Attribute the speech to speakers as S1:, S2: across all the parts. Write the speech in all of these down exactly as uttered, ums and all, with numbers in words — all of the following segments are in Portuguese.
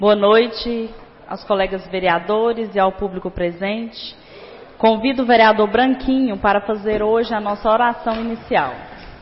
S1: Boa noite aos colegas vereadores e ao público presente. Convido o vereador Branquinho para fazer hoje a nossa oração inicial.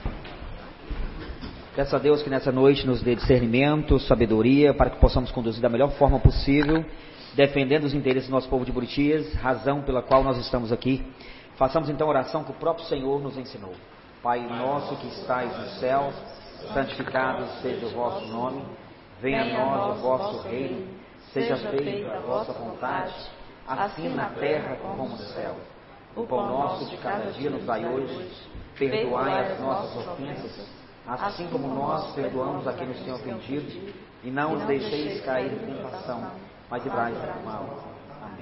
S2: Peço a Deus que nessa noite nos dê discernimento, sabedoria, para que possamos conduzir da melhor forma possível, defendendo os interesses do nosso povo de Buritias, razão pela qual nós estamos aqui. Façamos então a oração que o próprio Senhor nos ensinou. Pai nosso que estais nos céus, santificado seja o vosso nome. Venha a nós o vosso reino, seja feita a vossa vontade, assim na terra como no céu. O pão nosso de cada dia nos dai hoje, perdoai as nossas ofensas, assim como nós perdoamos a quem nos tem ofendido, e não os deixeis cair em tentação, mas livrai-nos do mal. Amém.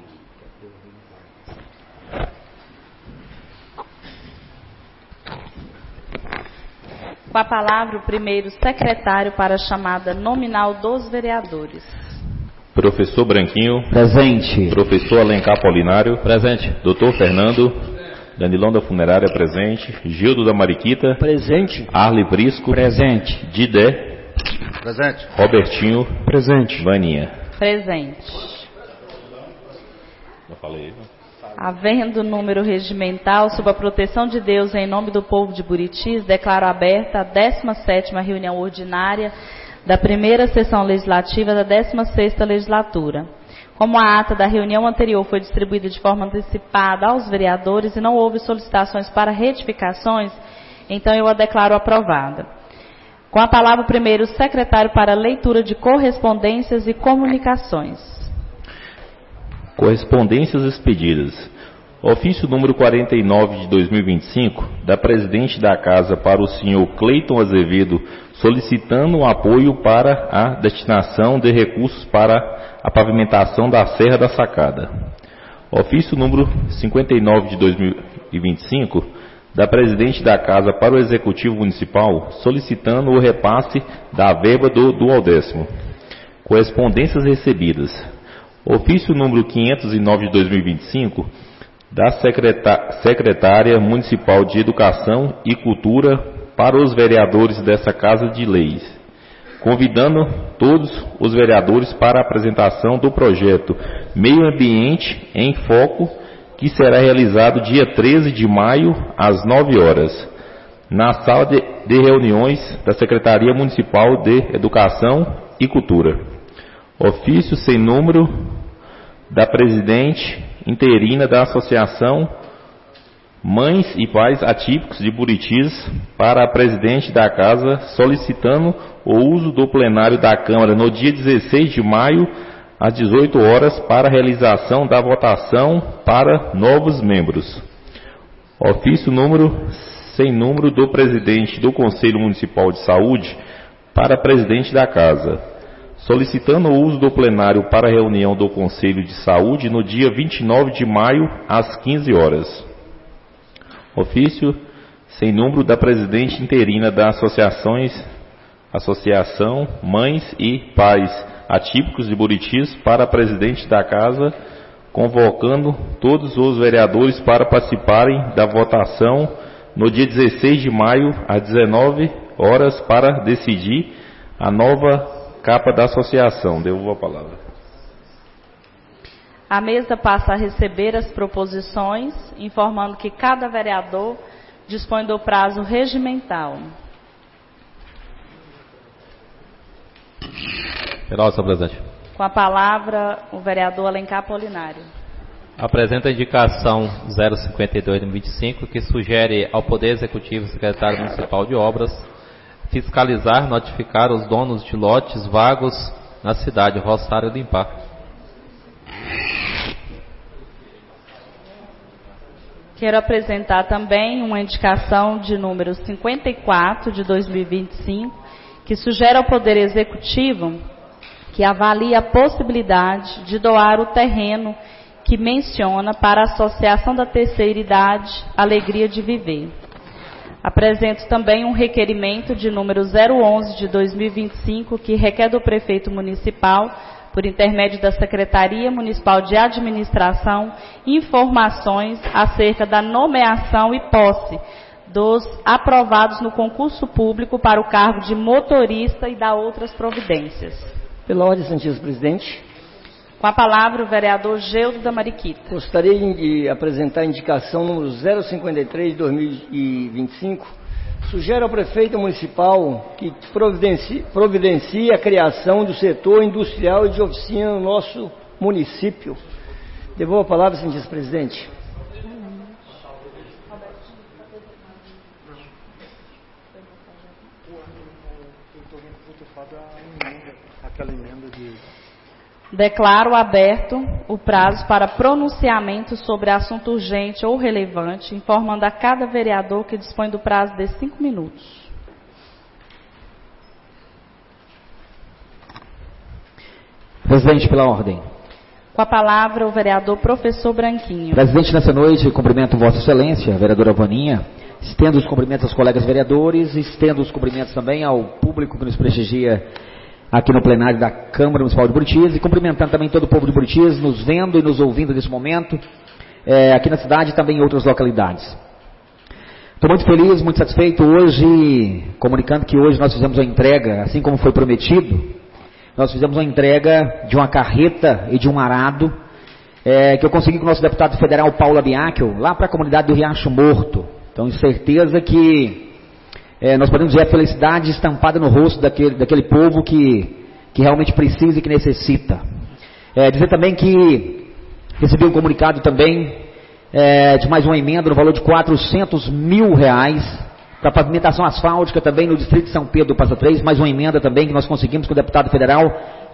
S1: Com a palavra, o primeiro secretário para a chamada nominal dos vereadores.
S3: Professor Branquinho.
S2: Presente.
S3: Professor Alencar Polinário.
S4: Presente.
S3: Doutor Fernando. Danilão da Funerária. Presente. Gildo da Mariquita.
S2: Presente.
S3: Arli Brisco.
S4: Presente.
S3: Didé.
S4: Presente.
S3: Robertinho.
S4: Presente.
S3: Vaninha.
S1: Presente.
S3: Eu falei, né?
S1: Havendo número regimental, sob a proteção de Deus, em nome do povo de Buritis, declaro aberta a décima sétima reunião ordinária da primeira sessão legislativa da décima sexta legislatura. Como a ata da reunião anterior foi distribuída de forma antecipada aos vereadores e não houve solicitações para retificações, então eu a declaro aprovada. Com a palavra, primeiro, o secretário para leitura de correspondências e comunicações.
S3: Correspondências expedidas. Ofício número quarenta e nove de dois mil e vinte e cinco, da presidente da Casa para o senhor Cleiton Azevedo, solicitando um apoio para a destinação de recursos para a pavimentação da Serra da Sacada. Ofício número cinquenta e nove de dois mil e vinte e cinco, da presidente da Casa para o Executivo Municipal, solicitando o repasse da verba do duodécimo. Correspondências recebidas. Ofício número quinhentos e nove de dois mil e vinte e cinco, da Secretária Municipal de Educação e Cultura para os vereadores dessa Casa de Leis, convidando todos os vereadores para a apresentação do projeto Meio Ambiente em Foco, que será realizado dia treze de maio, às nove horas, na sala de, de reuniões da Secretaria Municipal de Educação e Cultura. Ofício sem número da presidente interina da Associação Mães e Pais Atípicos de Buritis para a presidente da Casa, solicitando o uso do plenário da Câmara no dia dezesseis de maio, às dezoito horas, para a realização da votação para novos membros. Ofício número sem número do presidente do Conselho Municipal de Saúde para a presidente da Casa, solicitando o uso do plenário para a reunião do Conselho de Saúde no dia vinte e nove de maio, às quinze horas. Ofício sem número da presidente interina da Associações, Associação Mães e Pais Atípicos de Buritis para a presidente da Casa, convocando todos os vereadores para participarem da votação no dia dezesseis de maio, às dezenove horas, para decidir a nova capa da associação. Devolvo a palavra.
S1: A mesa passa a receber as proposições, informando que cada vereador dispõe do prazo regimental.
S4: Geral, senhor presidente.
S1: Com a palavra, o vereador Alencar Polinário.
S4: Apresenta a indicação zero cinquenta e dois de vinte e cinco, que sugere ao Poder Executivo e Secretário Municipal de Obras fiscalizar, notificar os donos de lotes vagos na cidade, roçar e limpar.
S1: Quero apresentar também uma indicação de número cinquenta e quatro de dois mil e vinte e cinco, que sugere ao Poder Executivo que avalie a possibilidade de doar o terreno que menciona para a Associação da Terceira Idade Alegria de Viver. Apresento também um requerimento de número zero onze de dois mil e vinte e cinco, que requer do prefeito municipal, por intermédio da Secretaria Municipal de Administração, informações acerca da nomeação e posse dos aprovados no concurso público para o cargo de motorista e da outras providências.
S5: Pela ordem, Santíssimo Presidente.
S1: Com a palavra, o vereador Geudo da Mariquita.
S5: Gostaria de apresentar a indicação número zero cinquenta e três de dois mil e vinte e cinco. Sugere ao prefeito municipal que providencie, providencie a criação do setor industrial e de oficina no nosso município. Devolvo a palavra, Santíssimo Presidente.
S1: Declaro aberto o prazo para pronunciamento sobre assunto urgente ou relevante, informando a cada vereador que dispõe do prazo de cinco minutos.
S2: Presidente, pela ordem.
S1: Com a palavra, o vereador professor Branquinho.
S2: Presidente, nessa noite, cumprimento Vossa Excelência, a vereadora Vaninha, estendo os cumprimentos aos colegas vereadores, estendo os cumprimentos também ao público que nos prestigia aqui no plenário da Câmara Municipal de Buritis, e cumprimentando também todo o povo de Buritis, nos vendo e nos ouvindo nesse momento, é, aqui na cidade e também em outras localidades. Estou muito feliz, muito satisfeito hoje, comunicando que hoje nós fizemos uma entrega, assim como foi prometido, nós fizemos uma entrega de uma carreta e de um arado, é, que eu consegui com o nosso deputado federal Paulo Abiacchio, lá para a comunidade do Riacho Morto. Então, certeza que É, nós podemos ver a felicidade estampada no rosto daquele, daquele povo que, que realmente precisa e que necessita. É, dizer também que recebi um comunicado também é, de mais uma emenda no valor de quatrocentos mil reais para pavimentação asfáltica também no distrito de São Pedro do Passa Três, mais uma emenda também que nós conseguimos com o deputado federal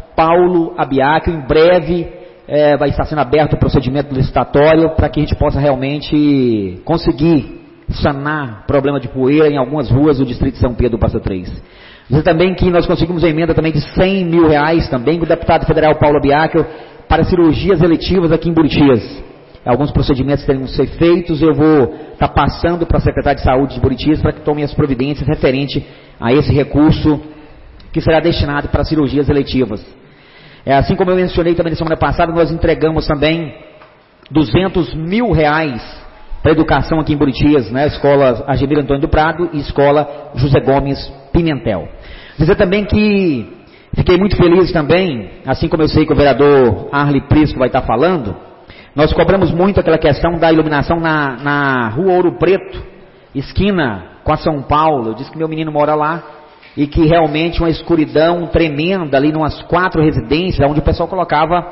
S2: Paulo Abiacchio. Em breve é, vai estar sendo aberto o procedimento licitatório para que a gente possa realmente conseguir sanar problema de poeira em algumas ruas do distrito de São Pedro do Passa Três. Dizer também que nós conseguimos a emenda também de cem mil reais também com o deputado federal Paulo Abiacchio para cirurgias eletivas aqui em Buritis. Alguns procedimentos terão que ser feitos, eu vou estar passando para a secretária de saúde de Buritis para que tome as providências referente a esse recurso que será destinado para cirurgias eletivas. É, assim como eu mencionei também na semana passada, nós entregamos também duzentos mil reais para a educação aqui em Buritis, né? Escola Argemiro Antônio do Prado e Escola José Gomes Pimentel. Dizer também que fiquei muito feliz também, assim como eu sei que o vereador Arli Prisco vai estar falando, nós cobramos muito aquela questão da iluminação na, na Rua Ouro Preto, esquina com a São Paulo. Eu disse que meu menino mora lá e que realmente uma escuridão tremenda ali, numas quatro residências, onde o pessoal colocava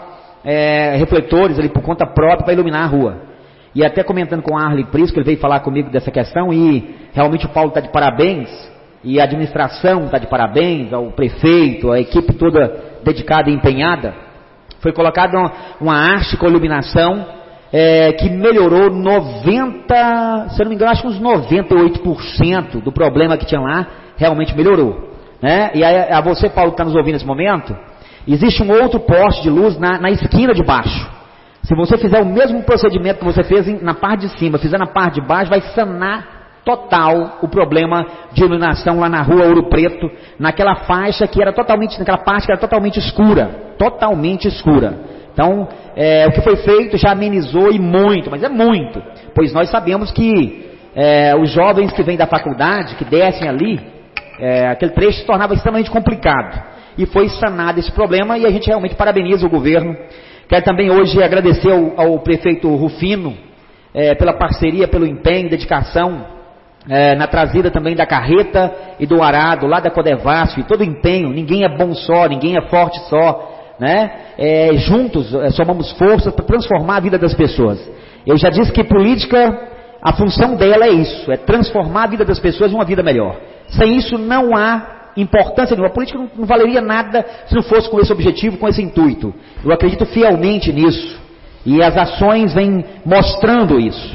S2: é, refletores ali por conta própria para iluminar a rua. E até comentando com o Arli Prisco, ele veio falar comigo dessa questão e realmente o Paulo está de parabéns, e a administração está de parabéns, ao prefeito, a equipe toda dedicada e empenhada. Foi colocada uma, uma haste com iluminação é, que melhorou noventa, se eu não me engano, acho que uns noventa e oito por cento do problema que tinha lá, realmente melhorou. Né? E a, a você, Paulo, que está nos ouvindo nesse momento, existe um outro poste de luz na, na esquina de baixo. Se você fizer o mesmo procedimento que você fez na parte de cima, fizer na parte de baixo, vai sanar total o problema de iluminação lá na Rua Ouro Preto, naquela faixa que era totalmente, naquela parte que era totalmente escura, totalmente escura. Então, é, o que foi feito já amenizou e muito, mas é muito, pois nós sabemos que é, os jovens que vêm da faculdade, que descem ali, é, aquele trecho se tornava extremamente complicado, e foi sanado esse problema, e a gente realmente parabeniza o governo. Quero também hoje agradecer ao, ao prefeito Rufino é, pela parceria, pelo empenho, dedicação é, na trazida também da carreta e do arado, lá da Codevasf, e todo o empenho. Ninguém é bom só, ninguém é forte só, né? É, juntos é, somamos forças para transformar a vida das pessoas. Eu já disse que política, a função dela é isso, é transformar a vida das pessoas em uma vida melhor. Sem isso não há importância nenhuma. A política não, não valeria nada se não fosse com esse objetivo, com esse intuito. Eu acredito fielmente nisso, e as ações vêm mostrando isso.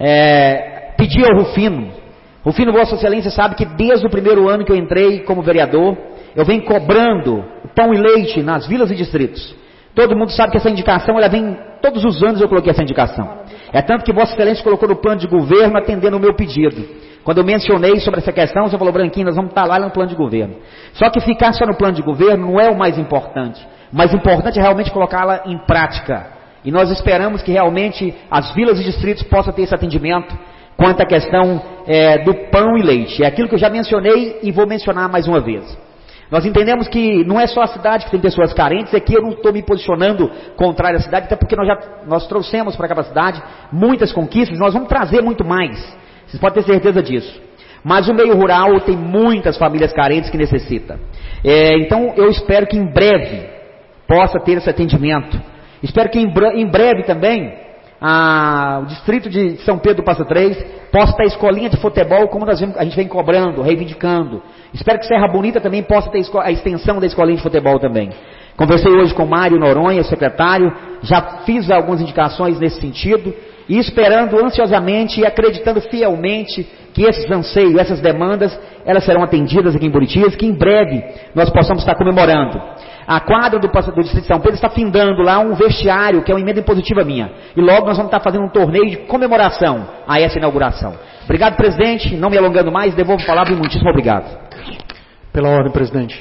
S2: É, pedi ao Rufino, Rufino, Vossa Excelência sabe que desde o primeiro ano que eu entrei como vereador, eu venho cobrando pão e leite nas vilas e distritos. Todo mundo sabe que essa indicação, ela vem, todos os anos eu coloquei essa indicação. É tanto que Vossa Excelência colocou no plano de governo atendendo o meu pedido. Quando eu mencionei sobre essa questão, você falou, Branquinho, nós vamos estar lá no plano de governo. Só que ficar só no plano de governo não é o mais importante. O mais importante é realmente colocá-la em prática. E nós esperamos que realmente as vilas e distritos possam ter esse atendimento quanto à questão é, do pão e leite. É aquilo que eu já mencionei e vou mencionar mais uma vez. Nós entendemos que não é só a cidade que tem pessoas carentes, é que eu não estou me posicionando contrário à cidade, até porque nós já nós trouxemos para a cidade muitas conquistas, nós vamos trazer muito mais, vocês podem ter certeza disso. Mas o meio rural tem muitas famílias carentes que necessitam. É, então eu espero que em breve possa ter esse atendimento. Espero que em, em breve também a, o distrito de São Pedro do Passa Três possa ter escolinha de futebol como nós, a gente vem cobrando, reivindicando. Espero que Serra Bonita também possa ter a extensão da escolinha de futebol também. Conversei hoje com Mário Noronha, secretário, já fiz algumas indicações nesse sentido, e esperando ansiosamente e acreditando fielmente que esses anseios, essas demandas, elas serão atendidas aqui em Buritias, que em breve nós possamos estar comemorando. A quadra do, do Distrito de São Pedro está findando lá um vestiário, que é uma emenda impositiva minha, e logo nós vamos estar fazendo um torneio de comemoração a essa inauguração. Obrigado, presidente, não me alongando mais, devolvo a palavra e muitíssimo obrigado.
S6: Pela ordem, presidente.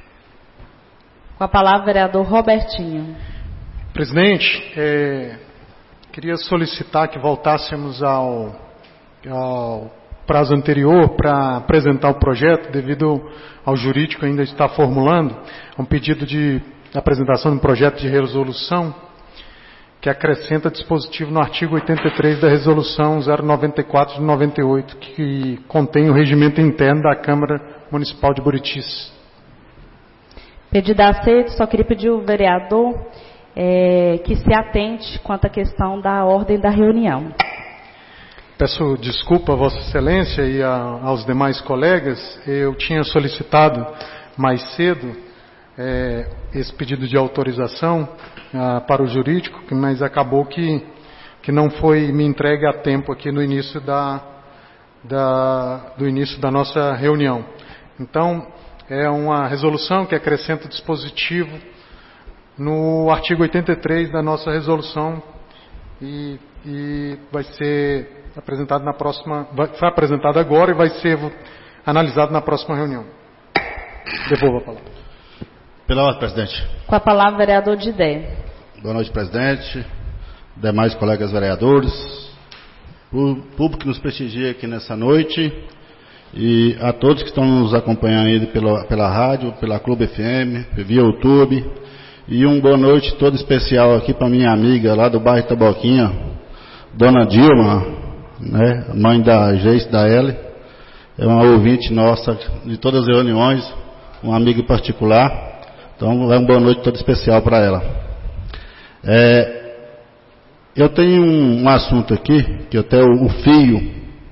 S1: Com a palavra, vereador Robertinho.
S6: Presidente, é, queria solicitar que voltássemos ao, ao prazo anterior para apresentar o projeto, devido ao jurídico ainda estar formulando um pedido de apresentação de um projeto de resolução que acrescenta dispositivo no artigo oitenta e três da resolução zero noventa e quatro de noventa e oito, que contém o regimento interno da Câmara Municipal de Buritis.
S1: Pedido aceito, só queria pedir ao vereador é, que se atente quanto à questão da ordem da reunião.
S6: Peço desculpa a Vossa Excelência e a, aos demais colegas, eu tinha solicitado mais cedo é, esse pedido de autorização ah, para o jurídico, mas acabou que, que não foi me entregue a tempo aqui no início da, da, do início da nossa reunião. Então, é uma resolução que acrescenta dispositivo no artigo oitenta e três da nossa resolução e, e vai ser apresentado na próxima, vai, foi apresentado agora e vai ser analisado na próxima reunião. Devolvo a palavra.
S7: Pela ordem, presidente.
S1: Com a palavra, vereador Didé.
S7: Boa noite, presidente, demais colegas vereadores, o público que nos prestigia aqui nessa noite e a todos que estão nos acompanhando aí pela, pela rádio, pela Clube F M, via YouTube, e uma boa noite toda especial aqui para minha amiga lá do bairro Taboquinha, Dona Dilma, né, mãe da Geice, da L, é uma ouvinte nossa de todas as reuniões, um amigo particular, então é uma boa noite toda especial para ela. É, eu tenho um, um assunto aqui, que até o, o Fio,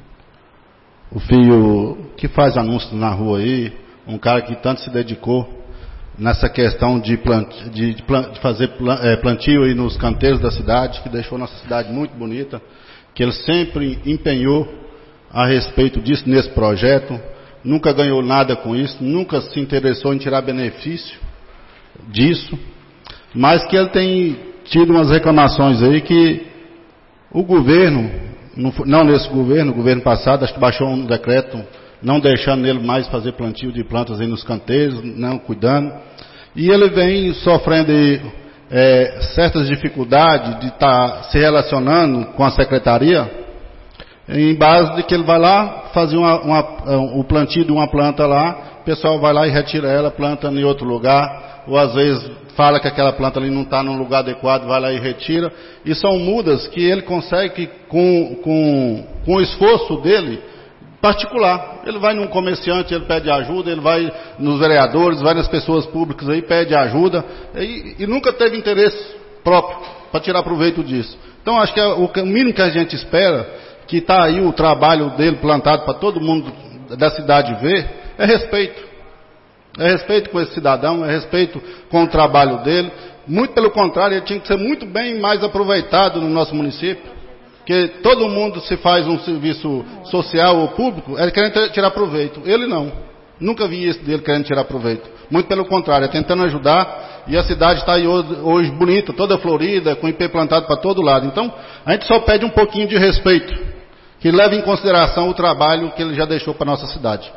S7: o Fio que faz anúncios na rua aí, um cara que tanto se dedicou nessa questão de, plant, de, de, plant, de fazer plantio aí nos canteiros da cidade, que deixou nossa cidade muito bonita, que ele sempre empenhou a respeito disso nesse projeto, nunca ganhou nada com isso, nunca se interessou em tirar benefício disso, mas que ele tem tido umas reclamações aí que o governo, não nesse governo, o governo passado, acho que baixou um decreto não deixando ele mais fazer plantio de plantas aí nos canteiros, não cuidando, e ele vem sofrendo é, certas dificuldades de estar tá se relacionando com a secretaria, em base de que ele vai lá fazer uma, uma, um, o plantio de uma planta lá, o pessoal vai lá e retira ela, planta em outro lugar, ou às vezes fala que aquela planta ali não está num lugar adequado, vai lá e retira, e são mudas que ele consegue com, com, com o esforço dele particular. Ele vai num comerciante, ele pede ajuda, ele vai nos vereadores, vai nas pessoas públicas aí, pede ajuda, e, e nunca teve interesse próprio para tirar proveito disso. Então acho que é o mínimo que a gente espera, que está aí o trabalho dele plantado para todo mundo da cidade ver, é respeito. É respeito com esse cidadão, é respeito com o trabalho dele. Muito pelo contrário, ele tinha que ser muito bem mais aproveitado no nosso município. Porque todo mundo se faz um serviço social ou público, ele querendo tirar proveito. Ele não. Nunca vi isso dele querendo tirar proveito. Muito pelo contrário, é tentando ajudar. E a cidade está aí hoje, hoje bonita, toda florida, com ipê plantado para todo lado. Então, a gente só pede um pouquinho de respeito, que leve em consideração o trabalho que ele já deixou para a nossa cidade.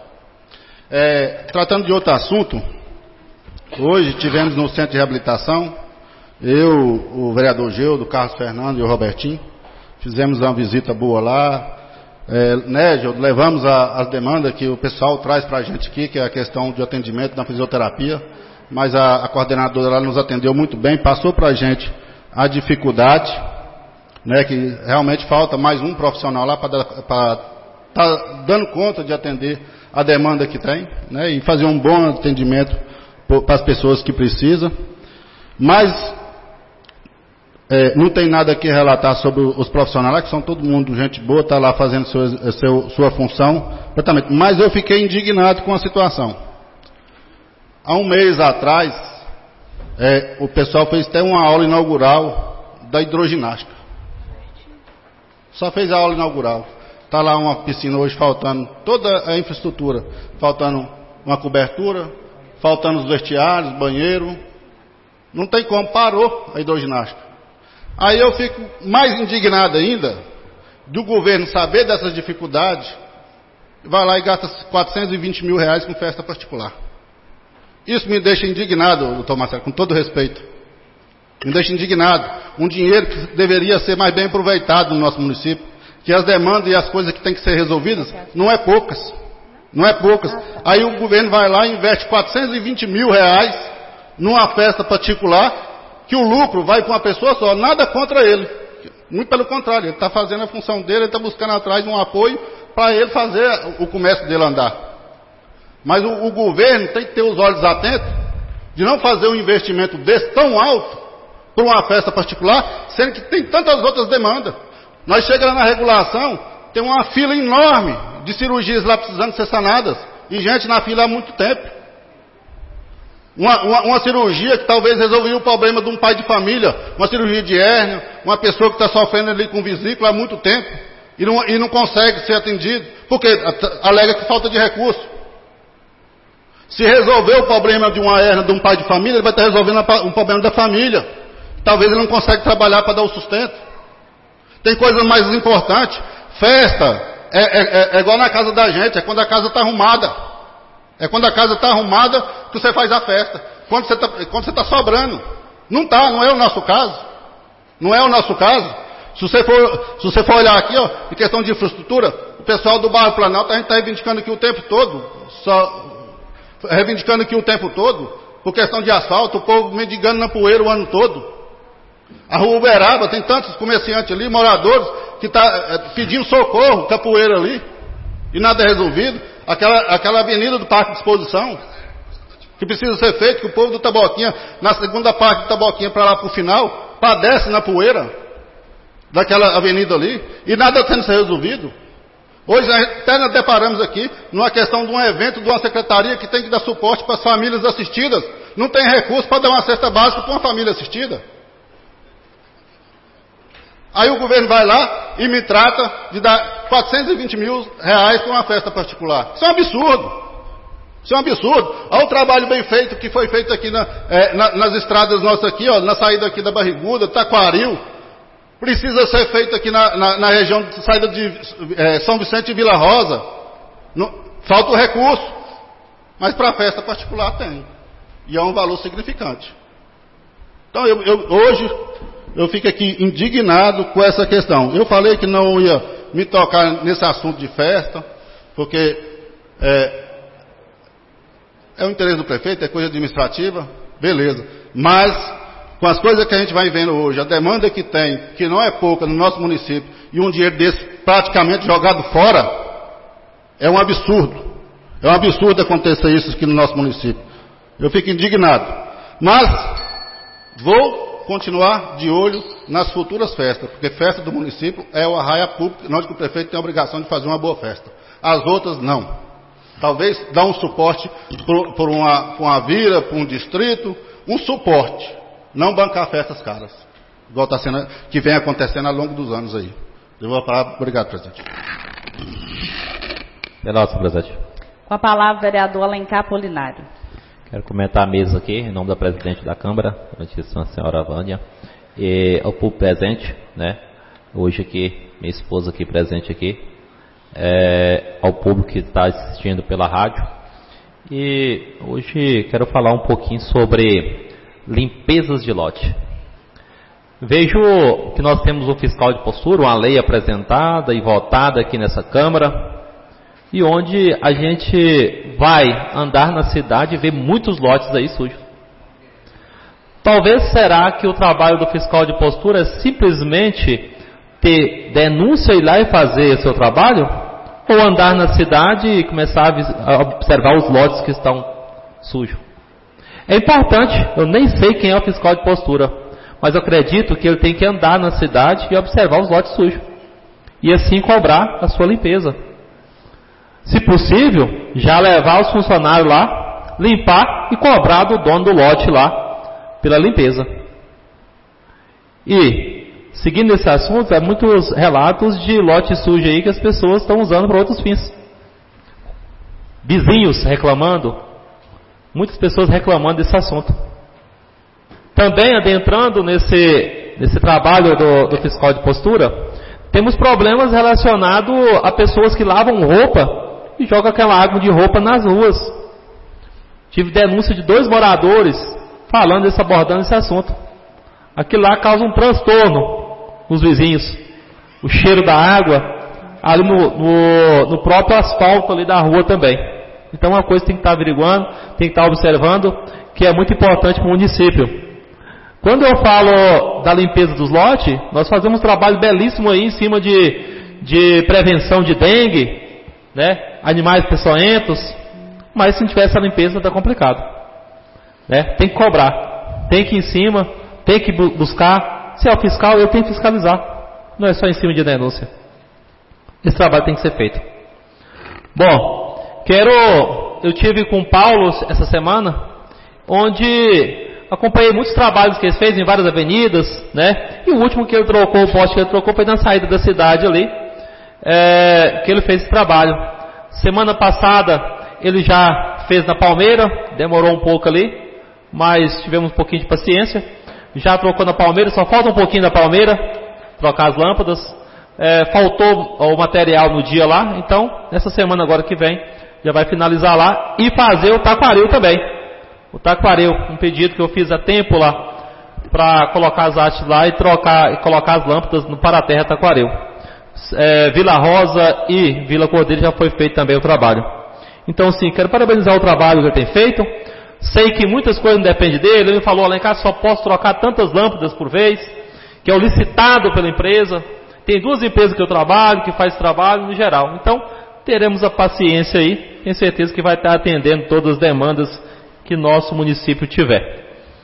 S7: É, tratando de outro assunto, hoje tivemos no centro de reabilitação, eu, o vereador Geu, do Carlos Fernando e o Robertinho, fizemos uma visita boa lá, É, Négio, levamos a, as demandas que o pessoal traz para a gente aqui, que é a questão de atendimento na fisioterapia, mas a, a coordenadora ela nos atendeu muito bem, passou para a gente a dificuldade, né, que realmente falta mais um profissional lá para estar tá dando conta de atender a demanda que tem, né, e fazer um bom atendimento para as pessoas que precisam. Mas é, não tem nada aqui a relatar sobre os profissionais, que são todo mundo gente boa, está lá fazendo seu, seu, sua função. Mas eu fiquei indignado com a situação. Há um mês atrás, é, o pessoal fez até uma aula inaugural da hidroginástica. Só fez a aula inaugural. Está lá uma piscina hoje faltando toda a infraestrutura. Faltando uma cobertura, faltando os vestiários, banheiro. Não tem como, parou a hidroginástica. Aí eu fico mais indignado ainda do governo saber dessas dificuldades, vai lá e gasta quatrocentos e vinte mil reais com festa particular. Isso me deixa indignado, doutor Marcelo, com todo respeito. Me deixa indignado. Um dinheiro que deveria ser mais bem aproveitado no nosso município, que as demandas e as coisas que têm que ser resolvidas não é poucas. Não é poucas. Aí o governo vai lá e investe quatrocentos e vinte mil reais numa festa particular, que o lucro vai para uma pessoa só, nada contra ele. Muito pelo contrário, ele está fazendo a função dele, ele está buscando atrás de um apoio para ele fazer o comércio dele andar. Mas o, o governo tem que ter os olhos atentos de não fazer um investimento desse tão alto para uma festa particular, sendo que tem tantas outras demandas. Nós chegamos na regulação, tem uma fila enorme de cirurgias lá precisando ser sanadas, e gente na fila há muito tempo. Uma, uma, uma cirurgia que talvez resolveria o problema de um pai de família, uma cirurgia de hérnia, uma pessoa que está sofrendo ali com vesícula há muito tempo e não, e não consegue ser atendido, porque alega que falta de recurso. Se resolver o problema de uma hérnia de um pai de família, ele vai estar resolvendo um problema da família. Talvez ele não consiga trabalhar para dar o sustento. Tem coisas mais importantes. Festa é, é, é igual na casa da gente, é quando a casa está arrumada. É quando a casa está arrumada que você faz a festa. Quando você está quando você tá sobrando. Não está, não é o nosso caso. Não é o nosso caso. Se você for, se você for olhar aqui, ó, em questão de infraestrutura, o pessoal do bairro Planalto, a gente está reivindicando aqui o tempo todo. Só, reivindicando aqui o tempo todo, por questão de asfalto, o povo mendigando na poeira o ano todo. A rua Uberaba, tem tantos comerciantes ali, moradores, que estão é, pedindo socorro com a poeira ali. E nada é resolvido. Aquela, aquela avenida do Parque de Exposição, que precisa ser feito, que o povo do Taboquinha, na segunda parte do Taboquinha, para lá para o final, padece na poeira daquela avenida ali, e nada tendo ser resolvido. Hoje até nós deparamos aqui numa questão de um evento de uma secretaria que tem que dar suporte para as famílias assistidas. Não tem recurso para dar uma cesta básica para uma família assistida. Aí o governo vai lá e me trata de dar quatrocentos e vinte mil reais para uma festa particular. Isso é um absurdo. Isso é um absurdo. Olha o trabalho bem feito que foi feito aqui na, é, na, nas estradas nossas aqui, ó, na saída aqui da Barriguda, Taquaril. Precisa ser feito aqui na, na, na região de saída de é, São Vicente e Vila Rosa. Não, falta o recurso. Mas para a festa particular tem. E é um valor significante. Então eu, eu hoje... Eu fico aqui indignado com essa questão. Eu falei que não ia me tocar nesse assunto de festa, porque é, é o interesse do prefeito, é coisa administrativa, beleza. Mas, com as coisas que a gente vai vendo hoje, a demanda que tem, que não é pouca no nosso município, e um dinheiro desse praticamente jogado fora, é um absurdo. É um absurdo acontecer isso aqui no nosso município. Eu fico indignado. Mas, vou continuar de olho nas futuras festas, porque festa do município é o arraia pública, onde o prefeito tem a obrigação de fazer uma boa festa. As outras, não. Talvez dar um suporte por, por, uma, por uma vila, por um distrito, um suporte. Não bancar festas caras, igual está sendo, que vem acontecendo ao longo dos anos aí. Eu vou falar. Obrigado, presidente.
S4: É nosso, presidente.
S1: Com a palavra, vereador Alencar Apolinário.
S4: Quero comentar a mesa aqui, em nome da presidente da Câmara, a senhora Vânia, e ao público presente, né? Hoje aqui, minha esposa aqui presente aqui, é, ao público que está assistindo pela rádio. E hoje quero falar um pouquinho sobre limpezas de lote. Vejo que nós temos um fiscal de postura, uma lei apresentada e votada aqui nessa Câmara, e onde a gente vai andar na cidade e ver muitos lotes aí sujos. Talvez será que o trabalho do fiscal de postura é simplesmente ter denúncia e ir lá e fazer o seu trabalho? Ou andar na cidade e começar a observar os lotes que estão sujos? É importante, eu nem sei quem é o fiscal de postura, mas eu acredito que ele tem que andar na cidade e observar os lotes sujos. E assim cobrar a sua limpeza. Se possível, já levar os funcionários lá, limpar e cobrar do dono do lote lá pela limpeza. E, seguindo esse assunto, há muitos relatos de lote sujo aí que as pessoas estão usando para outros fins. Vizinhos reclamando, muitas pessoas reclamando desse assunto. Também adentrando nesse, nesse trabalho do, do fiscal de postura, temos problemas relacionados a pessoas que lavam roupa e jogam aquela água de roupa nas ruas. Tive denúncia de dois moradores falando desse, abordando esse assunto. Aquilo lá causa um transtorno nos vizinhos. O cheiro da água ali no, no, no próprio asfalto ali da rua também. Então é uma coisa que tem que estar averiguando, tem que estar observando, que é muito importante para o município. Quando eu falo da limpeza dos lotes, nós fazemos um trabalho belíssimo aí em cima de, de prevenção de dengue, né? Animais peçonhentos, mas se não tiver essa limpeza está complicado, né? Tem que cobrar, tem que ir em cima, tem que bu- buscar. Se é o fiscal, eu tenho que fiscalizar, não é só em cima de denúncia. Esse trabalho tem que ser feito. Bom, quero, eu tive com o Paulo essa semana, onde acompanhei muitos trabalhos que ele fez em várias avenidas, né? E o último que ele trocou, o poste que ele trocou foi na saída da cidade ali, é, que ele fez esse trabalho. Semana passada ele já fez na Palmeira, demorou um pouco ali, mas tivemos um pouquinho de paciência. Já trocou na Palmeira, só falta um pouquinho da Palmeira, trocar as lâmpadas. É, faltou o material no dia lá, então nessa semana agora que vem já vai finalizar lá e fazer o taquaril também. O taquaril, um pedido que eu fiz há tempo lá, para colocar as hastes lá e trocar e colocar as lâmpadas no Paraterra Taquaril. É, Vila Rosa e Vila Cordeiro já foi feito também o trabalho. Então sim, quero parabenizar o trabalho que ele tem feito. Sei que muitas coisas não dependem dele. Ele falou lá em casa, só posso trocar tantas lâmpadas por vez, que é o licitado pela empresa. Tem duas empresas que eu trabalho, que faz trabalho no geral. Então teremos a paciência aí, tenho certeza que vai estar atendendo todas as demandas que nosso município tiver.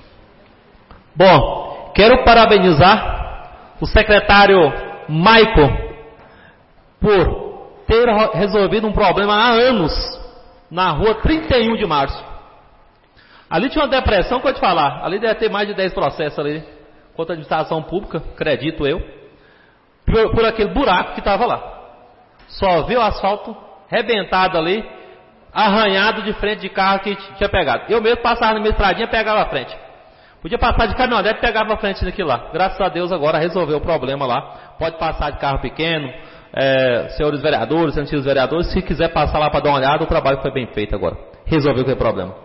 S4: Bom, quero parabenizar o secretário Maico por ter resolvido um problema há anos na rua trinta e um de março. Ali tinha uma depressão que eu vou te falar. Ali deve ter mais de dez processos ali contra a administração pública, acredito eu, por, por aquele buraco que estava lá. Só viu o asfalto rebentado ali, arranhado de frente de carro que tinha pegado. Eu mesmo passava na minha estradinha e pegava a frente. Podia passar de caminhonete e pegava a frente daquilo lá. Graças a Deus agora resolveu o problema lá. Pode passar de carro pequeno, é, senhores vereadores, antigos vereadores, se quiser passar lá para dar uma olhada, o trabalho foi bem feito agora. Resolveu aquele problema.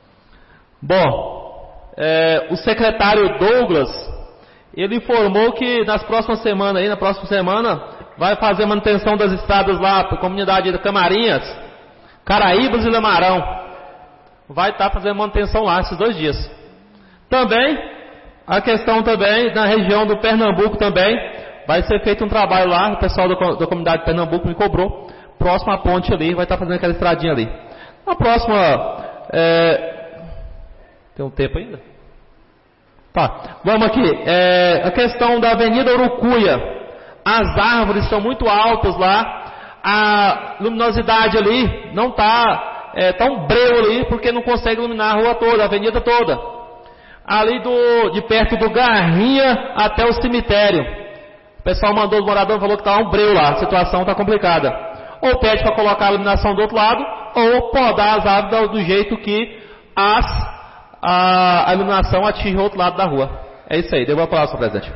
S4: Bom, é, o secretário Douglas, ele informou que nas próximas semanas aí, na próxima semana, vai fazer manutenção das estradas lá para a comunidade de Camarinhas, Caraíbas e Lamarão. Vai estar fazendo manutenção lá esses dois dias. Também, a questão também, na região do Pernambuco também, vai ser feito um trabalho lá, o pessoal da, da comunidade de Pernambuco me cobrou, próximo à ponte ali, vai estar fazendo aquela estradinha ali. Na próxima, é, tem um tempo ainda? Tá, vamos aqui, é, a questão da Avenida Urucuia, as árvores estão muito altas lá, a luminosidade ali não está, é, tá um breu ali, porque não consegue iluminar a rua toda, a avenida toda. Ali do, de perto do Garrinha até o cemitério. O pessoal mandou, o morador falou que estava um breu lá, a situação está complicada. Ou pede para colocar a iluminação do outro lado, ou podar as árvores do jeito que as, a, a iluminação atinge o outro lado da rua. É isso aí, devo a palavra, senhor presidente.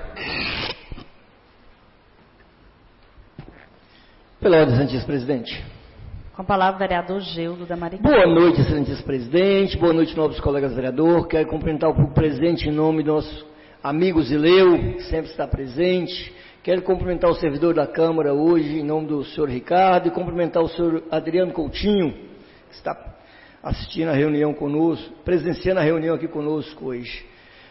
S5: Pela ordem, excelentíssimo presidente.
S1: Com a palavra, vereador Geudo da Mariquinha.
S5: Boa noite, excelentíssimo presidente. Boa noite, nobres colegas vereadores. Quero cumprimentar o público presente em nome do nosso amigo Zileu, que sempre está presente. Quero cumprimentar o servidor da Câmara hoje, em nome do senhor Ricardo, e cumprimentar o senhor Adriano Coutinho, que está assistindo a reunião conosco, presenciando a reunião aqui conosco hoje.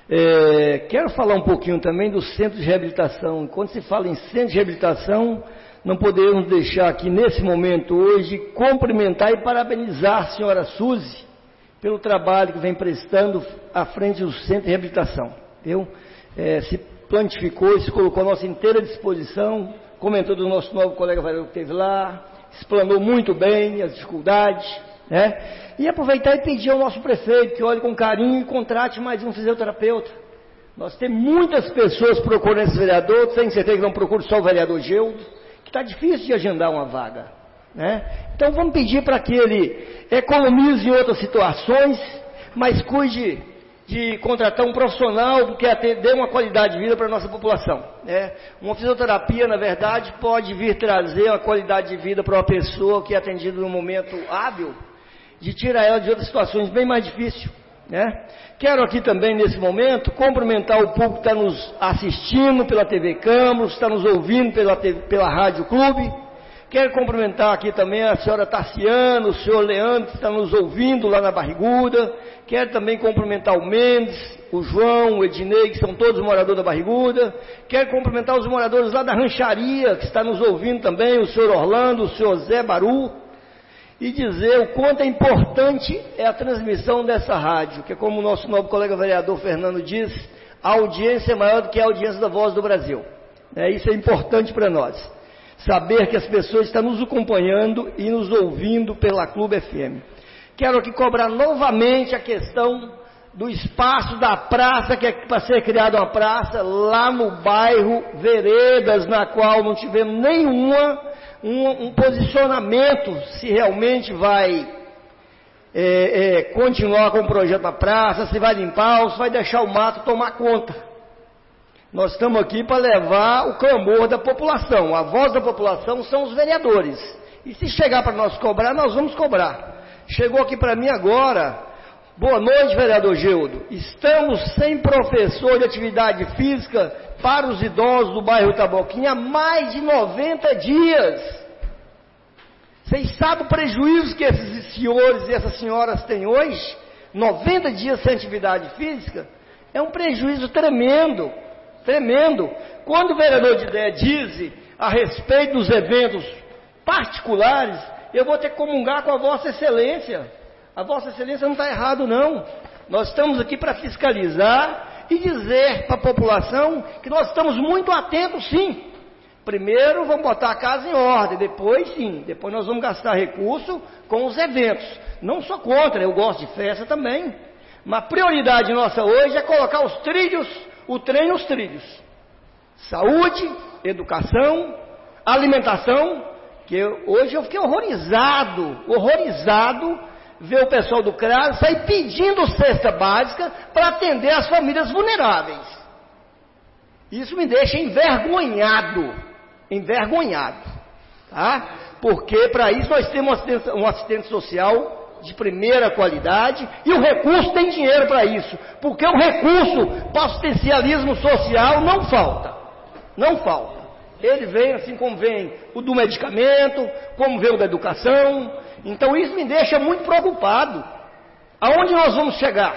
S5: É, quero falar um pouquinho também do centro de reabilitação. Quando se fala em centro de reabilitação, não podemos deixar aqui nesse momento hoje cumprimentar e parabenizar a senhora Suzy pelo trabalho que vem prestando à frente do centro de reabilitação. Viu? É, se plantificou, se colocou à nossa inteira disposição, comentou do nosso novo colega vereador que esteve lá, explanou muito bem as dificuldades, né? E aproveitar e pedir ao nosso prefeito que olhe com carinho e contrate mais um fisioterapeuta. Nós temos muitas pessoas procurando esse vereador, tenho certeza que não procura só o vereador Geudo, que está difícil de agendar uma vaga, né? Então vamos pedir para que ele economize em outras situações, mas cuide de contratar um profissional que dê uma qualidade de vida para a nossa população, né? Uma fisioterapia, na verdade, pode vir trazer uma qualidade de vida para uma pessoa que é atendida num momento hábil, de tirar ela de outras situações bem mais difíceis, né? Quero aqui também, nesse momento, cumprimentar o público que está nos assistindo pela T V Campos, está nos ouvindo pela, pela Rádio Clube. Quero cumprimentar aqui também a senhora Tarciano, o senhor Leandro, que está nos ouvindo lá na Barriguda. Quero também cumprimentar o Mendes, o João, o Ednei, que são todos moradores da Barriguda. Quero cumprimentar os moradores lá da Rancharia, que está nos ouvindo também, o senhor Orlando, o senhor Zé Baru. E dizer o quanto é importante é a transmissão dessa rádio, que é como o nosso novo colega vereador Fernando diz, a audiência é maior do que a audiência da Voz do Brasil. É, isso é importante para nós. Saber que as pessoas estão nos acompanhando e nos ouvindo pela Clube F M. Quero aqui cobrar novamente a questão do espaço da praça, que é para ser criada uma praça lá no bairro Veredas, na qual não tivemos nenhuma Um, um posicionamento, se realmente vai é, é, continuar com o projeto da praça, se vai limpar ou se vai deixar o mato tomar conta. Nós estamos aqui para levar o clamor da população, a voz da população são os vereadores. E se chegar para nós cobrar, nós vamos cobrar. Chegou aqui para mim agora, boa noite, vereador Geudo, estamos sem professor de atividade física para os idosos do bairro Taboquinha há mais de noventa dias. Vocês sabem o prejuízo que esses senhores e essas senhoras têm hoje? noventa dias sem atividade física? É um prejuízo tremendo, tremendo. Quando o vereador de ideia diz a respeito dos eventos particulares, eu vou ter que comungar com a Vossa Excelência. A Vossa Excelência não está errado, não. Nós estamos aqui para fiscalizar e dizer para a população que nós estamos muito atentos, sim. Primeiro vamos botar a casa em ordem, depois sim, depois nós vamos gastar recurso com os eventos. Não sou contra, eu gosto de festa também, mas a prioridade nossa hoje é colocar os trilhos, o trem nos trilhos. Saúde, educação, alimentação, que eu, hoje eu fiquei horrorizado, horrorizado, ver o pessoal do CRAS sair pedindo cesta básica para atender as famílias vulneráveis. Isso me deixa envergonhado, envergonhado, tá? Porque para isso nós temos um assistente, um assistente social de primeira qualidade e o recurso tem dinheiro para isso, porque o recurso para o assistencialismo social não falta, não falta. Ele vem assim como vem o do medicamento, como vem o da educação. Então isso me deixa muito preocupado. Aonde nós vamos chegar?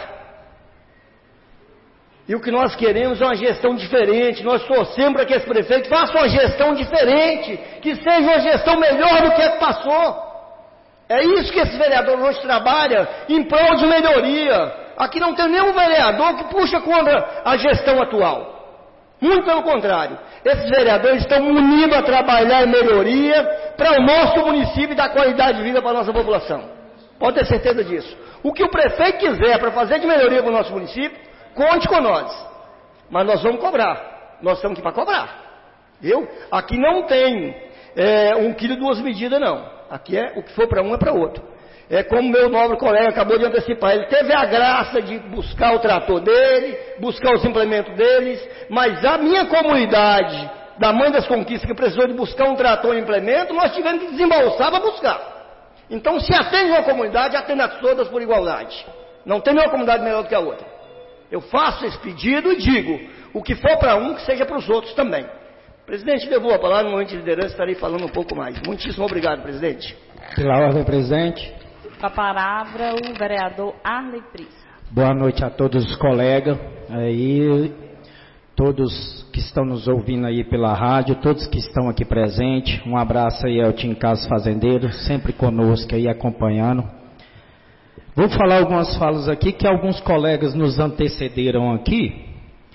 S5: E o que nós queremos é uma gestão diferente. Nós torcemos para que esse prefeito faça uma gestão diferente, que seja uma gestão melhor do que a que passou. É isso que esse vereador hoje trabalha, em prol de melhoria. Aqui não tem nenhum vereador que puxa contra a gestão atual. Muito pelo contrário, esses vereadores estão unidos a trabalhar em melhoria para o nosso município e dar qualidade de vida para a nossa população. Pode ter certeza disso. O que o prefeito quiser para fazer de melhoria para o nosso município, conte com nós. Mas nós vamos cobrar. Nós estamos aqui para cobrar. Viu? Aqui não tem é, um quilo duas medidas, não. Aqui é o que for para um é para outro. É como meu nobre colega acabou de antecipar, ele teve a graça de buscar o trator dele, buscar os implementos deles, mas a minha comunidade, da Mãe das Conquistas, que precisou de buscar um trator e implemento, nós tivemos que desembolsar para buscar. Então, se atende uma comunidade, atende a todas por igualdade. Não tem nenhuma comunidade melhor do que a outra. Eu faço esse pedido e digo, O que for para um, que seja para os outros também. Presidente, levou a palavra, no momento de liderança estarei falando um pouco mais. Muitíssimo obrigado, presidente.
S8: Pela ordem, presidente.
S1: Com a palavra, o vereador Arley Pris.
S8: Boa noite a todos os colegas, aí, todos que estão nos ouvindo aí pela rádio, todos que estão aqui presentes. Um abraço aí ao Tim Carlos Fazendeiro, sempre conosco aí acompanhando. Vou falar algumas falas aqui que alguns colegas nos antecederam aqui.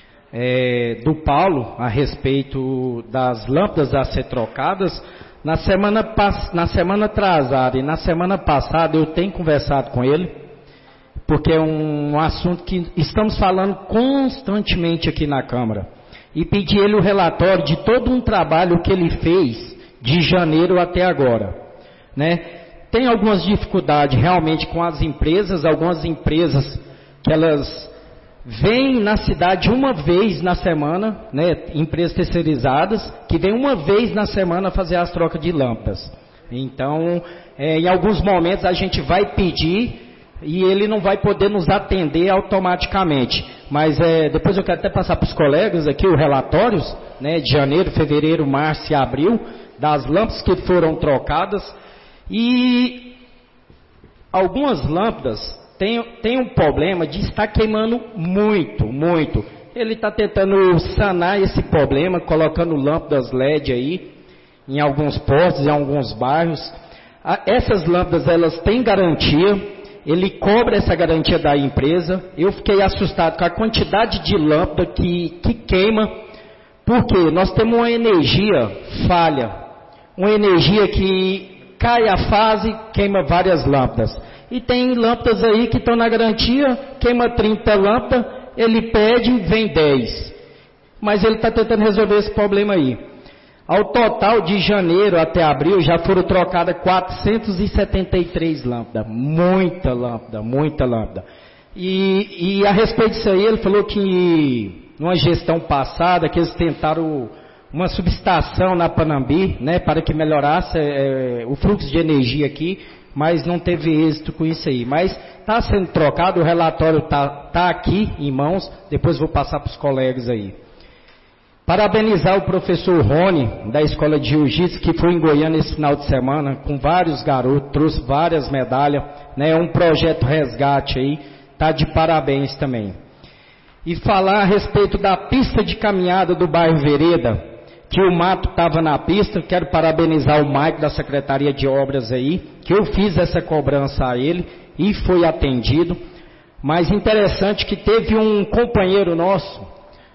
S8: É, do Paulo, a respeito das lâmpadas a ser trocadas. Na semana, na semana atrasada e na semana passada eu tenho conversado com ele, porque é um assunto que estamos falando constantemente aqui na Câmara. E pedi ele o relatório de todo um trabalho que ele fez de janeiro até agora, né? Tem algumas dificuldades realmente com as empresas, algumas empresas que elas vem na cidade uma vez na semana, né, empresas terceirizadas, que vem uma vez na semana fazer as trocas de lâmpadas. Então, é, em alguns momentos a gente vai pedir e ele não vai poder nos atender automaticamente. Mas é, depois eu quero até passar para os colegas aqui os relatórios, né, de janeiro, fevereiro, março e abril, das lâmpadas que foram trocadas. E algumas lâmpadas Tem, tem um problema de estar queimando muito, muito. Ele está tentando sanar esse problema, colocando lâmpadas L E D aí, em alguns postos, em alguns bairros. Ah, essas lâmpadas, elas têm garantia, ele cobra essa garantia da empresa. Eu fiquei assustado com a quantidade de lâmpada que, que queima, porque nós temos uma energia falha, uma energia que cai a fase, queima várias lâmpadas. E tem lâmpadas aí que estão na garantia, queima trinta lâmpadas, ele pede, vem dez. Mas ele está tentando resolver esse problema aí. Ao total, de janeiro até abril, já foram trocadas quatrocentas e setenta e três lâmpadas. Muita lâmpada, muita lâmpada. E, e a respeito disso aí, ele falou que, numa gestão passada, que eles tentaram uma subestação na Panambi, né, para que melhorasse é, o fluxo de energia aqui, mas não teve êxito com isso aí. Mas está sendo trocado, o relatório está tá aqui em mãos, depois vou passar para os colegas aí. Parabenizar o professor Rony, da Escola de Jiu-Jitsu, que foi em Goiânia esse final de semana, com vários garotos, trouxe várias medalhas, né, é um projeto resgate aí, está de parabéns também. E falar a respeito da pista de caminhada do bairro Vereda, que o mato estava na pista. Quero parabenizar o Mike da Secretaria de Obras aí, que eu fiz essa cobrança a ele e foi atendido. Mas interessante que teve um companheiro nosso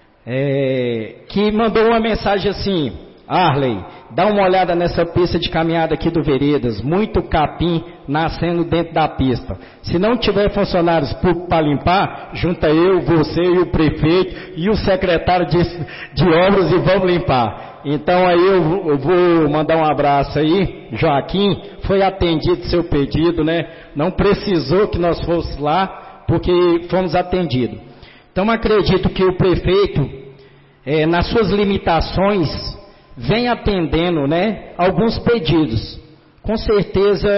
S8: é, que mandou uma mensagem assim: Arley, dá uma olhada nessa pista de caminhada aqui do Veredas, muito capim nascendo dentro da pista. Se não tiver funcionários públicos para limpar, junta eu, você e o prefeito e o secretário de, de obras e vamos limpar. Então aí eu, eu vou mandar um abraço aí, Joaquim, foi atendido seu pedido, né? Não precisou que nós fôssemos lá, porque fomos atendidos. Então acredito que o prefeito, é, nas suas limitações, vem atendendo, né, alguns pedidos. Com certeza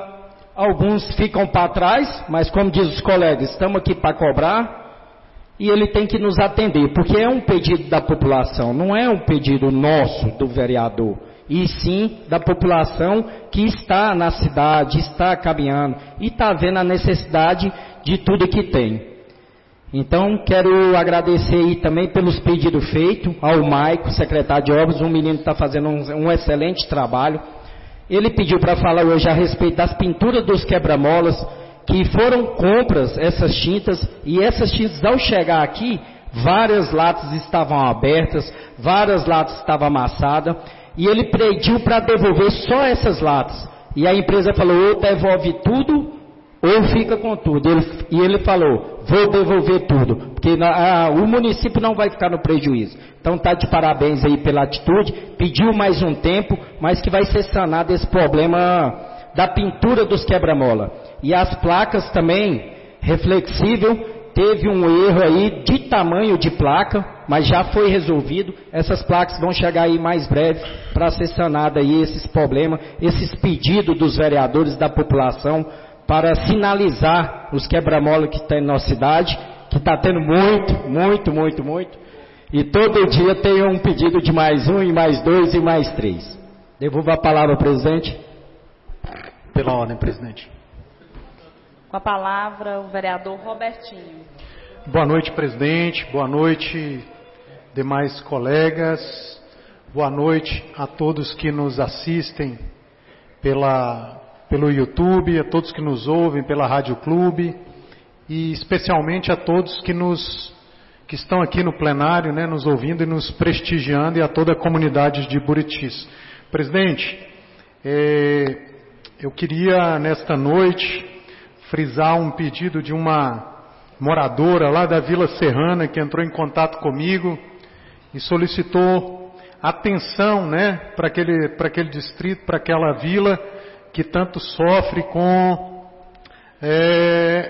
S8: alguns ficam para trás, mas como diz os colegas, estamos aqui para cobrar. E ele tem que nos atender, porque é um pedido da população, não é um pedido nosso, do vereador, e sim da população que está na cidade, está caminhando e está vendo a necessidade de tudo que tem. Então, quero agradecer aí também pelos pedidos feitos ao Maico, secretário de obras, um menino que está fazendo um, um excelente trabalho. Ele pediu para falar hoje a respeito das pinturas dos quebra-molas, que foram compras essas tintas, e essas tintas ao chegar aqui, várias latas estavam abertas, várias latas estavam amassadas, e ele pediu para devolver só essas latas. E a empresa falou, ou devolve tudo, ou fica com tudo. Ele, e ele falou, vou devolver tudo, porque na, a, o município não vai ficar no prejuízo. Então está de parabéns aí pela atitude, pediu mais um tempo, mas que vai ser sanado esse problema da pintura dos quebra-mola. E as placas também, reflexível, teve um erro aí de tamanho de placa, mas já foi resolvido. Essas placas vão chegar aí mais breve para ser sanado aí esses problemas, esses pedidos dos vereadores, da população, para sinalizar os quebra-mola que tem na nossa cidade, que está tendo muito, muito, muito, muito. E todo dia tem um pedido de mais um, e mais dois, e mais três. Devolvo a palavra ao presidente.
S6: Pela ordem, presidente.
S1: Com a palavra, o vereador Robertinho.
S6: Boa noite, presidente. Boa noite, demais colegas. Boa noite a todos que nos assistem pela, pelo YouTube, a todos que nos ouvem pela Rádio Clube e especialmente a todos que, nos, que estão aqui no plenário, né, nos ouvindo e nos prestigiando, e a toda a comunidade de Buritis. Presidente, é, eu queria nesta noite frisar um pedido de uma moradora lá da Vila Serrana que entrou em contato comigo e solicitou atenção, né, para aquele, para aquele distrito, para aquela vila que tanto sofre com é,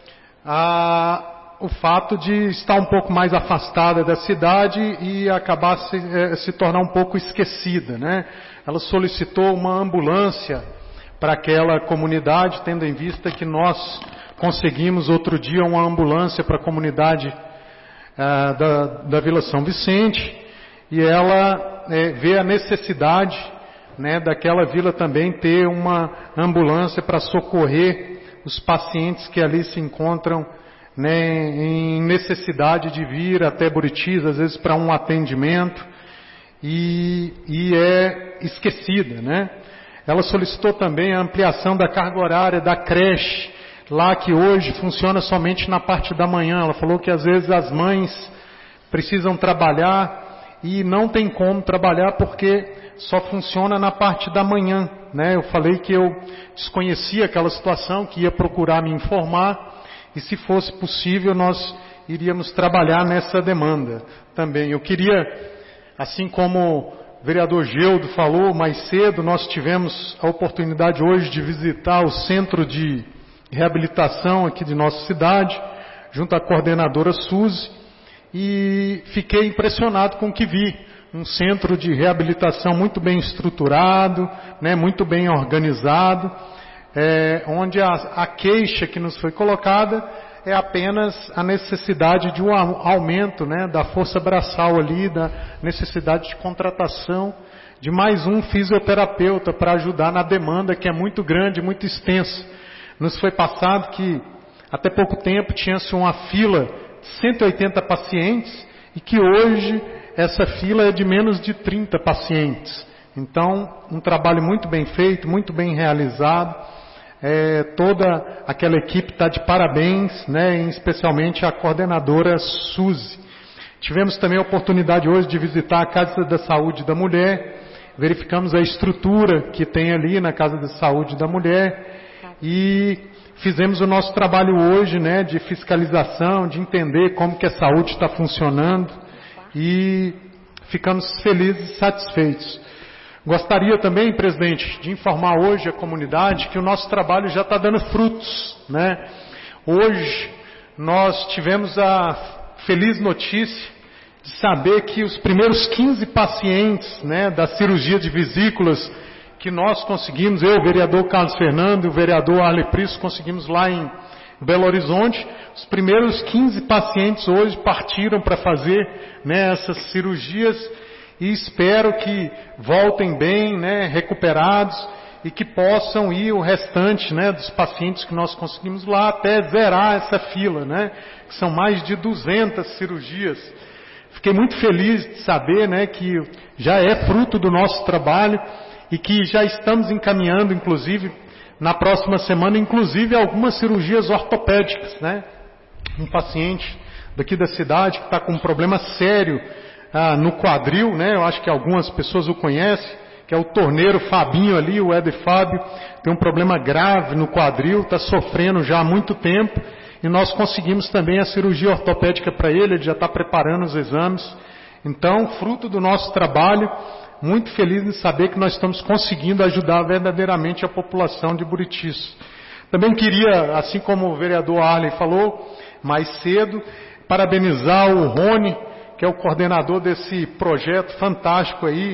S6: a, o fato de estar um pouco mais afastada da cidade e acabar se, é, se tornar um pouco esquecida, né? Ela solicitou uma ambulância para aquela comunidade, tendo em vista que nós conseguimos outro dia uma ambulância para a comunidade ah, da, da Vila São Vicente, e ela é, vê a necessidade, né, daquela vila também ter uma ambulância para socorrer os pacientes que ali se encontram, né, em necessidade de vir até Buritis, às vezes para um atendimento, e, e é esquecida, né? Ela solicitou também a ampliação da carga horária da creche, lá que hoje funciona somente na parte da manhã. Ela falou que às vezes as mães precisam trabalhar e não tem como trabalhar porque só funciona na parte da manhã, né? Eu falei que eu desconhecia aquela situação, que ia procurar me informar e, se fosse possível, nós iríamos trabalhar nessa demanda também. Eu queria, assim como o vereador Geudo falou mais cedo, nós tivemos a oportunidade hoje de visitar o centro de reabilitação aqui de nossa cidade, junto à coordenadora Suzy, e fiquei impressionado com o que vi. Um centro de reabilitação muito bem estruturado, né, muito bem organizado, é, onde a, a queixa que nos foi colocada é apenas a necessidade de um aumento, né, da força braçal ali, da necessidade de contratação de mais um fisioterapeuta para ajudar na demanda que é muito grande, muito extensa. Nos foi passado que até pouco tempo tinha-se uma fila de cento e oitenta pacientes e que hoje essa fila é de menos de trinta pacientes. Então, um trabalho muito bem feito, muito bem realizado. É, toda aquela equipe está de parabéns, né, especialmente a coordenadora Suzy. Tivemos também a oportunidade hoje de visitar a Casa da Saúde da Mulher, verificamos a estrutura que tem ali na Casa da Saúde da Mulher e fizemos o nosso trabalho hoje, né, de fiscalização, de entender como que a saúde está funcionando e ficamos felizes e satisfeitos. Gostaria também, presidente, de informar hoje a comunidade que o nosso trabalho já está dando frutos, né? Hoje nós tivemos a feliz notícia de saber que os primeiros quinze pacientes, né, da cirurgia de vesículas que nós conseguimos, eu, o vereador Carlos Fernando e o vereador Arley Priso, conseguimos lá em Belo Horizonte, os primeiros quinze pacientes hoje partiram para fazer, né, essas cirurgias. E espero que voltem bem, né, recuperados, e que possam ir o restante, né, dos pacientes que nós conseguimos lá até zerar essa fila, né, que são mais de duzentas cirurgias. Fiquei muito feliz de saber, né, que já é fruto do nosso trabalho e que já estamos encaminhando, inclusive, na próxima semana, inclusive algumas cirurgias ortopédicas, né. Um paciente daqui da cidade que está com um problema sério Ah, no quadril, né? Eu acho que algumas pessoas o conhecem, que é o torneiro Fabinho ali, o Ed Fábio, tem um problema grave no quadril, está sofrendo já há muito tempo, e nós conseguimos também a cirurgia ortopédica para ele, ele já está preparando os exames. Então, fruto do nosso trabalho, muito feliz em saber que nós estamos conseguindo ajudar verdadeiramente a população de Buritis. Também queria, assim como o vereador Arley falou mais cedo, parabenizar o Rony, que é o coordenador desse projeto fantástico aí,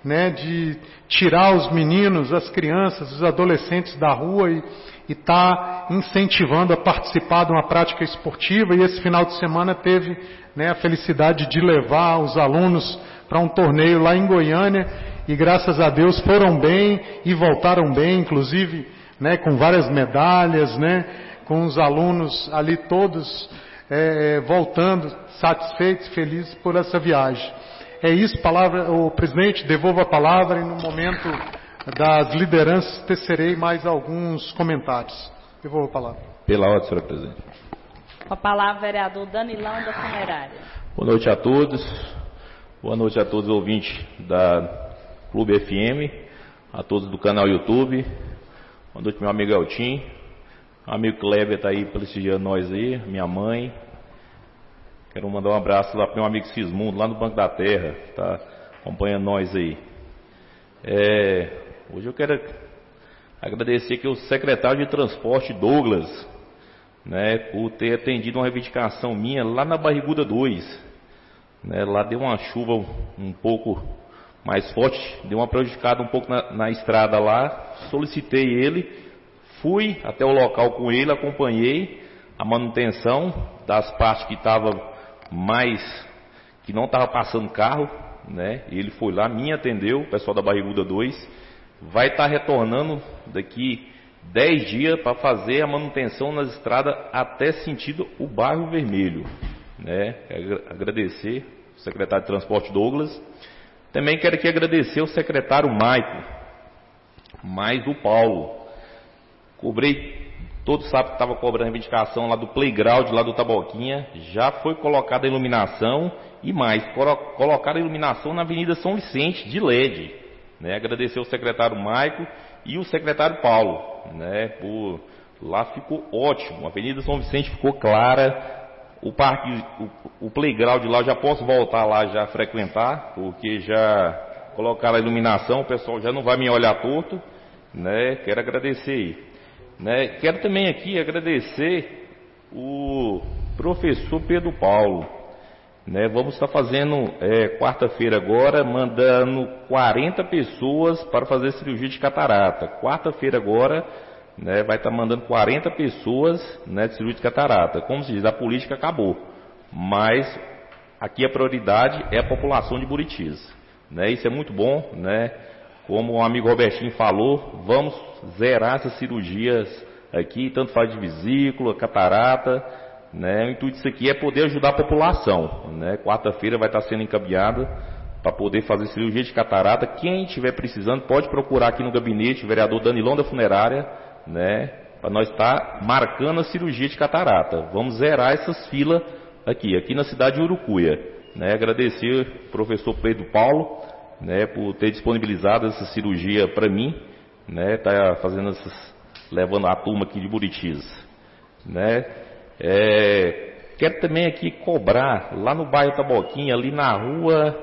S6: né, de tirar os meninos, as crianças, os adolescentes da rua e está incentivando a participar de uma prática esportiva. E esse final de semana teve, né, a felicidade de levar os alunos para um torneio lá em Goiânia e graças a Deus foram bem e voltaram bem, inclusive, né, com várias medalhas, né, com os alunos ali todos é, voltando satisfeitos, felizes por essa viagem. É isso, palavra, o presidente, devolvo a palavra e no momento das lideranças tecerei mais alguns comentários. Devolvo a palavra.
S3: Pela ordem, senhora presidente.
S1: Com a palavra, vereador Danilão da Funerária.
S3: Boa noite a todos. Boa noite a todos os ouvintes da Clube F M, a todos do canal YouTube. Boa noite, meu amigo Eltim. Meu amigo Kleber está aí prestigiando nós aí, minha mãe. Quero mandar um abraço lá para meu amigo Sismundo, lá no Banco da Terra, está acompanhando nós aí. É, hoje eu quero agradecer aqui ao secretário de Transporte, Douglas, né, por ter atendido uma reivindicação minha lá na Barriguda dois. Né, lá deu uma chuva um, um pouco mais forte, deu uma prejudicada um pouco na, na estrada lá. Solicitei ele, fui até o local com ele, acompanhei a manutenção das partes que estavam mais, que não estava passando carro, né? Ele foi lá, me atendeu, o pessoal da Barriguda dois, vai estar retornando daqui dez dias para fazer a manutenção nas estradas até sentido o Bairro Vermelho, né? Agradecer o secretário de Transporte Douglas. Também quero aqui agradecer o secretário Maico, mais o Paulo. Cobrei, todos sabem que estava cobrando a reivindicação lá do playground, lá do Taboquinha. Já foi colocada a iluminação e mais, colocaram a iluminação na Avenida São Vicente de L E D. Né? Agradecer o secretário Maico e o secretário Paulo. Né? Por, lá ficou ótimo, a Avenida São Vicente ficou clara. O parque, o, o playground lá, eu já posso voltar lá já frequentar, porque já colocaram a iluminação, o pessoal já não vai me olhar torto. Né? Quero agradecer aí. Né? Quero também aqui agradecer o professor Pedro Paulo. Né? Vamos estar fazendo é, quarta-feira agora, mandando quarenta pessoas para fazer cirurgia de catarata. Quarta-feira agora, né, vai estar mandando quarenta pessoas, né, de cirurgia de catarata. Como se diz, a política acabou. Mas aqui a prioridade é a população de Buritis. Né? Isso é muito bom, né? Como o amigo Robertinho falou, vamos zerar essas cirurgias aqui, tanto faz de vesícula, catarata, né? O intuito disso aqui é poder ajudar a população, né? Quarta-feira vai estar sendo encaminhada para poder fazer cirurgia de catarata. Quem estiver precisando pode procurar aqui no gabinete o vereador Danilão da Funerária, né? Para nós estar marcando a cirurgia de catarata. Vamos zerar essas filas aqui, aqui na cidade de Urucuia, né? Agradecer ao professor Pedro Paulo, né, por ter disponibilizado essa cirurgia para mim, né, tá fazendo essas, levando a turma aqui de Buritis, né. É, quero também aqui cobrar lá no bairro Taboquinha, ali na rua,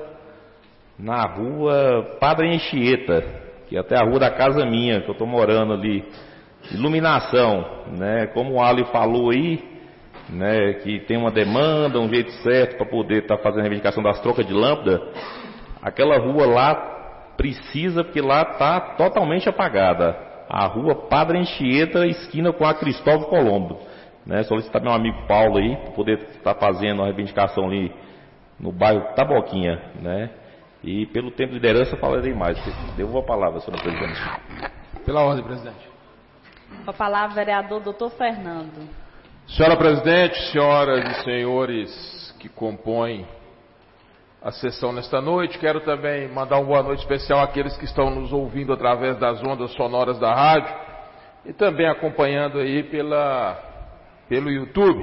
S3: na rua Padre Anchieta, que é até a rua da casa minha, que eu estou morando ali, iluminação, né, como o Ali falou aí, né, que tem uma demanda, um jeito certo para poder estar tá fazendo a reivindicação das trocas de lâmpada. Aquela rua lá precisa, porque lá está totalmente apagada. A rua Padre Anchieta, esquina com a Cristóvão Colombo. Né? Solicitar meu amigo Paulo aí, para poder estar tá fazendo a reivindicação ali no bairro Taboquinha. Né? E pelo tempo de liderança falarei mais. Devolvo a palavra, senhora presidente.
S9: Pela ordem, presidente.
S1: Com a palavra, vereador doutor Fernando.
S9: Senhora presidente, senhoras e senhores que compõem a sessão nesta noite, quero também mandar uma boa noite especial àqueles que estão nos ouvindo através das ondas sonoras da rádio e também acompanhando aí pela, pelo YouTube.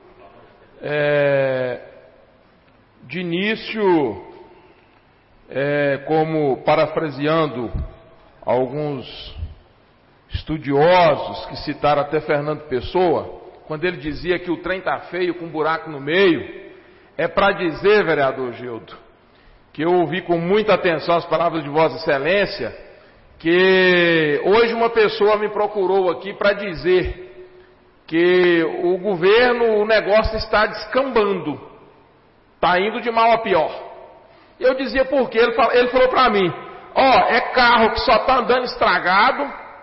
S9: É, de início, é, como parafraseando alguns estudiosos que citaram até Fernando Pessoa, quando ele dizia que o trem está feio com um buraco no meio, é para dizer, vereador Gildo, que eu ouvi com muita atenção as palavras de Vossa Excelência, que hoje uma pessoa me procurou aqui para dizer que o governo, o negócio está descambando, está indo de mal a pior. Eu dizia por quê? Ele falou, ele falou para mim, Ó, é carro que só está andando estragado,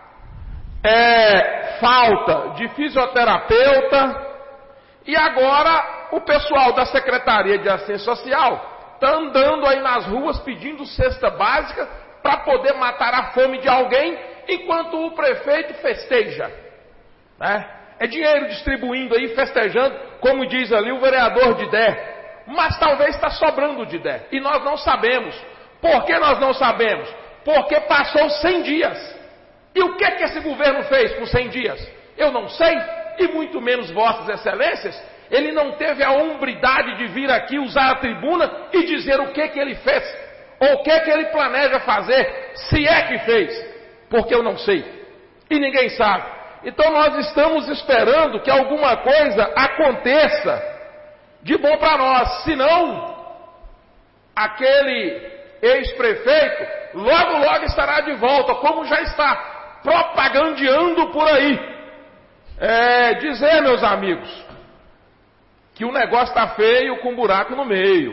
S9: é falta de fisioterapeuta, e agora o pessoal da Secretaria de Assistência Social está andando aí nas ruas pedindo cesta básica para poder matar a fome de alguém, enquanto o prefeito festeja, né? É dinheiro distribuindo aí, festejando, como diz ali o vereador Didé. Mas talvez está sobrando Didé, e nós não sabemos. Por que nós não sabemos? Porque passou cem dias. E o que que esse governo fez com cem dias? Eu não sei, e muito menos vossas excelências. Ele não teve a hombridade de vir aqui usar a tribuna e dizer o que que ele fez, ou o que que ele planeja fazer, se é que fez, porque eu não sei, e ninguém sabe. Então nós estamos esperando que alguma coisa aconteça de bom para nós, senão aquele ex-prefeito logo logo estará de volta, como já está propagandeando por aí. É, dizer, meus amigos, que o negócio está feio com um buraco no meio.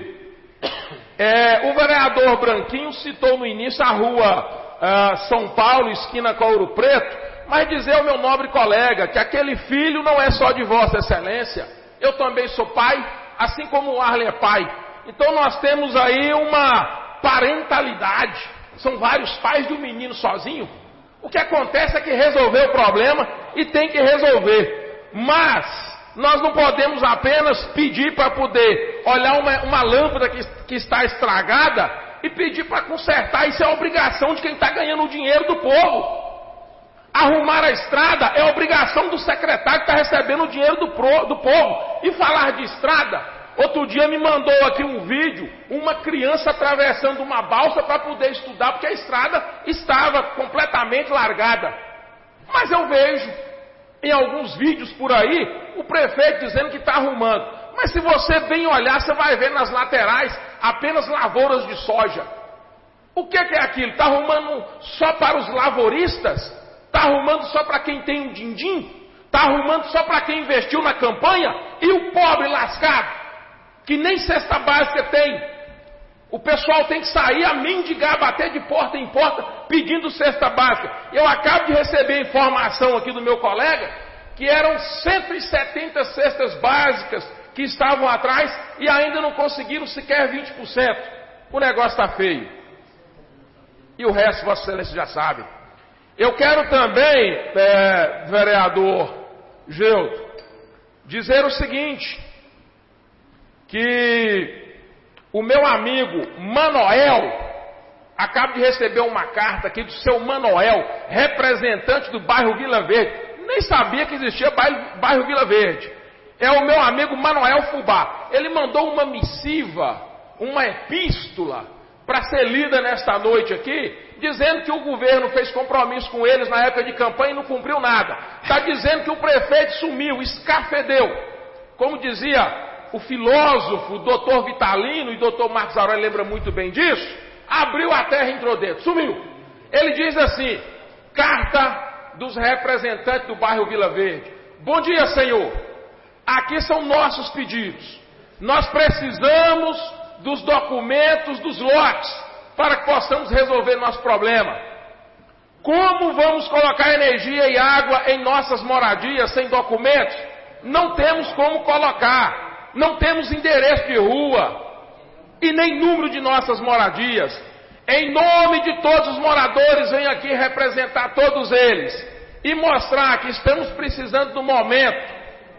S9: É, o vereador Branquinho citou no início a rua ah, São Paulo, esquina com Ouro Preto, mas dizer ao meu nobre colega que aquele filho não é só de Vossa Excelência. Eu também sou pai, assim como o Arley é pai. Então nós temos aí uma parentalidade. São vários pais de um menino sozinho. O que acontece é que resolveu o problema e tem que resolver. Mas nós não podemos apenas pedir para poder olhar uma, uma lâmpada que, que está estragada e pedir para consertar. Isso é obrigação de quem está ganhando o dinheiro do povo. Arrumar a estrada é obrigação do secretário que está recebendo o dinheiro do, pro, do povo. E falar de estrada, outro dia me mandou aqui um vídeo, uma criança atravessando uma balsa para poder estudar, porque a estrada estava completamente largada. Mas eu vejo em alguns vídeos por aí, o prefeito dizendo que está arrumando. Mas se você bem olhar, você vai ver nas laterais apenas lavouras de soja. O que, que é aquilo? Está arrumando só para os lavouristas? Está arrumando só para quem tem um din-din? Está arrumando só para quem investiu na campanha? E o pobre lascado, que nem cesta básica tem? O pessoal tem que sair a mendigar, bater de porta em porta, pedindo cesta básica. Eu acabo de receber informação aqui do meu colega, que eram cento e setenta cestas básicas que estavam atrás e ainda não conseguiram sequer vinte por cento. O negócio está feio. E o resto, Vossa Excelência já sabe. Eu quero também, é, vereador Geudo, dizer o seguinte, que o meu amigo Manoel, acabo de receber uma carta aqui do seu Manoel, representante do bairro Vila Verde, nem sabia que existia bairro, bairro Vila Verde, é o meu amigo Manoel Fubá. Ele mandou uma missiva, uma epístola, para ser lida nesta noite aqui, dizendo que o governo fez compromisso com eles na época de campanha e não cumpriu nada. Está dizendo que o prefeito sumiu, escafedeu. Como dizia o filósofo doutor Vitalino, e doutor Marcos Aurélio lembra muito bem disso, abriu a terra e entrou dentro, sumiu. Ele diz assim, carta dos representantes do bairro Vila Verde. Bom dia, senhor. Aqui são nossos pedidos. Nós precisamos dos documentos dos lotes para que possamos resolver nosso problema. Como vamos colocar energia e água em nossas moradias sem documentos? Não temos como colocar, não temos endereço de rua e nem número de nossas moradias. Em nome de todos os moradores, venho aqui representar todos eles e mostrar que estamos precisando do momento.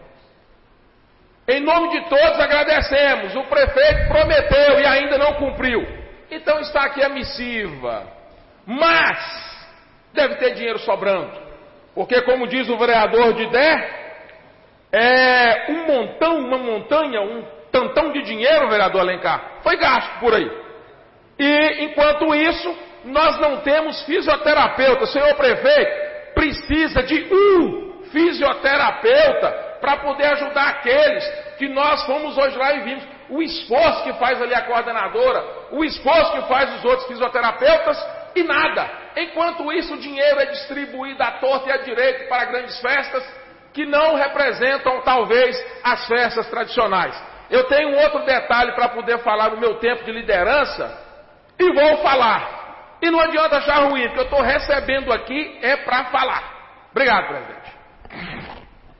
S9: Em nome de todos agradecemos, o prefeito prometeu e ainda não cumpriu. Então está aqui a missiva, mas deve ter dinheiro sobrando, porque como diz o vereador Didé, é um montão, uma montanha, um tantão de dinheiro, vereador Alencar, foi gasto por aí. E enquanto isso, nós não temos fisioterapeuta. Senhor prefeito, precisa de um fisioterapeuta para poder ajudar aqueles que nós fomos hoje lá e vimos. O esforço que faz ali a coordenadora, o esforço que faz os outros fisioterapeutas e nada. Enquanto isso, o dinheiro é distribuído à torta e à direita para grandes festas que não representam, talvez, as festas tradicionais. Eu tenho um outro detalhe para poder falar no meu tempo de liderança e vou falar. E não adianta achar ruim, porque eu estou recebendo aqui é para falar. Obrigado, presidente.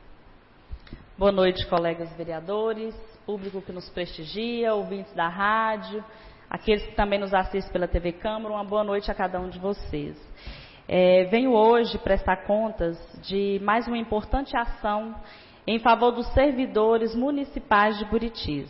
S1: Boa noite, colegas vereadores, público que nos prestigia, ouvintes da rádio, aqueles que também nos assistem pela T V Câmara, uma boa noite a cada um de vocês. É, venho hoje prestar contas de mais uma importante ação em favor dos servidores municipais de Buritis.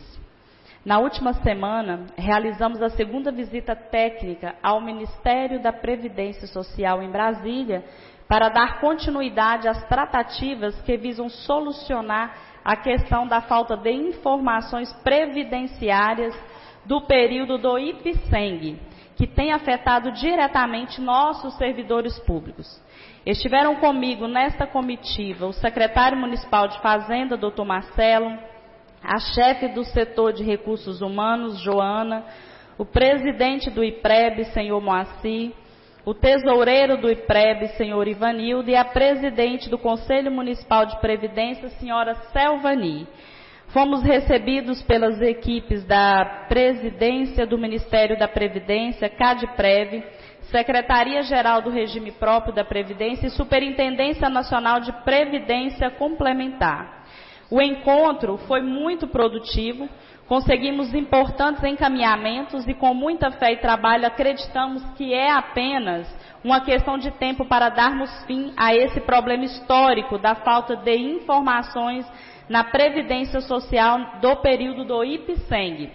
S1: Na última semana, realizamos a segunda visita técnica ao Ministério da Previdência Social em Brasília, para dar continuidade às tratativas que visam solucionar a questão da falta de informações previdenciárias do período do IPSENG, que tem afetado diretamente nossos servidores públicos. Estiveram comigo nesta comitiva o secretário municipal de Fazenda, doutor Marcelo, a chefe do setor de recursos humanos, Joana, o presidente do IPREB, senhor Moacir, o tesoureiro do IPREB, senhor Ivanildo, e a presidente do Conselho Municipal de Previdência, senhora Selvani. Fomos recebidos pelas equipes da Presidência do Ministério da Previdência, CADPREV, Secretaria-Geral do Regime Próprio da Previdência e Superintendência Nacional de Previdência Complementar. O encontro foi muito produtivo, conseguimos importantes encaminhamentos e com muita fé e trabalho acreditamos que é apenas uma questão de tempo para darmos fim a esse problema histórico da falta de informações na Previdência Social do período do IPSENG.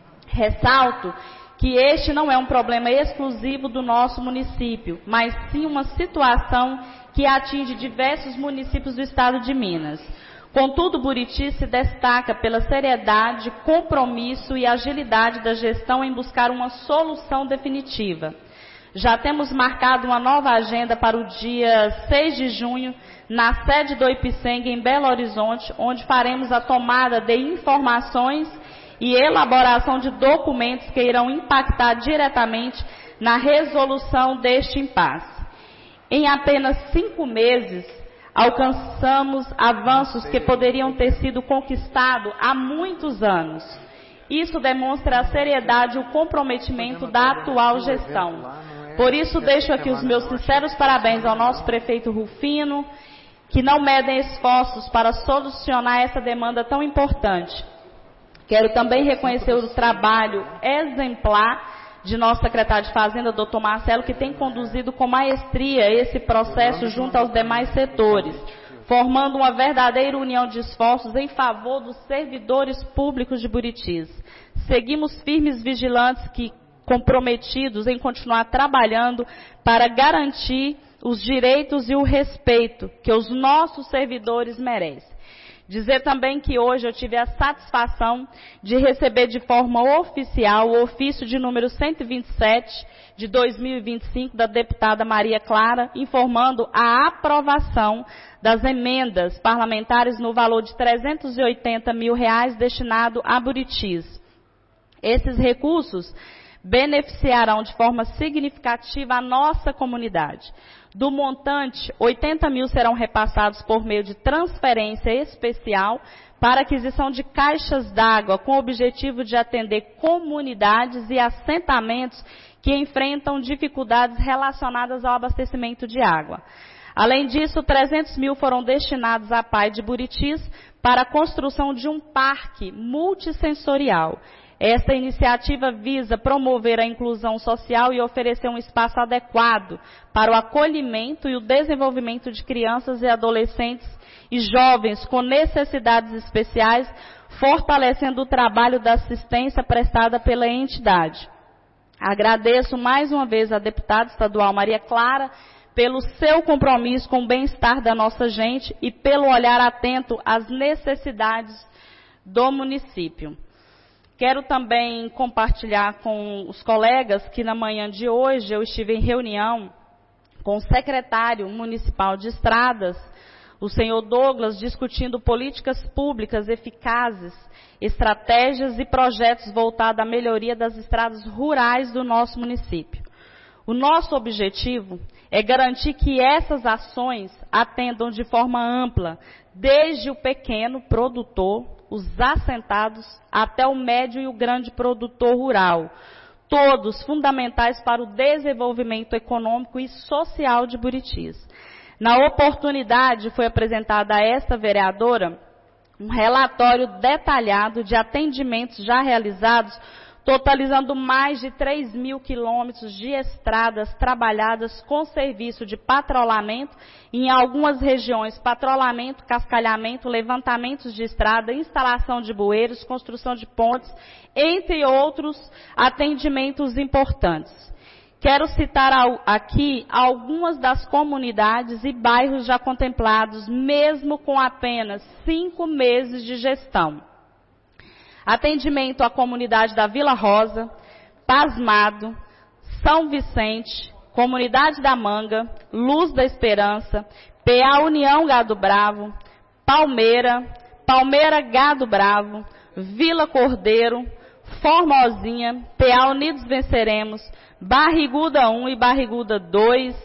S1: Ressalto que este não é um problema exclusivo do nosso município, mas sim uma situação que atinge diversos municípios do estado de Minas. Contudo, Buriti se destaca pela seriedade, compromisso e agilidade da gestão em buscar uma solução definitiva. Já temos marcado uma nova agenda para o dia seis de junho, na sede do IPSENG em Belo Horizonte, onde faremos a tomada de informações e elaboração de documentos que irão impactar diretamente na resolução deste impasse. Em apenas cinco meses, alcançamos avanços que poderiam ter sido conquistados há muitos anos. Isso demonstra a seriedade e o comprometimento da atual gestão. Por isso, deixo aqui os meus sinceros parabéns ao nosso prefeito Rufino, que não medem esforços para solucionar essa demanda tão importante. Quero também reconhecer o trabalho exemplar de nosso secretário de Fazenda, doutor Marcelo, que tem conduzido com maestria esse processo junto aos demais setores, formando uma verdadeira união de esforços em favor dos servidores públicos de Buritis. Seguimos firmes vigilantes que comprometidos em continuar trabalhando para garantir os direitos e o respeito que os nossos servidores merecem. Dizer também que hoje eu tive a satisfação de receber de forma oficial o ofício de número cento e vinte e sete de dois mil e vinte e cinco da deputada Maria Clara, informando a aprovação das emendas parlamentares no valor de trezentos e oitenta mil reais destinado a Buritis. Esses recursos beneficiarão de forma significativa a nossa comunidade. Do montante, oitenta mil serão repassados por meio de transferência especial para aquisição de caixas d'água, com o objetivo de atender comunidades e assentamentos que enfrentam dificuldades relacionadas ao abastecimento de água. Além disso, trezentos mil foram destinados à P A I de Buritis para a construção de um parque multissensorial. Esta iniciativa visa promover a inclusão social e oferecer um espaço adequado para o acolhimento e o desenvolvimento de crianças e adolescentes e jovens com necessidades especiais, fortalecendo o trabalho da assistência prestada pela entidade. Agradeço mais uma vez à deputada estadual Maria Clara pelo seu compromisso com o bem-estar da nossa gente e pelo olhar atento às necessidades do município. Quero também compartilhar com os colegas que na manhã de hoje eu estive em reunião com o secretário municipal de estradas, o senhor Douglas, discutindo políticas públicas eficazes, estratégias e projetos voltados à melhoria das estradas rurais do nosso município. O nosso objetivo é garantir que essas ações atendam de forma ampla, desde o pequeno produtor, os assentados, até o médio e o grande produtor rural. todos fundamentais para o desenvolvimento econômico e social de Buritis. Na oportunidade, foi apresentada a esta vereadora um relatório detalhado de atendimentos já realizados, totalizando mais de três mil quilômetros de estradas trabalhadas com serviço de patrulhamento, em algumas regiões, patrulhamento, cascalhamento, levantamentos de estrada, instalação de bueiros, construção de pontes, entre outros atendimentos importantes. Quero citar aqui algumas das comunidades e bairros já contemplados, mesmo com apenas cinco meses de gestão. Atendimento à comunidade da Vila Rosa, Pasmado, São Vicente, Comunidade da Manga, Luz da Esperança, P A União Gado Bravo, Palmeira, Palmeira Gado Bravo, Vila Cordeiro, Formosinha, P A Unidos Venceremos, Barriguda um e Barriguda dois,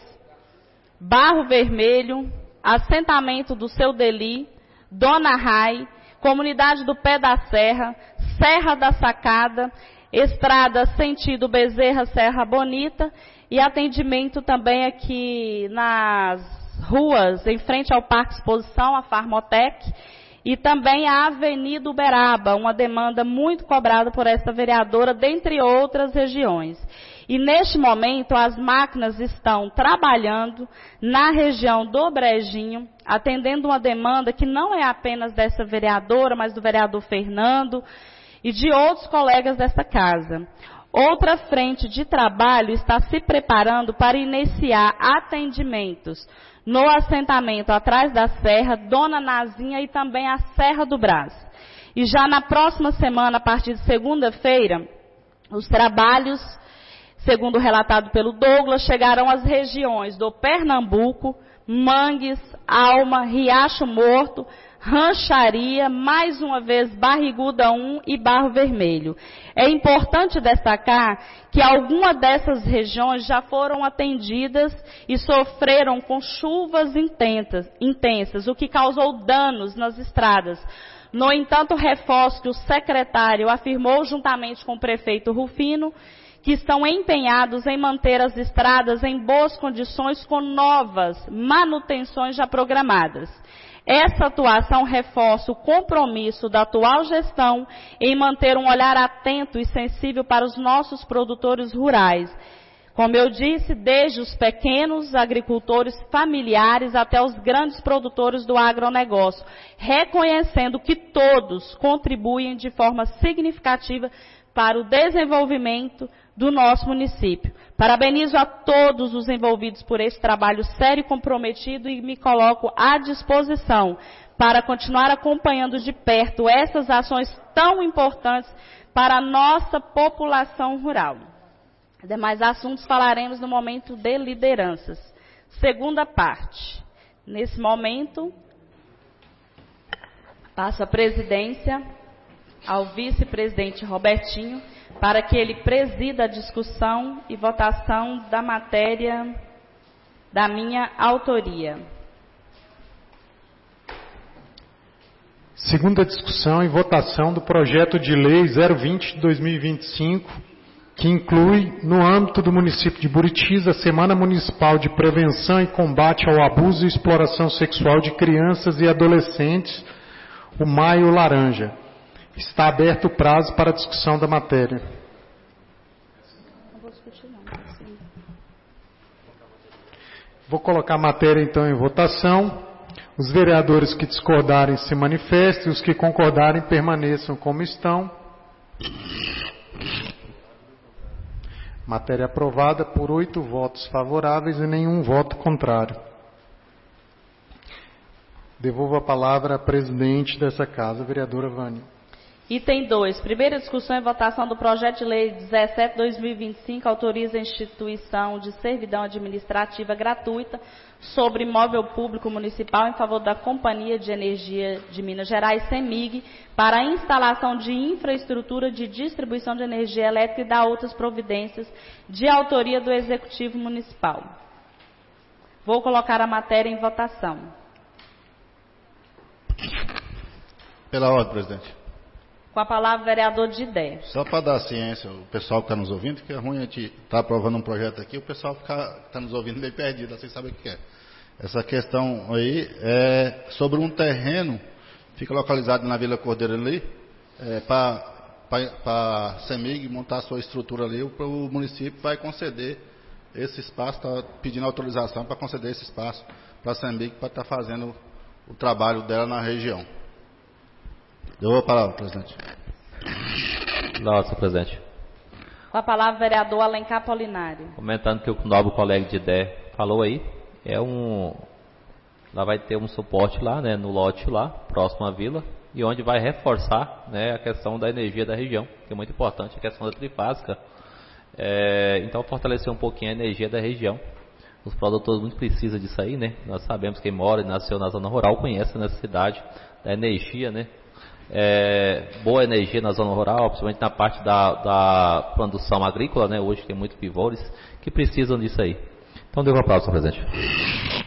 S1: Barro Vermelho, Assentamento do Seu Deli, Dona Rai, Comunidade do Pé da Serra, Serra da Sacada, Estrada sentido Bezerra, Serra Bonita, e atendimento também aqui nas ruas, em frente ao Parque Exposição, a Farmotec, e também a Avenida Uberaba, uma demanda muito cobrada por essa vereadora, dentre outras regiões. E neste momento as máquinas estão trabalhando na região do Brejinho, atendendo uma demanda que não é apenas dessa vereadora, mas do vereador Fernando e de outros colegas dessa casa. Outra frente de trabalho está se preparando para iniciar atendimentos no assentamento atrás da Serra, Dona Nazinha e também a Serra do Brás. E já na próxima semana, a partir de segunda-feira, os trabalhos, segundo relatado pelo Douglas, chegarão às regiões do Pernambuco, Mangues, Alma, Riacho Morto, Rancharia, mais uma vez Barriguda um e Barro Vermelho. É importante destacar que algumas dessas regiões já foram atendidas e sofreram com chuvas intensas, intensas, o que causou danos nas estradas. No entanto, reforço que o secretário afirmou juntamente com o prefeito Rufino que estão empenhados em manter as estradas em boas condições com novas manutenções já programadas. Essa atuação reforça o compromisso da atual gestão em manter um olhar atento e sensível para os nossos produtores rurais. Como eu disse, desde os pequenos agricultores familiares até os grandes produtores do agronegócio, reconhecendo que todos contribuem de forma significativa para o desenvolvimento do nosso município. Parabenizo a todos os envolvidos por esse trabalho sério e comprometido e me coloco à disposição para continuar acompanhando de perto essas ações tão importantes para a nossa população rural. Demais assuntos falaremos no momento de lideranças. Segunda parte. Nesse momento, passo a presidência ao vice-presidente Robertinho, para que ele presida a discussão e votação da matéria da minha autoria.
S6: Segunda discussão e votação do projeto de lei zero vinte de dois mil e vinte e cinco, que inclui, no âmbito do município de Buritis, a Semana Municipal de Prevenção e Combate ao Abuso e Exploração Sexual de Crianças e Adolescentes, o Maio Laranja. Está aberto o prazo para a discussão da matéria. Vou colocar a matéria então em votação. Os vereadores que discordarem se manifestem, os que concordarem permaneçam como estão. Matéria aprovada por oito votos favoráveis e nenhum voto contrário. Devolvo a palavra à presidente dessa casa, a vereadora Vânia.
S1: Item dois. Primeira discussão e votação do projeto de lei dezessete barra dois mil e vinte e cinco, autoriza a instituição de servidão administrativa gratuita sobre imóvel público municipal em favor da Companhia de Energia de Minas Gerais, CEMIG, para a instalação de infraestrutura de distribuição de energia elétrica e da outras providências de autoria do Executivo Municipal. Vou colocar a matéria em votação.
S7: Pela ordem, presidente.
S1: Com Com a palavra, o vereador Didé.
S7: Só para dar ciência, o pessoal que está nos ouvindo, que é ruim a gente estar tá aprovando um projeto aqui, o pessoal está nos ouvindo meio perdido, sem saber o que é. Essa questão aí é sobre um terreno, fica localizado na Vila Cordeiro ali, é, para a CEMIG montar a sua estrutura ali, o, o município vai conceder esse espaço, está pedindo autorização para conceder esse espaço para a CEMIG para estar tá fazendo o trabalho dela na região. Deu a palavra, presidente.
S4: Nossa, presidente.
S1: Com a palavra, o vereador Alencar Polinário.
S4: Comentando que o novo colega de Dé falou aí, é um... Lá vai ter um suporte lá, né, no lote lá, próximo à vila, e onde vai reforçar, né, a questão da energia da região, que é muito importante, a questão da trifásica. É, então, fortalecer um pouquinho a energia da região. Os produtores muito precisam disso aí, né? Nós sabemos, quem mora e nasceu na zona rural conhece a necessidade da energia, né? É, boa energia na zona rural, principalmente na parte da, da produção agrícola, né? Hoje tem muitos pivôs que precisam disso aí. Então, deu uma palavra, senhor presidente.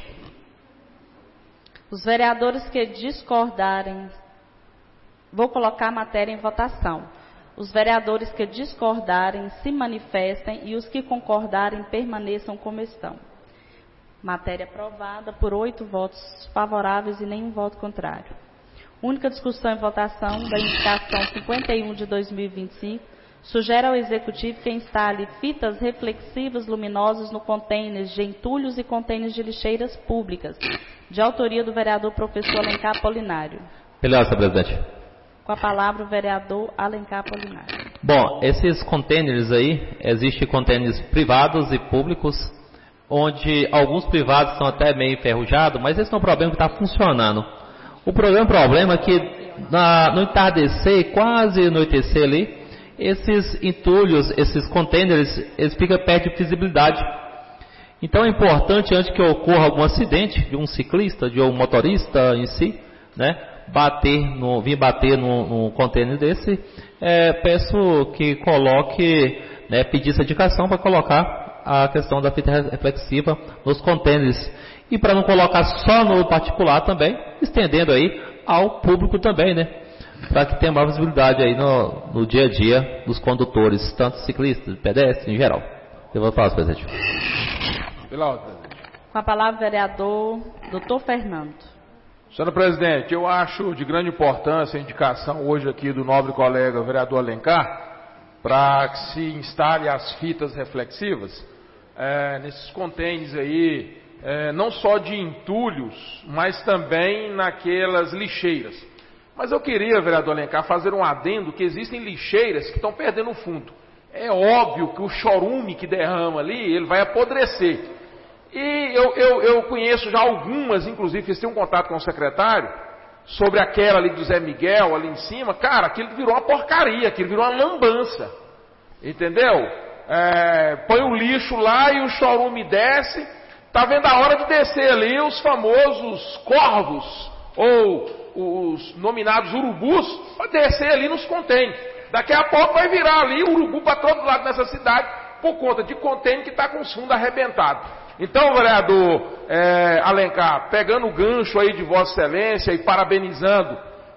S1: Os vereadores que discordarem, vou colocar a matéria em votação. Os vereadores que discordarem se manifestem e os que concordarem permaneçam como estão. Matéria aprovada por oito votos favoráveis e nenhum voto contrário. Única discussão e votação da indicação cinquenta e um de dois mil e vinte e cinco sugere ao Executivo que instale fitas reflexivas luminosas no contêineres de entulhos e contêineres de lixeiras públicas, de autoria do vereador professor Alencar Polinário.
S4: Beleza, senhor presidente.
S1: Com a palavra, o vereador Alencar Polinário.
S4: Bom, esses contêineres aí, existem contêineres privados e públicos, onde alguns privados estão até meio enferrujados, mas esse não é um problema que está funcionando. O problema, problema é que na, no entardecer, quase anoitecer ali, esses entulhos, esses contêineres, eles ficam perto de visibilidade. Então é importante, antes que ocorra algum acidente de um ciclista, de um motorista em si, né, bater no, vir bater num, num contêiner desse, é, peço que coloque, né, pedir essa indicação para colocar a questão da fita reflexiva nos contêineres. E para não colocar só no particular também, estendendo aí ao público também, né? Para que tenha maior visibilidade aí no, no dia a dia dos condutores, tanto ciclistas, pedestres, em geral. Eu vou falar, presidente.
S1: Com a palavra, o vereador doutor Fernando.
S9: Senhor presidente, eu acho de grande importância a indicação hoje aqui do nobre colega vereador Alencar para que se instale as fitas reflexivas é, nesses contêineres aí, é, não só de entulhos, mas também naquelas lixeiras. Mas eu queria, vereador Alencar, fazer um adendo que existem lixeiras que estão perdendo o fundo. É óbvio que o chorume que derrama ali, ele vai apodrecer. E eu, eu, eu conheço já algumas, inclusive fiz um contato com o secretário, sobre aquela ali do Zé Miguel, ali em cima. Cara, aquilo virou uma porcaria, aquilo virou uma lambança. Entendeu? É, põe o lixo lá e o chorume desce. Tá vendo a hora de descer ali os famosos corvos, ou os nominados urubus, para descer ali nos contêineres. Daqui a pouco vai virar ali urubu para todo lado nessa cidade, por conta de contêiner que está com os fundos arrebentados. Então, vereador é, Alencar, pegando o gancho aí de Vossa Excelência e parabenizando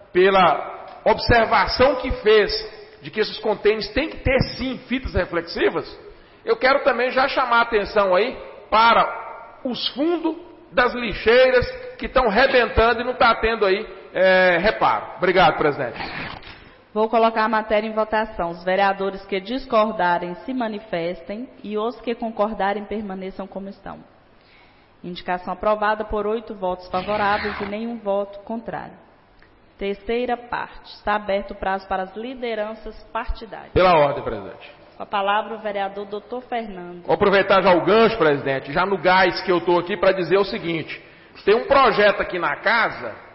S9: pela observação que fez de que esses contêineres têm que ter sim fitas reflexivas, eu quero também já chamar a atenção aí para os fundos das lixeiras que estão rebentando e não está tendo aí é, reparo. Obrigado, presidente.
S1: Vou colocar a matéria em votação. Os vereadores que discordarem se manifestem e os que concordarem permaneçam como estão. Indicação aprovada por oito votos favoráveis e nenhum voto contrário. Terceira parte. Está aberto o prazo para as lideranças partidárias.
S9: Pela ordem, presidente.
S1: Com a palavra o vereador doutor Fernando.
S9: Vou aproveitar já o gancho, presidente, já no gás que eu estou aqui para dizer o seguinte. Tem um projeto aqui na casa...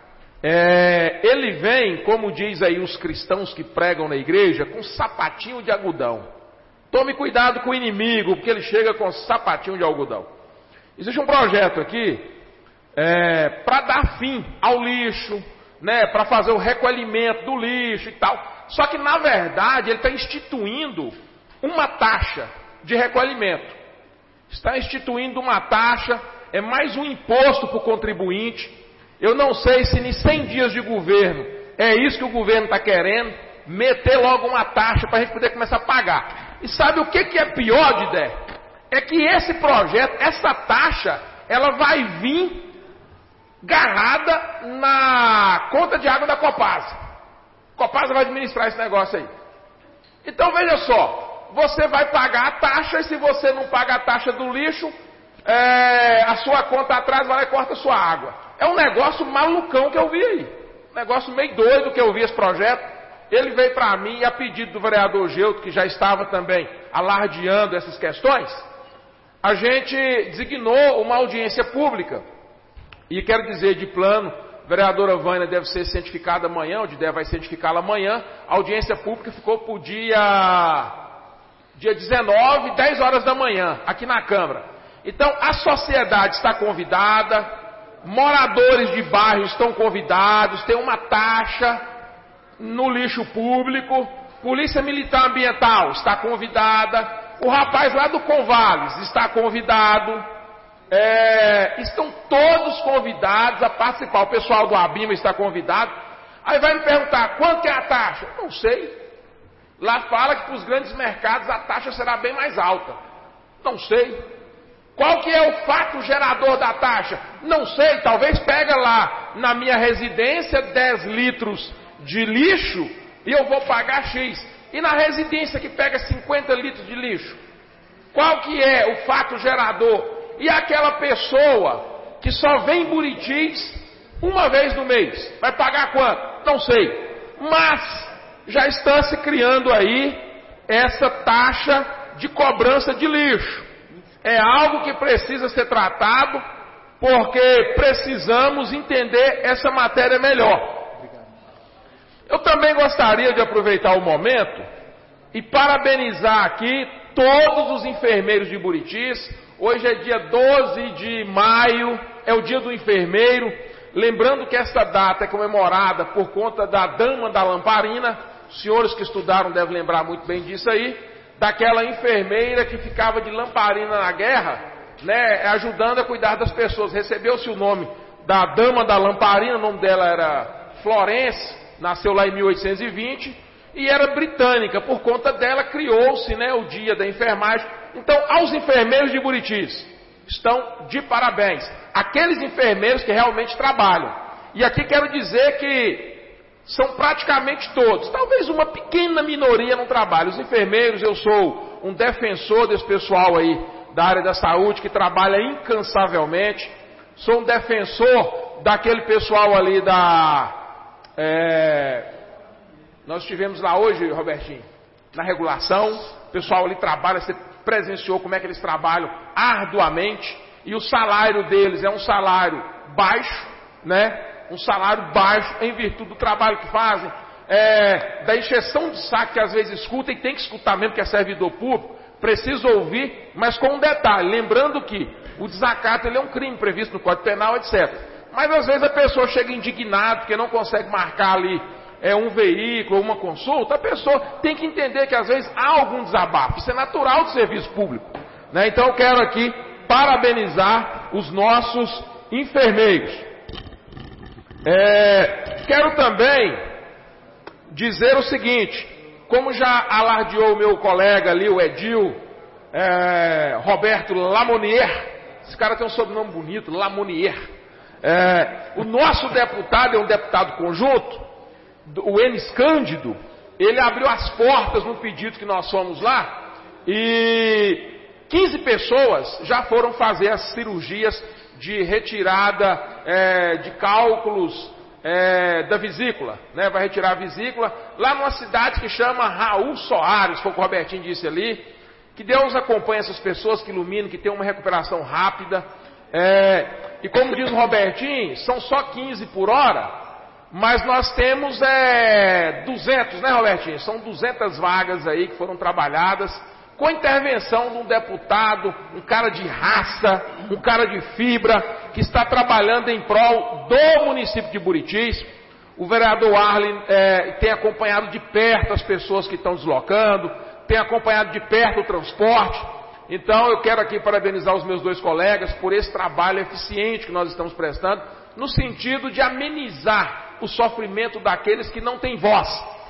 S9: É, ele vem, como diz aí os cristãos que pregam na igreja, com sapatinho de algodão. Tome cuidado com o inimigo, porque ele chega com sapatinho de algodão. Existe um projeto aqui é, para dar fim ao lixo, né, para fazer o recolhimento do lixo e tal. Só que, na verdade, ele está instituindo uma taxa de recolhimento. Está instituindo uma taxa, é mais um imposto para o contribuinte. Eu não sei se em cem dias de governo é isso que o governo está querendo, meter logo uma taxa para a gente poder começar a pagar. E sabe o que, que é pior, Didé? É que esse projeto, essa taxa, ela vai vir garrada na conta de água da Copasa. Copasa vai administrar esse negócio aí. Então veja só, você vai pagar a taxa e se você não paga a taxa do lixo, é, a sua conta atrás vai lá e corta a sua água. É um negócio malucão que eu vi aí. Um negócio meio doido que eu vi esse projeto. Ele veio para mim e a pedido do vereador Geuto, que já estava também alardeando essas questões, a gente designou uma audiência pública. E quero dizer de plano, a vereadora Vânia deve ser cientificada amanhã, o Didé vai cientificá-la amanhã. A audiência pública ficou para o dia, dia dezenove, dez horas da manhã, aqui na Câmara. Então, a sociedade está convidada, moradores de bairro estão convidados, tem uma taxa no lixo público, Polícia Militar Ambiental está convidada, o rapaz lá do Convales está convidado, é, estão todos convidados a participar, o pessoal do Abima está convidado. Aí vai me perguntar, quanto é a taxa? Não sei. Lá fala que para os grandes mercados a taxa será bem mais alta. Não sei. Qual que é o fato gerador da taxa? Não sei, talvez pega lá na minha residência dez litros de lixo e eu vou pagar X. E na residência que pega cinquenta litros de lixo? Qual que é o fato gerador? E aquela pessoa que só vem em Buritis uma vez no mês, vai pagar quanto? Não sei. Mas já está se criando aí essa taxa de cobrança de lixo. É algo que precisa ser tratado, porque precisamos entender essa matéria melhor. Eu também gostaria de aproveitar o momento e parabenizar aqui todos os enfermeiros de Buritis. Hoje é dia doze de maio, é o dia do enfermeiro. Lembrando que essa data é comemorada por conta da Dama da Lamparina. Os senhores que estudaram devem lembrar muito bem disso aí. Daquela enfermeira que ficava de lamparina na guerra, né, ajudando a cuidar das pessoas. Recebeu-se o nome da Dama da Lamparina, o nome dela era Florence, nasceu lá em mil oitocentos e vinte, e era britânica. Por conta dela criou-se, né, o dia da enfermagem. Então, aos enfermeiros de Buritis, estão de parabéns. Aqueles enfermeiros que realmente trabalham. E aqui quero dizer que são praticamente todos, talvez uma pequena minoria não trabalha. Os enfermeiros, eu sou um defensor desse pessoal aí da área da saúde que trabalha incansavelmente. Sou um defensor daquele pessoal ali da... É, nós estivemos lá hoje, Robertinho, na regulação. O pessoal ali trabalha, você presenciou como é que eles trabalham arduamente. E o salário deles é um salário baixo, né? Um salário baixo em virtude do trabalho que fazem, é, da encheção de saco que às vezes escuta, e tem que escutar mesmo que é servidor público, precisa ouvir, mas com um detalhe, lembrando que o desacato ele é um crime previsto no Código Penal, etcétera. Mas às vezes a pessoa chega indignada porque não consegue marcar ali é, um veículo ou uma consulta, a pessoa tem que entender que às vezes há algum desabafo, isso é natural do serviço público, né? Então eu quero aqui parabenizar os nossos enfermeiros. É, quero também dizer o seguinte, como já alardeou o meu colega ali, o Edil, é, Roberto Lamonier, esse cara tem um sobrenome bonito, Lamonier, é, o nosso deputado é um deputado conjunto, o Enes Cândido, ele abriu as portas no pedido que nós fomos lá, e quinze pessoas já foram fazer as cirurgias de retirada é, de cálculos é, da vesícula, né? Vai retirar a vesícula, lá numa cidade que chama Raul Soares, foi o que o Robertinho disse ali, que Deus acompanhe essas pessoas, que ilumine, que tenham uma recuperação rápida, é, e como diz o Robertinho, são só quinze por hora, mas nós temos é, duzentos, né, Robertinho? São duzentas vagas aí que foram trabalhadas, com a intervenção de um deputado, um cara de raça, um cara de fibra, que está trabalhando em prol do município de Buritis. O vereador Arlen é, tem acompanhado de perto as pessoas que estão deslocando, tem acompanhado de perto o transporte. Então eu quero aqui parabenizar os meus dois colegas por esse trabalho eficiente que nós estamos prestando, no sentido de amenizar o sofrimento daqueles que não têm voz.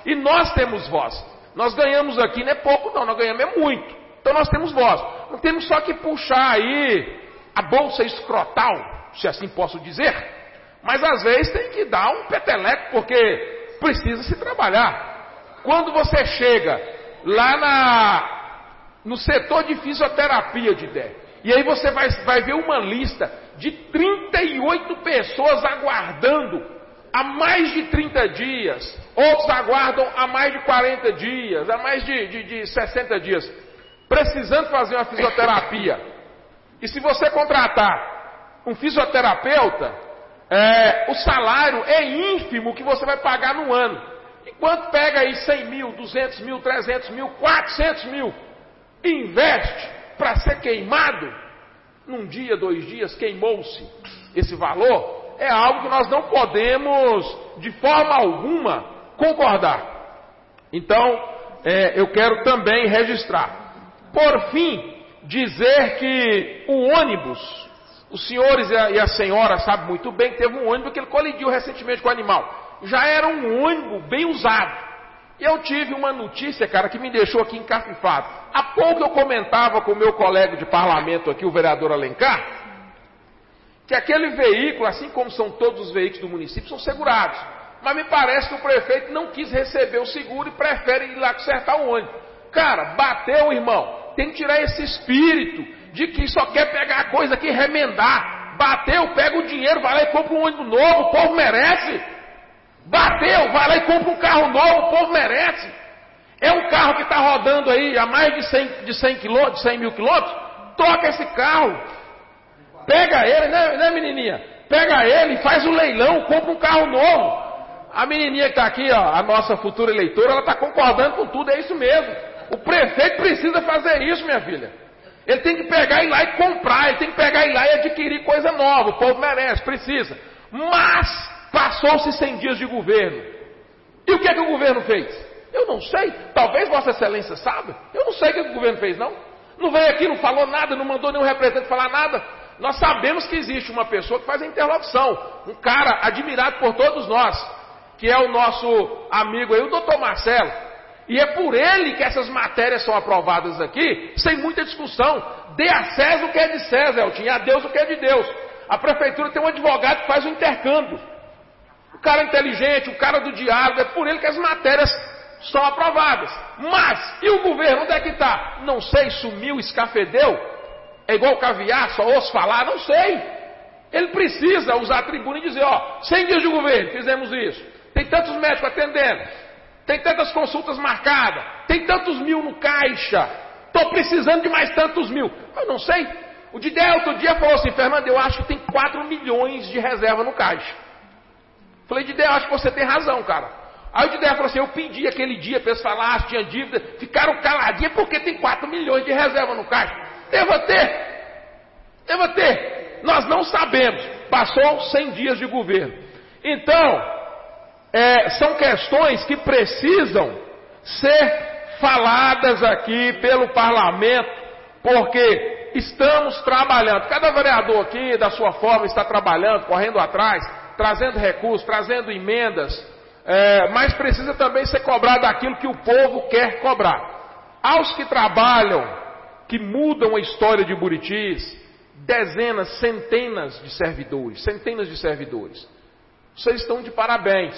S9: E nós temos voz. Nós ganhamos aqui, não é pouco não, nós ganhamos é muito. Então nós temos voz. Não temos só que puxar aí a bolsa escrotal, se assim posso dizer. Mas às vezes tem que dar um peteleco, porque precisa se trabalhar. Quando você chega lá na, no setor de fisioterapia de ideia, e aí você vai, vai ver uma lista de trinta e oito pessoas aguardando há mais de trinta dias, outros aguardam há mais de quarenta dias, há mais de, de, de sessenta dias, precisando fazer uma fisioterapia. E se você contratar um fisioterapeuta, é, o salário é ínfimo que você vai pagar no ano. Enquanto pega aí cem mil, duzentos mil, trezentos mil, quatrocentos mil, investe para ser queimado, num dia, dois dias, queimou-se esse valor, é algo que nós não podemos, de forma alguma, concordar. Então, é, eu quero também registrar. Por fim, dizer que o ônibus, os senhores e a, e a senhora sabem muito bem que teve um ônibus que ele colidiu recentemente com o animal. Já era um ônibus bem usado. E eu tive uma notícia, cara, que me deixou aqui encafifado. Há pouco eu comentava com o meu colega de parlamento aqui, o vereador Alencar, que aquele veículo, assim como são todos os veículos do município, são segurados. Mas me parece que o prefeito não quis receber o seguro e prefere ir lá consertar o ônibus. Cara, bateu, irmão. Tem que tirar esse espírito de que só quer pegar a coisa aqui e remendar. Bateu, pega o dinheiro, vai lá e compra um ônibus novo, o povo merece. Bateu, vai lá e compra um carro novo, o povo merece. É um carro que está rodando aí a mais de cem, de cem, quilômetros, de cem mil quilômetros, troca esse carro. Pega ele, né, né menininha? Pega ele, faz um leilão, compra um carro novo. A menininha que está aqui, ó, a nossa futura eleitora, ela está concordando com tudo, é isso mesmo. O prefeito precisa fazer isso, minha filha. Ele tem que pegar e ir lá e comprar, ele tem que pegar e ir lá e adquirir coisa nova, o povo merece, precisa. Mas passou-se cem dias de governo. E o que é que o governo fez? Eu não sei. Talvez Vossa Excelência saiba. Eu não sei o que, é que o governo fez, não. Não veio aqui, não falou nada, não mandou nenhum representante falar nada. Nós sabemos que existe uma pessoa que faz a interlocução. Um cara admirado por todos nós, que é o nosso amigo aí, o doutor Marcelo. E é por ele que essas matérias são aprovadas aqui, sem muita discussão. Dê a César o que é de César, Eltinho, e a Deus o que é de Deus. A prefeitura tem um advogado que faz o intercâmbio. O cara inteligente, o cara do diálogo, é por ele que as matérias são aprovadas. Mas, e o governo, onde é que está? Não sei, sumiu, escafedeu? É igual caviar, só ouço falar? Não sei. Ele precisa usar a tribuna e dizer, ó, cem dias de governo, fizemos isso. Tem tantos médicos atendendo, tem tantas consultas marcadas, tem tantos mil no caixa, estou precisando de mais tantos mil. Eu não sei. O Didé outro dia falou assim, Fernando, eu acho que tem quatro milhões de reserva no caixa. Falei, Didé, eu acho que você tem razão, cara. Aí o Didé falou assim, eu pedi aquele dia para eles falarem, tinha dívida, ficaram caladinhos porque tem quatro milhões de reserva no caixa. Deva ter, deva ter. Nós não sabemos. Passou cem dias de governo. Então, é, são questões que precisam ser faladas aqui pelo parlamento, porque estamos trabalhando. Cada vereador aqui, da sua forma, está trabalhando, correndo atrás, trazendo recursos, trazendo emendas, é, mas precisa também ser cobrado aquilo que o povo quer cobrar. Aos que trabalham, que mudam a história de Buritis, dezenas, centenas de servidores, centenas de servidores, vocês estão de parabéns.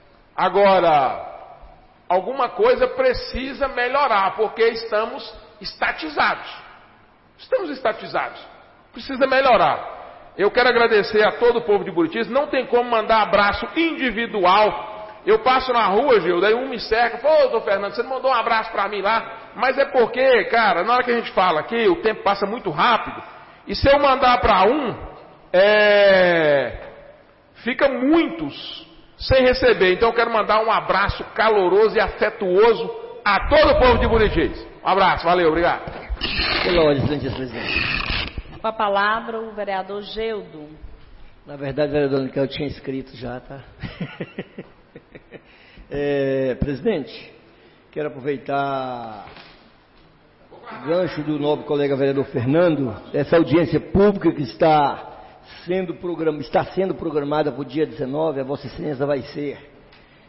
S9: Agora, alguma coisa precisa melhorar, porque estamos estatizados. Estamos estatizados. Precisa melhorar. Eu quero agradecer a todo o povo de Buritis. Não tem como mandar abraço individual. Eu passo na rua, Gil, daí um me cerca. Pô, doutor Fernando, você não mandou um abraço para mim lá? Mas é porque, cara, na hora que a gente fala aqui, o tempo passa muito rápido. E se eu mandar para um, é... fica muitos sem receber. Então eu quero mandar um abraço caloroso e afetuoso a todo o povo de Buritis. Um abraço, valeu, obrigado.
S5: Pela ordem, excelente presidente.
S1: Com a palavra, o vereador Geudo.
S5: Na verdade, vereador, que eu tinha escrito já, tá? é, presidente, quero aproveitar o gancho do nobre colega vereador Fernando, essa audiência pública que está sendo, program, está sendo programada para o dia dezenove, a Vossa Excelência vai ser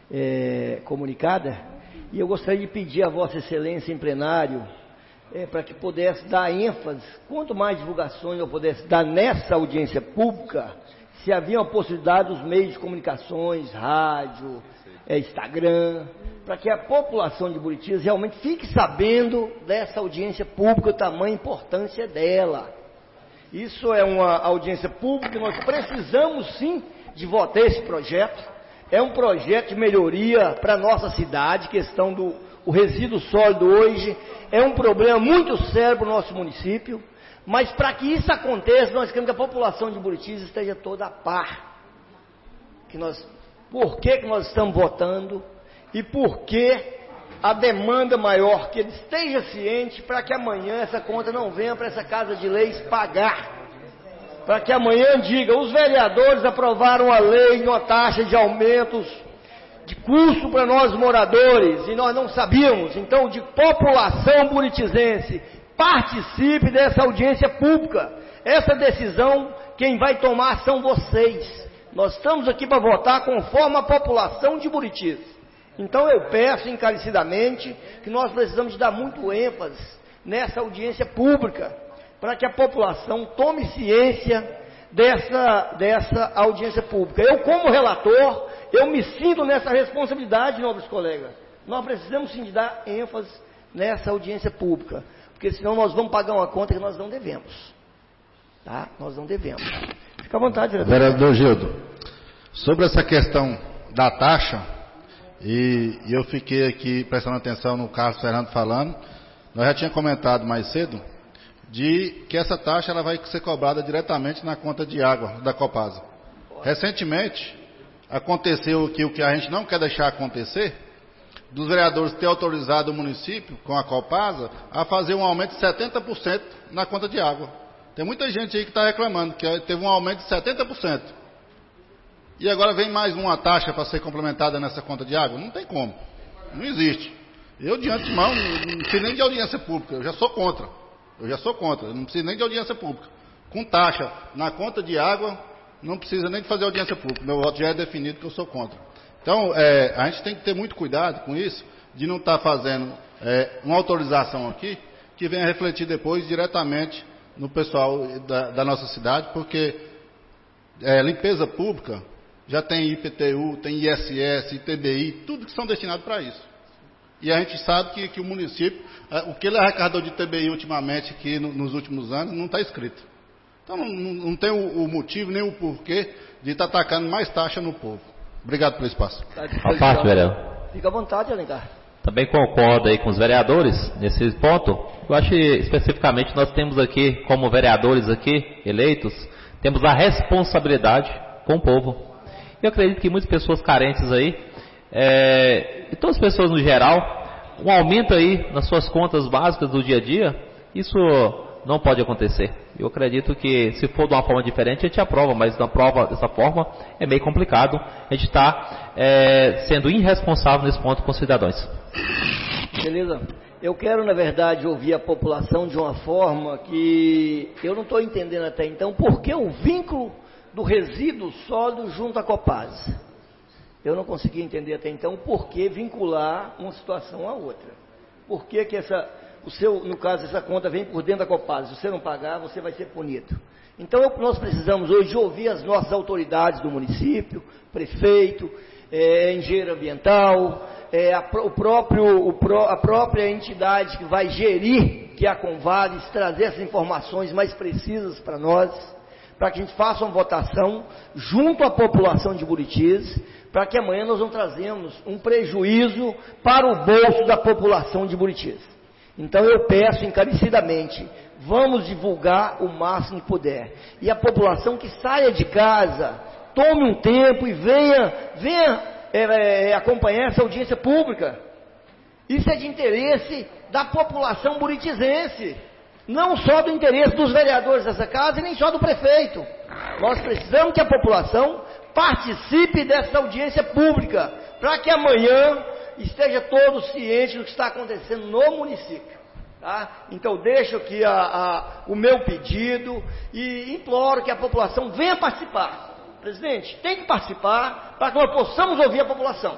S5: é, comunicada, e eu gostaria de pedir a Vossa Excelência em plenário, é, para que pudesse dar ênfase, quanto mais divulgações eu pudesse dar nessa audiência pública, se havia uma possibilidade dos meios de comunicações, rádio, é, Instagram, para que a população de Buritis realmente fique sabendo dessa audiência pública, o tamanho e importância dela. Isso é uma audiência pública, nós precisamos sim de votar esse projeto. É um projeto de melhoria para a nossa cidade, questão do o resíduo sólido hoje é um problema muito sério para o nosso município, mas para que isso aconteça, nós queremos que a população de Buritis esteja toda a par. Que nós, por que, que nós estamos votando e por que a demanda maior, que ele esteja ciente para que amanhã essa conta não venha para essa Casa de Leis pagar. Para que amanhã diga, os vereadores aprovaram a lei de uma taxa de aumentos de custo para nós moradores, e nós não sabíamos. Então, de população buritizense, participe dessa audiência pública. Essa decisão, quem vai tomar são vocês. Nós estamos aqui para votar conforme a população de Buritis. Então, eu peço encarecidamente que nós precisamos de dar muito ênfase nessa audiência pública, para que a população tome ciência dessa, dessa audiência pública. Eu, como relator, eu me sinto nessa responsabilidade, nobres colegas. Nós precisamos sim de dar ênfase nessa audiência pública, porque senão nós vamos pagar uma conta que nós não devemos. Tá? Nós não devemos. Fica à vontade, vereador.
S7: Vereador Gildo, sobre essa questão da taxa, e, e eu fiquei aqui prestando atenção no Carlos Fernando falando, nós já tínhamos comentado mais cedo, de que essa taxa ela vai ser cobrada diretamente na conta de água da Copasa. Recentemente, aconteceu aqui o que a gente não quer deixar acontecer, dos vereadores ter autorizado o município, com a Copasa, a fazer um aumento de setenta por cento na conta de água. Tem muita gente aí que está reclamando, que teve um aumento de setenta por cento. E agora vem mais uma taxa para ser complementada nessa conta de água? Não tem como. Não existe. Eu, de antemão, não preciso nem de audiência pública, eu já sou contra. Eu já sou contra, eu não preciso nem de audiência pública. Com taxa na conta de água, não precisa nem de fazer audiência pública. Meu voto já é definido que eu sou contra. Então, é, a gente tem que ter muito cuidado com isso, de não estar tá fazendo é, uma autorização aqui, que venha refletir depois diretamente no pessoal da, da nossa cidade, porque é, limpeza pública já tem I P T U, tem I S S, I T B I, tudo que são destinados para isso. E a gente sabe que, que o município, o que ele arrecadou de T B I ultimamente, aqui no, nos últimos anos, não está escrito. Então não, não tem o, o motivo nem o porquê de estar tá atacando mais taxa no povo. Obrigado pelo espaço.
S4: A parte, vereador.
S5: Fica à vontade, Alencar.
S4: Também concordo aí com os vereadores nesse ponto. Eu acho que especificamente nós temos aqui, como vereadores aqui eleitos, temos a responsabilidade com o povo. Eu acredito que muitas pessoas carentes aí, É, e todas as pessoas no geral, um aumento aí nas suas contas básicas do dia a dia, isso não pode acontecer. Eu acredito que se for de uma forma diferente a gente aprova, mas na prova dessa forma é meio complicado. A gente está é, sendo irresponsável nesse ponto com os cidadãos.
S5: Beleza. Eu quero, na verdade, ouvir a população de uma forma que eu não estou entendendo até então, por que o vínculo do resíduo sólido junto à Copasa? Eu não consegui entender até então por que vincular uma situação à outra. Por que que essa, o seu, no caso, essa conta vem por dentro da Copasa? Se você não pagar, você vai ser punido. Então, eu, nós precisamos hoje ouvir as nossas autoridades do município, prefeito, é, engenheiro ambiental, é, a, o próprio, o pro, a própria entidade que vai gerir, que é a Convales, trazer essas informações mais precisas para nós, para que a gente faça uma votação junto à população de Buritis, para que amanhã nós não trazemos um prejuízo para o bolso da população de Buritis. Então eu peço encarecidamente, vamos divulgar o máximo que puder. E a população que saia de casa, tome um tempo e venha, venha é, é, acompanhar essa audiência pública. Isso é de interesse da população buritizense, não só do interesse dos vereadores dessa casa e nem só do prefeito. Nós precisamos que a população participe dessa audiência pública, para que amanhã esteja todo ciente do que está acontecendo no município. Tá? Então deixo aqui a, a, o meu pedido e imploro que a população venha participar. Presidente, tem que participar para que nós possamos ouvir a população.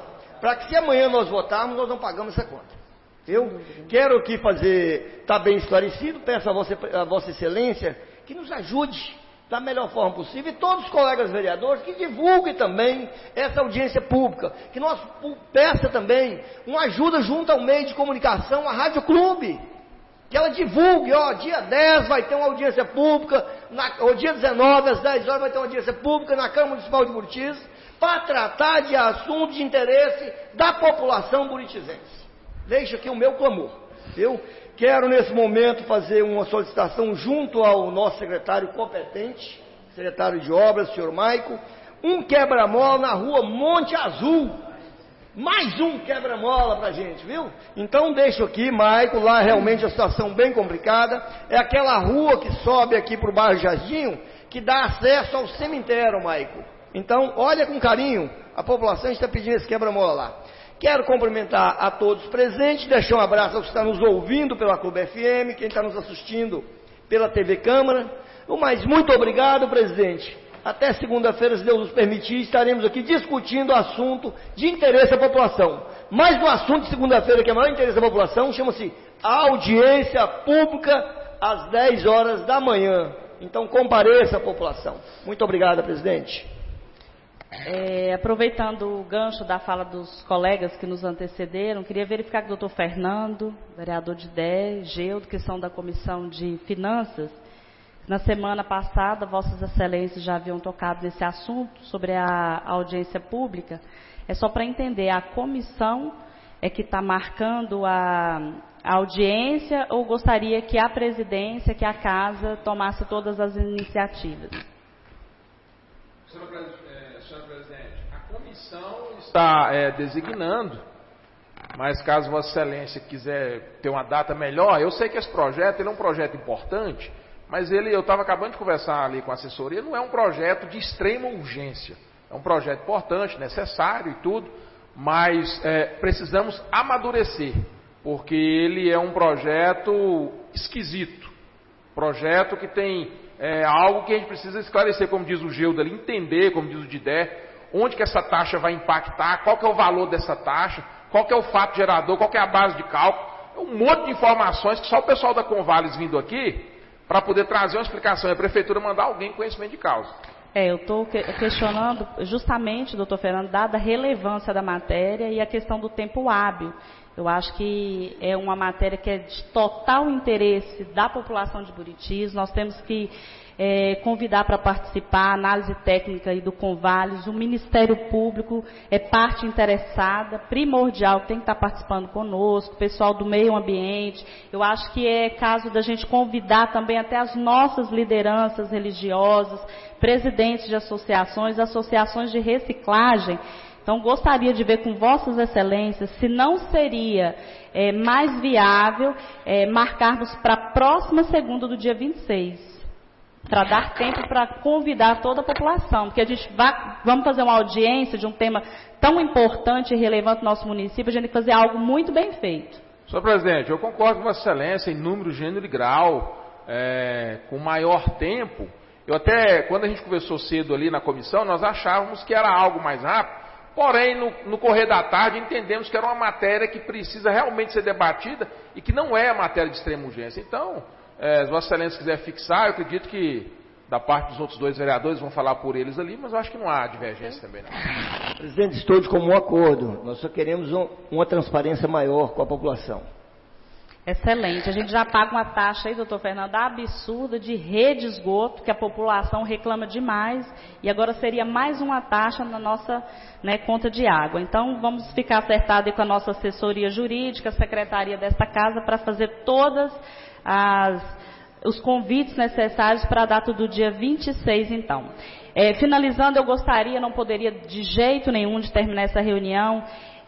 S5: para que se amanhã nós votarmos, nós não pagamos essa conta. Eu quero aqui fazer, está bem esclarecido, peço a vossa, a vossa excelência que nos ajude da melhor forma possível, e todos os colegas vereadores que divulguem também essa audiência pública, que nós peça também uma ajuda junto ao meio de comunicação, a Rádio Clube, que ela divulgue, ó, dia dez vai ter uma audiência pública, na, ou dia dezenove, às dez horas vai ter uma audiência pública na Câmara Municipal de Buritis, para tratar de assuntos de interesse da população buritizense. Deixo aqui o meu clamor, viu? Quero nesse momento fazer uma solicitação junto ao nosso secretário competente, secretário de obras, senhor Maico, um quebra-mola na rua Monte Azul, mais um quebra-mola pra gente, viu? Então deixo aqui, Maico, lá realmente a situação bem complicada, é aquela rua que sobe aqui pro bairro Jardim, que dá acesso ao cemitério, Maico. Então, olha com carinho, a população está pedindo esse quebra-mola lá. Quero cumprimentar a todos presentes, deixar um abraço aos que estão nos ouvindo pela Clube F M, quem está nos assistindo pela T V Câmara. Mas muito obrigado, presidente. Até segunda-feira, se Deus nos permitir, estaremos aqui discutindo assunto de interesse à população. Mas no assunto de segunda-feira, que é o maior interesse da população, chama-se audiência pública às dez horas da manhã. Então compareça a população. Muito obrigado, presidente.
S1: É, aproveitando o gancho da fala dos colegas que nos antecederam, queria verificar que o doutor Fernando, vereador de Dé, Geudo, que são da Comissão de Finanças, na semana passada, vossas excelências já haviam tocado nesse assunto, sobre a audiência pública. É só para entender, a comissão é que está marcando a, a audiência, ou gostaria que a presidência, que a casa, tomasse todas as iniciativas?
S9: Senhora presidente, senhor presidente, a comissão está é, designando, mas caso Vossa Excelência quiser ter uma data melhor, eu sei que esse projeto ele é um projeto importante, mas ele, eu estava acabando de conversar ali com a assessoria, não é um projeto de extrema urgência, é um projeto importante, necessário e tudo, mas é, precisamos amadurecer, porque ele é um projeto esquisito, projeto que tem É algo que a gente precisa esclarecer, como diz o Geudo ali, entender, como diz o Didé, onde que essa taxa vai impactar, qual que é o valor dessa taxa, qual que é o fato gerador, qual que é a base de cálculo. É um monte de informações que só o pessoal da Convales vindo aqui, para poder trazer uma explicação, e a prefeitura mandar alguém com conhecimento de causa.
S1: É, eu estou questionando justamente, doutor Fernando, dada a relevância da matéria e a questão do tempo hábil. Eu acho que é uma matéria que é de total interesse da população de Buritis. Nós temos que é, convidar para participar a análise técnica e do Convales, o Ministério Público é parte interessada, primordial, tem que estar participando conosco, o pessoal do meio ambiente. Eu acho que é caso da gente convidar também até as nossas lideranças religiosas, presidentes de associações, associações de reciclagem. Então, gostaria de ver com vossas excelências se não seria é, mais viável é, marcarmos para a próxima segunda do dia vinte e seis, para dar tempo para convidar toda a população, porque a gente vai, vamos fazer uma audiência de um tema tão importante e relevante no nosso município, a gente tem que fazer algo muito bem feito.
S9: Senhor presidente, eu concordo com vossa excelência em número, gênero e grau, é, com maior tempo. Eu até, quando a gente conversou cedo ali na comissão, nós achávamos que era algo mais rápido. Porém, no, no correr da tarde, entendemos que era uma matéria que precisa realmente ser debatida e que não é a matéria de extrema urgência. Então, é, se Vossa Excelência quiser fixar, eu acredito que da parte dos outros dois vereadores vão falar por eles ali, mas eu acho que não há divergência também, não.
S5: Presidente, estou de comum acordo. Nós só queremos um, uma transparência maior com a população.
S1: Excelente. A gente já paga uma taxa aí, doutor Fernando, absurda de rede de esgoto, que a população reclama demais, e agora seria mais uma taxa na nossa, né, conta de água. Então, vamos ficar acertado aí com a nossa assessoria jurídica, a secretaria desta casa, para fazer todas as, os convites necessários para a data do dia vinte e seis, então. É, finalizando, eu gostaria, não poderia de jeito nenhum de terminar essa reunião,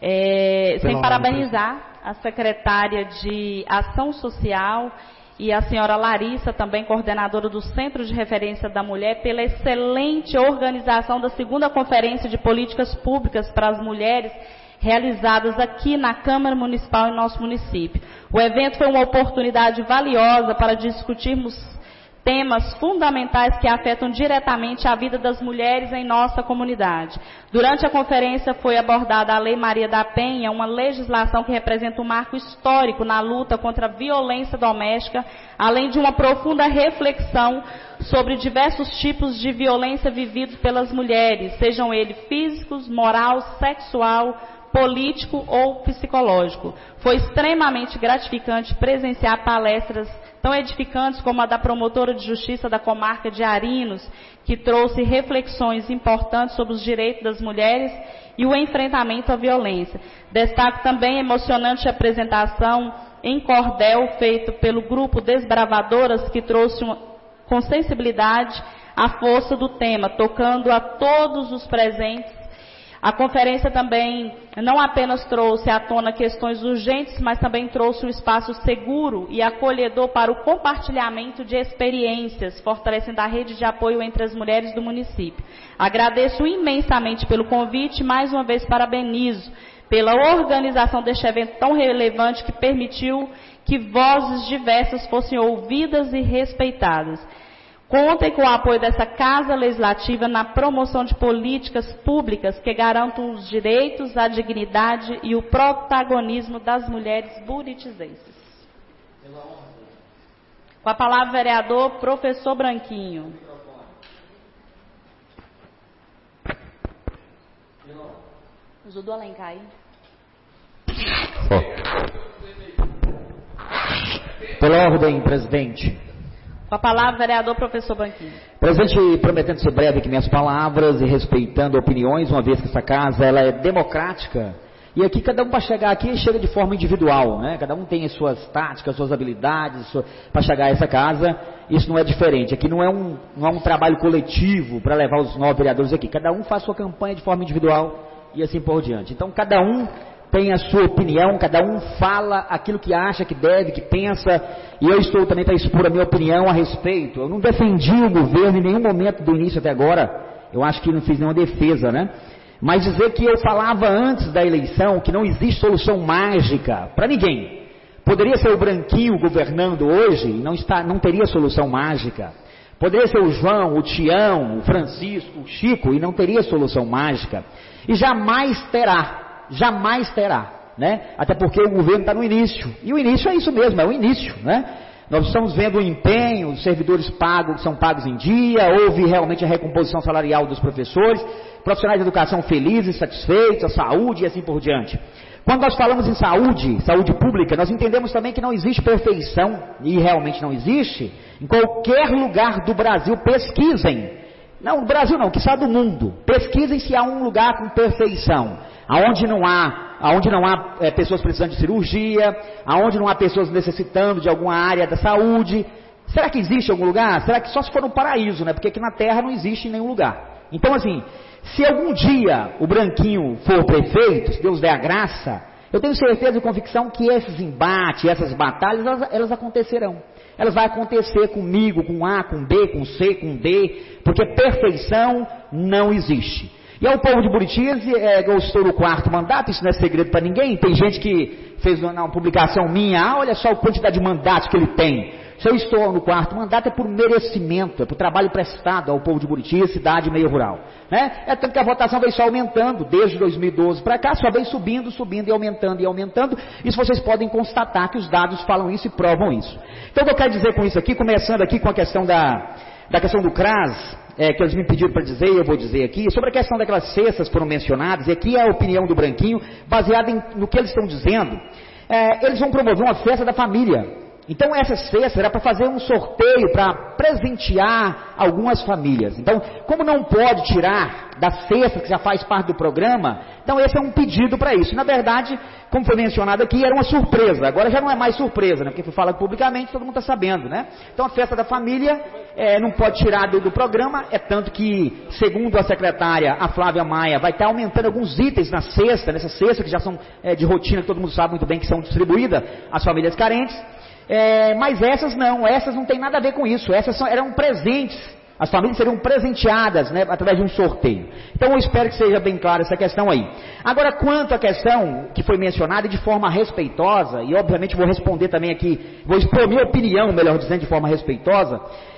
S1: é, sem parabenizar a secretária de Ação Social e a senhora Larissa, também coordenadora do Centro de Referência da Mulher, pela excelente organização da segunda Conferência de Políticas Públicas para as Mulheres, realizadas aqui na Câmara Municipal em nosso município. O evento foi uma oportunidade valiosa para discutirmos temas fundamentais que afetam diretamente a vida das mulheres em nossa comunidade. Durante a conferência foi abordada a Lei Maria da Penha, uma legislação que representa um marco histórico na luta contra a violência doméstica, além de uma profunda reflexão sobre diversos tipos de violência vividos pelas mulheres, sejam eles físicos, moral, sexual, político ou psicológico. Foi extremamente gratificante presenciar palestras tão edificantes como a da promotora de justiça da comarca de Arinos, que trouxe reflexões importantes sobre os direitos das mulheres e o enfrentamento à violência. Destaco também a emocionante apresentação em cordel feito pelo grupo Desbravadoras, que trouxe uma, com sensibilidade a força do tema, tocando a todos os presentes. A conferência também não apenas trouxe à tona questões urgentes, mas também trouxe um espaço seguro e acolhedor para o compartilhamento de experiências, fortalecendo a rede de apoio entre as mulheres do município. Agradeço imensamente pelo convite e mais uma vez parabenizo pela organização deste evento tão relevante que permitiu que vozes diversas fossem ouvidas e respeitadas. Contem com o apoio dessa Casa Legislativa na promoção de políticas públicas que garantam os direitos, a dignidade e o protagonismo das mulheres buritizenses. Com a palavra, vereador Professor Branquinho. Ajudou a Alencar aí?
S2: Pela ordem, presidente.
S1: Com a palavra, vereador Professor Branquinho.
S2: Presidente, prometendo ser breve aqui minhas palavras e respeitando opiniões, uma vez que essa casa ela é democrática, e aqui cada um para chegar aqui chega de forma individual, né? Cada um tem as suas táticas, suas habilidades sua, para chegar a essa casa. Isso não é diferente, aqui não é um, não é um trabalho coletivo para levar os nove vereadores aqui, cada um faz sua campanha de forma individual e assim por diante. Então cada um tem a sua opinião, cada um fala aquilo que acha, que deve, que pensa, e eu estou também para expor a minha opinião a respeito. Eu não defendi o governo em nenhum momento do início até agora, eu acho que não fiz nenhuma defesa, né? Mas dizer que eu falava antes da eleição que não existe solução mágica para ninguém. Poderia ser o Branquinho governando hoje e não, está, não teria solução mágica. Poderia ser o João, o Tião, o Francisco, o Chico e não teria solução mágica. E jamais terá. Jamais terá, né? Até porque o governo está no início, e o início é isso mesmo, é o início, né? Nós estamos vendo o empenho, os servidores pagos, são pagos em dia, houve realmente a recomposição salarial dos professores, profissionais de educação felizes, satisfeitos, a saúde e assim por diante. Quando nós falamos em saúde, saúde pública, nós entendemos também que não existe perfeição, e realmente não existe, em qualquer lugar do Brasil, pesquisem, não, no Brasil não, que sabe do mundo, pesquisem se há um lugar com perfeição. Aonde não há, aonde não há é, pessoas precisando de cirurgia, aonde não há pessoas necessitando de alguma área da saúde. Será que existe algum lugar? Será que só se for no paraíso, né? Porque aqui na Terra não existe em nenhum lugar. Então, assim, se algum dia o Branquinho for prefeito, se Deus der a graça, eu tenho certeza e convicção que esses embates, essas batalhas, elas, elas acontecerão. Elas vão acontecer comigo, com A, com B, com C, com D, porque perfeição não existe. E ao povo de Buritis, é, eu estou no quarto mandato, isso não é segredo para ninguém. Tem gente que fez uma, uma publicação minha, ah, olha só a quantidade de mandatos que ele tem. Se eu estou no quarto mandato é por merecimento, é por trabalho prestado ao povo de Buritis, cidade e meio rural. Né? É tanto que a votação veio só aumentando, desde dois mil e doze para cá, só vem subindo, subindo e aumentando e aumentando. Isso vocês podem constatar que os dados falam isso e provam isso. Então o que eu quero dizer com isso aqui, começando aqui com a questão da, da questão do C R A S, É, que eles me pediram para dizer, e eu vou dizer aqui, sobre a questão daquelas cestas que foram mencionadas, e aqui é a opinião do Branquinho, baseada em, no que eles estão dizendo. É, eles vão promover uma festa da família. Então essa cesta era para fazer um sorteio, para presentear algumas famílias. Então, como não pode tirar da cesta que já faz parte do programa, então esse é um pedido para isso. Na verdade, como foi mencionado aqui, era uma surpresa. Agora já não é mais surpresa, né? Porque foi falado publicamente, todo mundo está sabendo, né? Então a festa da família é, não pode tirar do, do programa, é tanto que, segundo a secretária, a Flávia Maia, vai estar aumentando alguns itens na cesta, nessa cesta que já são é, de rotina, que todo mundo sabe muito bem que são distribuídas às famílias carentes. É, mas essas não, essas não tem nada a ver com isso, essas são, eram presentes, as famílias seriam presenteadas, né, através de um sorteio. Então eu espero que seja bem clara essa questão aí. Agora, quanto à questão que foi mencionada de forma respeitosa, e obviamente vou responder também aqui, vou expor minha opinião, melhor dizendo, de forma respeitosa,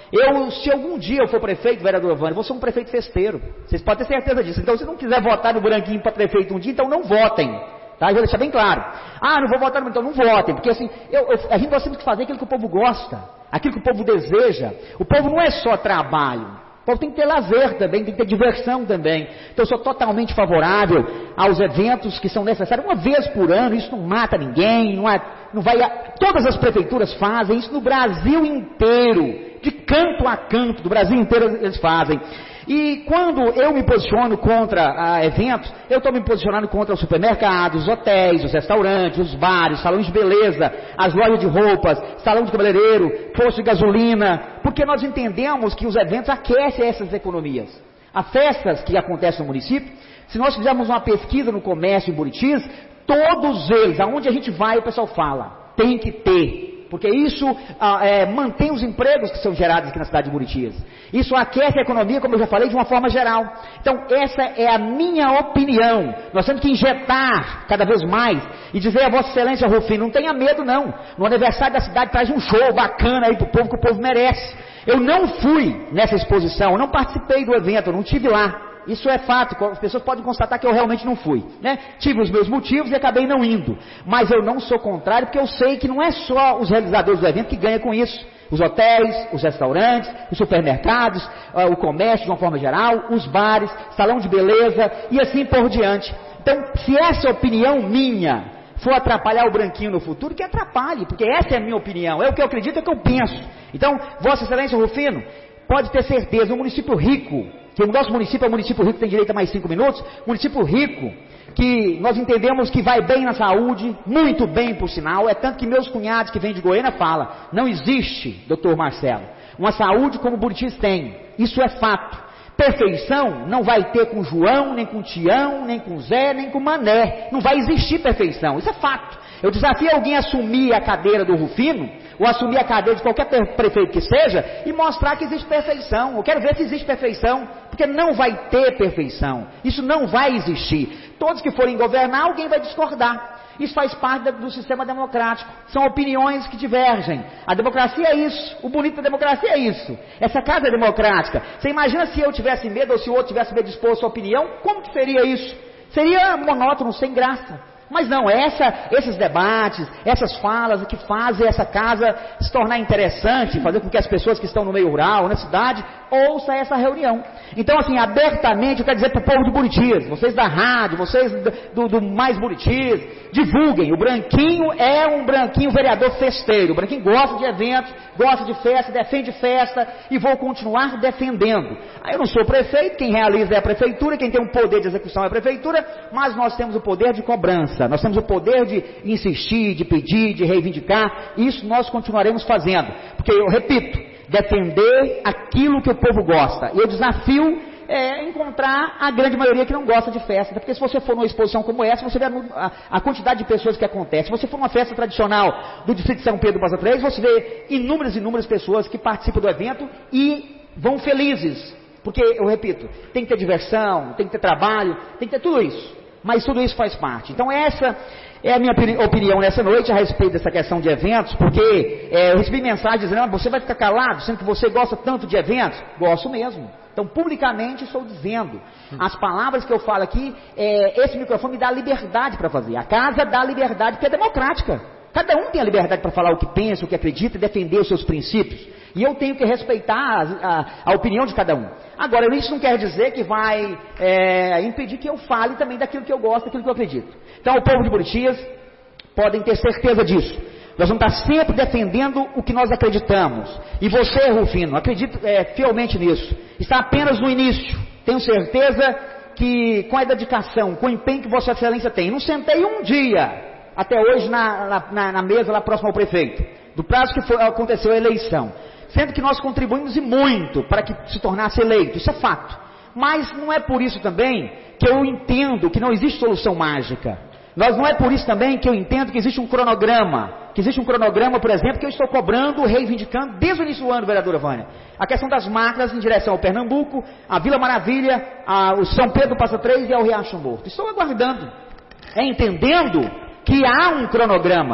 S2: Eu, se algum dia eu for prefeito, vereador Vânia, vou ser um prefeito festeiro. Vocês podem ter certeza disso. Então, se não quiser votar no branquinho para prefeito um dia, então não votem. Tá? Eu vou deixar bem claro. Ah, não vou votar, então não votem. Porque assim, eu, eu, a gente gosta sempre de fazer aquilo que o povo gosta, aquilo que o povo deseja. O povo não é só trabalho. O povo tem que ter lazer também, tem que ter diversão também. Então eu sou totalmente favorável aos eventos que são necessários, uma vez por ano. Isso não mata ninguém, não, há, não vai... Todas as prefeituras fazem isso no Brasil inteiro. De canto a canto, do Brasil inteiro eles fazem. E quando eu me posiciono contra ah, eventos, eu estou me posicionando contra os supermercados, os hotéis, os restaurantes, os bares, salões de beleza, as lojas de roupas, salão de cabeleireiro, posto de gasolina, porque nós entendemos que os eventos aquecem essas economias. As festas que acontecem no município, se nós fizermos uma pesquisa no comércio em Buritis, todos eles, aonde a gente vai, o pessoal fala, tem que ter. Porque isso ah, é, mantém os empregos que são gerados aqui na cidade de Buritis. Isso aquece a economia, como eu já falei, de uma forma geral. Então, essa é a minha opinião. Nós temos que injetar cada vez mais e dizer a Vossa Excelência Rufino, não tenha medo não. No aniversário da cidade traz um show bacana aí pro povo, que o povo merece. Eu não fui nessa exposição, eu não participei do evento, eu não estive lá. Isso é fato, as pessoas podem constatar que eu realmente não fui, né? Tive os meus motivos e acabei não indo, mas eu não sou contrário, porque eu sei que não é só os realizadores do evento que ganham com isso. Os hotéis, os restaurantes, os supermercados, o comércio de uma forma geral, os bares, salão de beleza e assim por diante. Então, se essa opinião minha for atrapalhar o branquinho no futuro, que atrapalhe, porque essa é a minha opinião, é o que eu acredito, é o que eu penso. Então, Vossa Excelência Rufino, pode ter certeza, um município rico, que o nosso município é um município rico, tem direito a mais cinco minutos, município rico, que nós entendemos que vai bem na saúde, muito bem por sinal, é tanto que meus cunhados que vêm de Goiânia falam, não existe, doutor Marcelo, uma saúde como Buritis tem, isso é fato. Perfeição não vai ter com João, nem com Tião, nem com Zé, nem com Mané, não vai existir perfeição, isso é fato. Eu desafio alguém a assumir a cadeira do Rufino, ou assumir a cadeira de qualquer prefeito que seja, e mostrar que existe perfeição. Eu quero ver se existe perfeição, porque não vai ter perfeição. Isso não vai existir. Todos que forem governar, alguém vai discordar. Isso faz parte do sistema democrático. São opiniões que divergem. A democracia é isso. O bonito da democracia é isso. Essa casa é democrática. Você imagina se eu tivesse medo, ou se o outro tivesse medo de expor a sua opinião, como que seria isso? Seria monótono, sem graça. Mas não, essa, esses debates, essas falas que fazem essa casa se tornar interessante, fazer com que as pessoas que estão no meio rural, na cidade, ouçam essa reunião. Então, assim, abertamente, eu quero dizer para o povo de Buritis, vocês da rádio, vocês do, do Mais Buritis, divulguem. O Branquinho é um branquinho vereador festeiro. O Branquinho gosta de eventos, gosta de festa, defende festa e vou continuar defendendo. Aí eu não sou prefeito, quem realiza é a prefeitura, quem tem o poder de execução é a prefeitura, mas nós temos o poder de cobrança. Nós temos o poder de insistir, de pedir, de reivindicar. Isso nós continuaremos fazendo. Porque, eu repito, defender aquilo que o povo gosta. E eu desafio é, encontrar a grande maioria que não gosta de festa. Porque se você for numa exposição como essa, você vê a, a quantidade de pessoas que acontece. Se você for numa festa tradicional do distrito de São Pedro do Passa Três, você vê inúmeras e inúmeras pessoas que participam do evento e vão felizes. Porque, eu repito, tem que ter diversão, tem que ter trabalho, tem que ter tudo isso. Mas tudo isso faz parte. Então essa é a minha opinião nessa noite a respeito dessa questão de eventos, porque é, eu recebi mensagem dizendo, ah, você vai ficar calado, sendo que você gosta tanto de eventos? Gosto mesmo. Então publicamente estou dizendo, as palavras que eu falo aqui, é, esse microfone me dá liberdade para fazer. A casa dá liberdade porque é democrática. Cada um tem a liberdade para falar o que pensa, o que acredita e defender os seus princípios. E eu tenho que respeitar a, a, a opinião de cada um. Agora, isso não quer dizer que vai é, impedir que eu fale também daquilo que eu gosto, daquilo que eu acredito. Então, o povo de Buritis podem ter certeza disso. Nós vamos estar sempre defendendo o que nós acreditamos. E você, Rufino, acredito é, fielmente nisso. Está apenas no início. Tenho certeza que com a dedicação, com o empenho que Vossa Excelência tem. Não sentei um dia até hoje na, na, na mesa lá próximo ao prefeito, do prazo que foi, aconteceu a eleição. Sendo que nós contribuímos e muito para que se tornasse eleito, isso é fato. Mas não é por isso também que eu entendo que não existe solução mágica. Nós não é por isso também que eu entendo que existe um cronograma. Que existe um cronograma, por exemplo, que eu estou cobrando, reivindicando desde o início do ano, vereadora Vânia. A questão das máquinas em direção ao Pernambuco, a Vila Maravilha, a, o São Pedro do Passa Três e ao Riacho Morto. Estou aguardando, é entendendo que há um cronograma.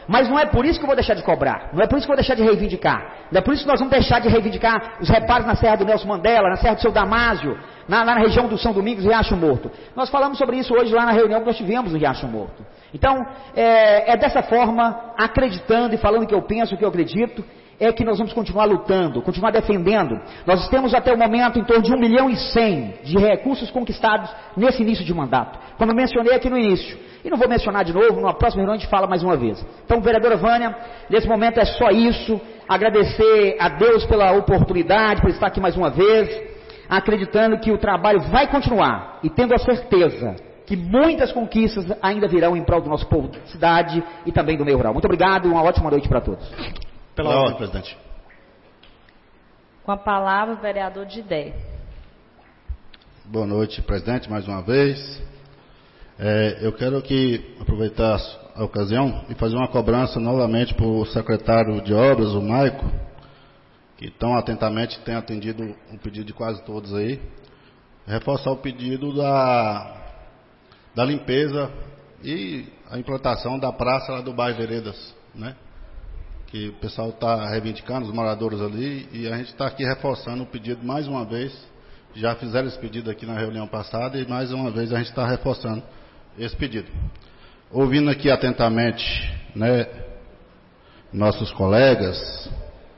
S2: Mas não é por isso que eu vou deixar de cobrar, não é por isso que eu vou deixar de reivindicar, não é por isso que nós vamos deixar de reivindicar os reparos na Serra do Nelson Mandela, na Serra do Seu Damásio, na, lá na região do São Domingos e Riacho Morto. Nós falamos sobre isso hoje lá na reunião que nós tivemos no Riacho Morto. Então, é, é dessa forma, acreditando e falando o que eu penso, o que eu acredito, é que nós vamos continuar lutando, continuar defendendo. Nós temos até o momento em torno de um milhão e cem de recursos conquistados nesse início de mandato, como eu mencionei aqui no início. E não vou mencionar de novo, na próxima reunião a gente fala mais uma vez. Então, vereadora Vânia, nesse momento é só isso, agradecer a Deus pela oportunidade, por estar aqui mais uma vez, acreditando que o trabalho vai continuar e tendo a certeza que muitas conquistas ainda virão em prol do nosso povo, da cidade e também do meio rural. Muito obrigado e uma ótima noite para todos.
S7: Pela ordem, presidente.
S1: Com a palavra, o vereador Didé.
S7: Boa noite, presidente, mais uma vez. É, eu quero aqui aproveitar a ocasião e fazer uma cobrança novamente para o secretário de obras, o Maico, que tão atentamente tem atendido o pedido de quase todos aí, reforçar o pedido da, da limpeza e a implantação da praça lá do bairro Veredas, né? Que o pessoal está reivindicando, os moradores ali, e a gente está aqui reforçando o pedido mais uma vez. Já fizeram esse pedido aqui na reunião passada e mais uma vez a gente está reforçando esse pedido. Ouvindo aqui atentamente, né, nossos colegas,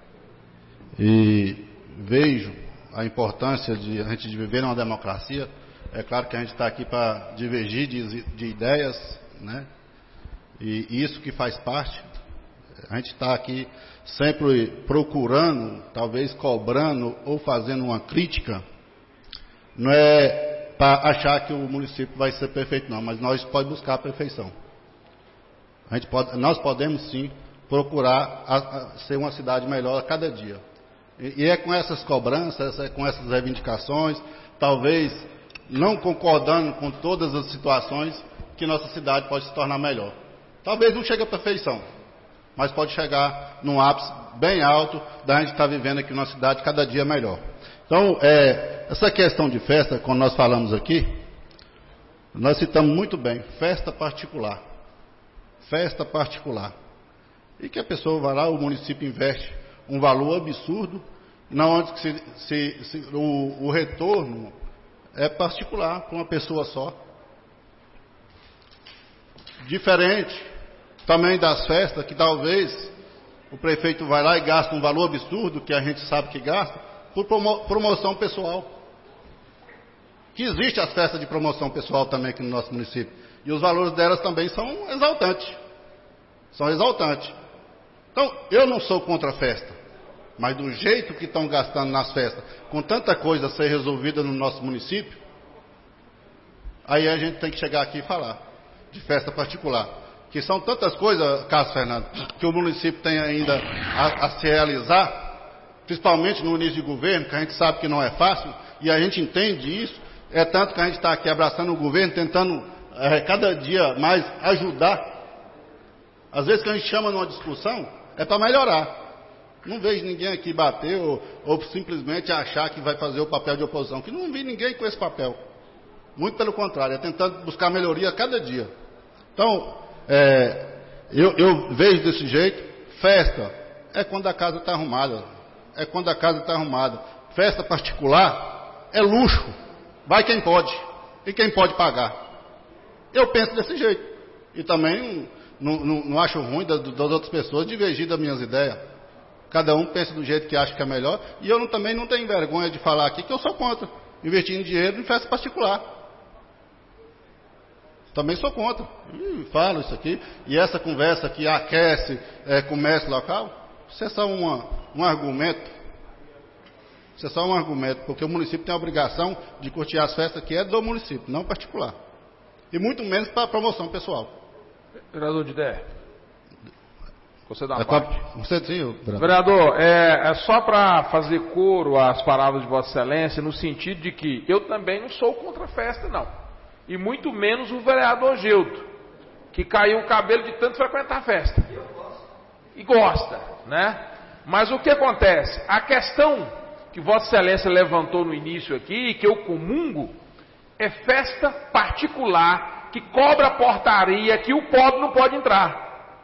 S7: e vejo a importância de a gente de viver numa democracia. É claro que a gente está aqui para divergir de, de ideias, né, e isso que faz parte. A gente está aqui sempre procurando, talvez cobrando ou fazendo uma crítica, não é para achar que o município vai ser perfeito, não, mas nós podemos buscar a perfeição. A gente pode, nós podemos sim procurar a, a ser uma cidade melhor a cada dia. E, e é com essas cobranças, é com essas reivindicações, talvez não concordando com todas as situações, que nossa cidade pode se tornar melhor. Talvez não chegue à perfeição, mas pode chegar num ápice bem alto da gente estar vivendo aqui numa cidade cada dia melhor. Então, é, essa questão de festa, quando nós falamos aqui, nós citamos muito bem, festa particular. Festa particular. E que a pessoa vai lá, o município investe um valor absurdo, na onde se, se, se, o, o retorno é particular, para uma pessoa só. Diferente também das festas, que talvez o prefeito vai lá e gasta um valor absurdo, que a gente sabe que gasta, por promo promoção pessoal. Que existe as festas de promoção pessoal também aqui no nosso município. E os valores delas também são exaltantes. São exaltantes. Então, eu não sou contra a festa, mas do jeito que estão gastando nas festas, com tanta coisa a ser resolvida no nosso município, aí a gente tem que chegar aqui e falar de festa particular. Que são tantas coisas, Carlos Fernando, que o município tem ainda a, a se realizar, principalmente no início de governo, que a gente sabe que não é fácil, e a gente entende isso, é tanto que a gente está aqui abraçando o governo, tentando é, cada dia mais ajudar. Às vezes que a gente chama numa discussão, é para melhorar. Não vejo ninguém aqui bater ou, ou simplesmente achar que vai fazer o papel de oposição, que não vi ninguém com esse papel. Muito pelo contrário, é tentando buscar melhoria a cada dia. Então, é, eu, eu vejo desse jeito, festa é quando a casa está arrumada, é quando a casa está arrumada. Festa particular é luxo, vai quem pode, e quem pode pagar. Eu penso desse jeito, e também não, não, não acho ruim das, das outras pessoas divergir das minhas ideias. Cada um pensa do jeito que acha que é melhor, e eu não, também não tenho vergonha de falar aqui que eu sou contra investir em dinheiro em festa particular. Também sou contra. Ih, falo isso aqui. E essa conversa que aquece é, comércio local, isso é só uma, um argumento. Isso é só um argumento, porque o município tem a obrigação de curtir as festas que é do município, não particular. E muito menos para promoção pessoal.
S9: Vereador Didé, você dá uma
S7: é
S9: parte.
S7: Você sim, vereador.
S9: Vereador, é, é só para fazer coro às palavras de Vossa Excelência, no sentido de que eu também não sou contra a festa, não. E muito menos o vereador Gildo, que caiu o cabelo de tanto frequentar a festa. E gosta, né? Mas o que acontece? A questão que Vossa Excelência levantou no início aqui, que eu comungo, é festa particular, que cobra portaria, que o pobre não pode entrar.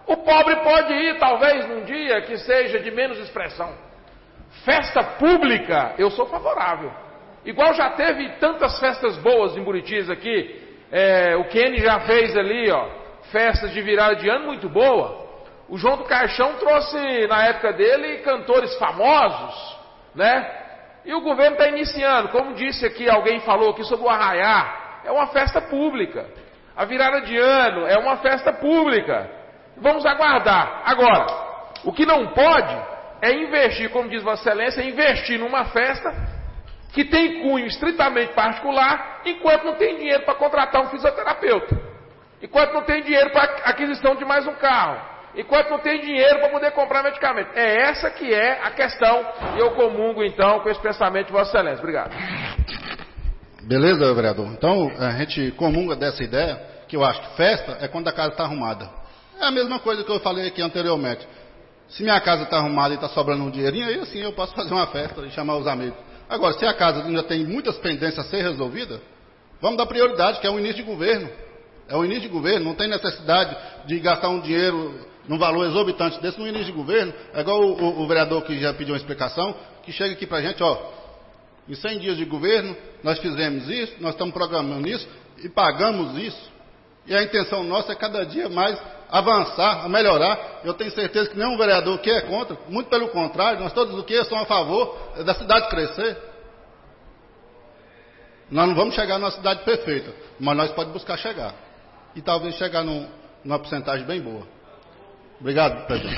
S9: O pobre pode ir, talvez, num dia que seja de menos expressão. Festa pública, eu sou favorável. Igual já teve tantas festas boas em Buritis aqui. É, o Kenny já fez ali, ó, festas de virada de ano muito boa. O João do Caixão trouxe, na época dele, cantores famosos, né? E o governo está iniciando, como disse aqui, alguém falou aqui sobre o Arraiá, é uma festa pública. A virada de ano é uma festa pública. Vamos aguardar. Agora, o que não pode é investir, como diz Vossa Excelência, investir numa festa que tem cunho estritamente particular, enquanto não tem dinheiro para contratar um fisioterapeuta, enquanto não tem dinheiro para aquisição de mais um carro, enquanto não tem dinheiro para poder comprar medicamento. É essa que é a questão, e eu comungo então com esse pensamento de Vossa Excelência. Obrigado.
S7: Beleza, vereador. Então, a gente comunga dessa ideia, que eu acho que festa é quando a casa está arrumada. É a mesma coisa que eu falei aqui anteriormente. Se minha casa está arrumada e está sobrando um dinheirinho, aí assim eu posso fazer uma festa e chamar os amigos. Agora, se a casa ainda tem muitas pendências a ser resolvidas, vamos dar prioridade, que é o início de governo. É o início de governo, não tem necessidade de gastar um dinheiro num valor exorbitante desse no início de governo. É igual o, o, o vereador que já pediu uma explicação, que chega aqui pra gente, ó, em cem dias de governo, nós fizemos isso, nós estamos programando isso e pagamos isso. E a intenção nossa é cada dia mais avançar, melhorar. Eu tenho certeza que nenhum vereador que é contra, muito pelo contrário, nós todos o que somos a favor da cidade crescer. Nós não vamos chegar numa cidade perfeita, mas nós podemos buscar chegar. E talvez chegar num, numa porcentagem bem boa. Obrigado, presidente.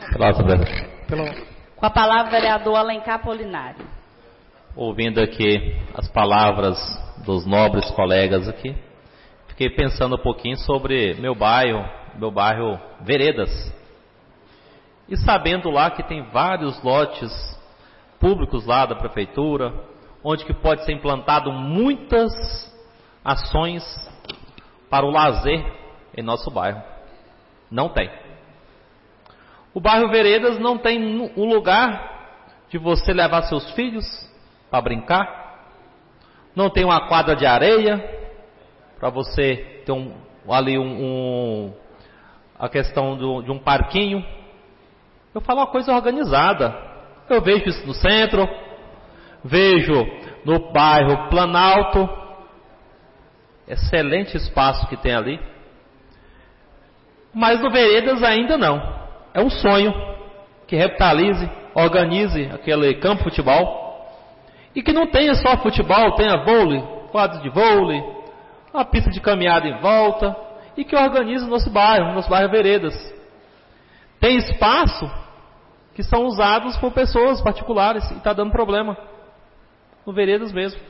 S1: Com a palavra, vereador Alencar Polinário.
S4: Ouvindo aqui as palavras dos nobres colegas aqui, fiquei pensando um pouquinho sobre meu bairro, meu bairro Veredas. E sabendo lá que tem vários lotes públicos lá da prefeitura, onde que pode ser implantado muitas ações para o lazer em nosso bairro. Não tem. O bairro Veredas não tem um lugar de você levar seus filhos para brincar. Não tem uma quadra de areia para você ter um, ali um, um, a questão do, de um parquinho. Eu falo uma coisa organizada. Eu vejo isso no centro, vejo no bairro Planalto, excelente espaço que tem ali. Mas no Veredas ainda não. É um sonho que revitalize, organize aquele campo de futebol. E que não tenha só futebol, tenha vôlei, quadro de vôlei, uma pista de caminhada em volta. E que organize o nosso bairro, o nosso bairro Veredas. Tem espaço que são usados por pessoas particulares e está dando problema. No Veredas mesmo.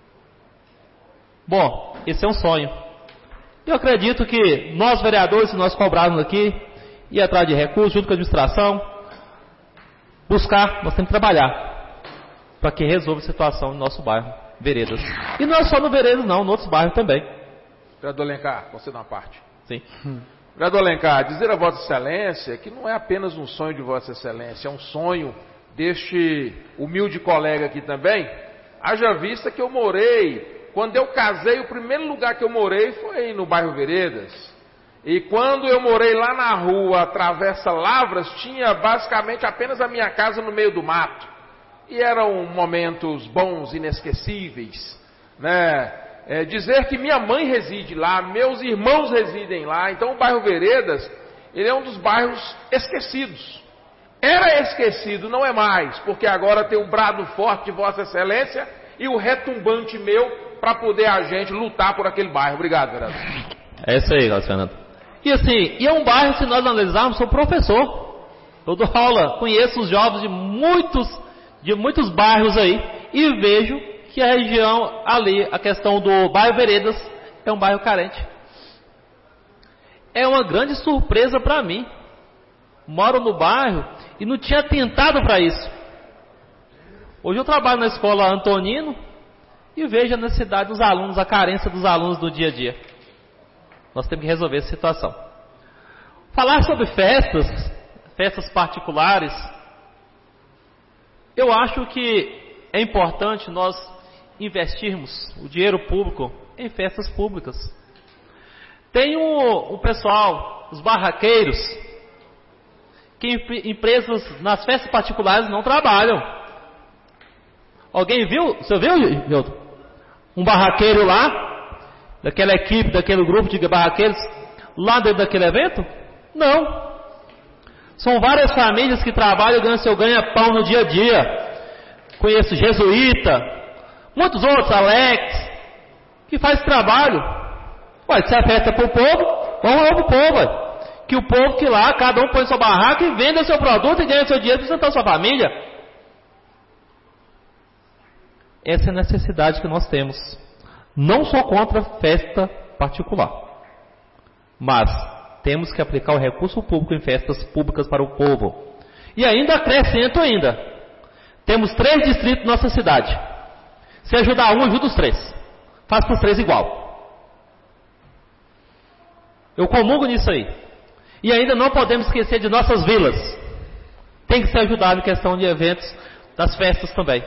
S4: Bom, esse é um sonho. Eu acredito que nós vereadores, se nós cobrarmos aqui, ir atrás de recursos, junto com a administração, buscar, nós temos que trabalhar para que resolva a situação no nosso bairro, Veredas. E não é só no Veredas não, no outros bairros também.
S9: Vereador Alencar, você dá uma parte.
S4: Sim.
S9: Hum. Vereador Alencar, dizer a Vossa Excelência que não é apenas um sonho de Vossa Excelência, é um sonho deste humilde colega aqui também. Haja vista que eu morei, quando eu casei, o primeiro lugar que eu morei foi no bairro Veredas. E quando eu morei lá na rua Travessa Lavras, tinha basicamente apenas a minha casa no meio do mato. E eram momentos bons, inesquecíveis, né? É, dizer que minha mãe reside lá, meus irmãos residem lá, então o bairro Veredas, ele é um dos bairros esquecidos. Era esquecido, não é mais, porque agora tem o brado forte de Vossa Excelência e o retumbante meu para poder a gente lutar por aquele bairro. Obrigado, vereador.
S4: É isso aí, Carlos Fernando. E assim, e é um bairro, se nós analisarmos, sou professor. Eu dou aula, conheço os jovens de muitos, de muitos bairros aí e vejo que a região ali, a questão do bairro Veredas, é um bairro carente. É uma grande surpresa para mim. Moro no bairro e não tinha tentado para isso. Hoje eu trabalho na escola Antonino e vejo a necessidade dos alunos, a carência dos alunos do dia a dia. Nós temos que resolver essa situação. Falar sobre festas, festas particulares, eu acho que é importante nós investirmos o dinheiro público em festas públicas. Tem o, o pessoal, os barraqueiros,
S10: que empresas nas festas particulares não trabalham. Alguém viu? Você viu, Hilton? Um barraqueiro lá, daquela equipe, daquele grupo de barraqueiros, lá dentro daquele evento? Não. São várias famílias que trabalham e ganham seu ganha-pão no dia a dia. Conheço Jesuíta, muitos outros, Alex, que faz esse trabalho. Ué, se a festa é para o povo, vamos lá para o povo. Ué. Que o povo que lá, cada um põe sua barraca e venda seu produto e ganha seu dinheiro para sustentar sua família. Essa é a necessidade que nós temos. Não só contra festa particular, mas temos que aplicar o recurso público em festas públicas para o povo. E ainda acrescento ainda. Temos três distritos na nossa cidade. Se ajudar um, ajuda os três. Faz para os três igual. Eu comungo nisso aí. E ainda não podemos esquecer de nossas vilas. Tem que ser ajudado em questão de eventos, das festas também.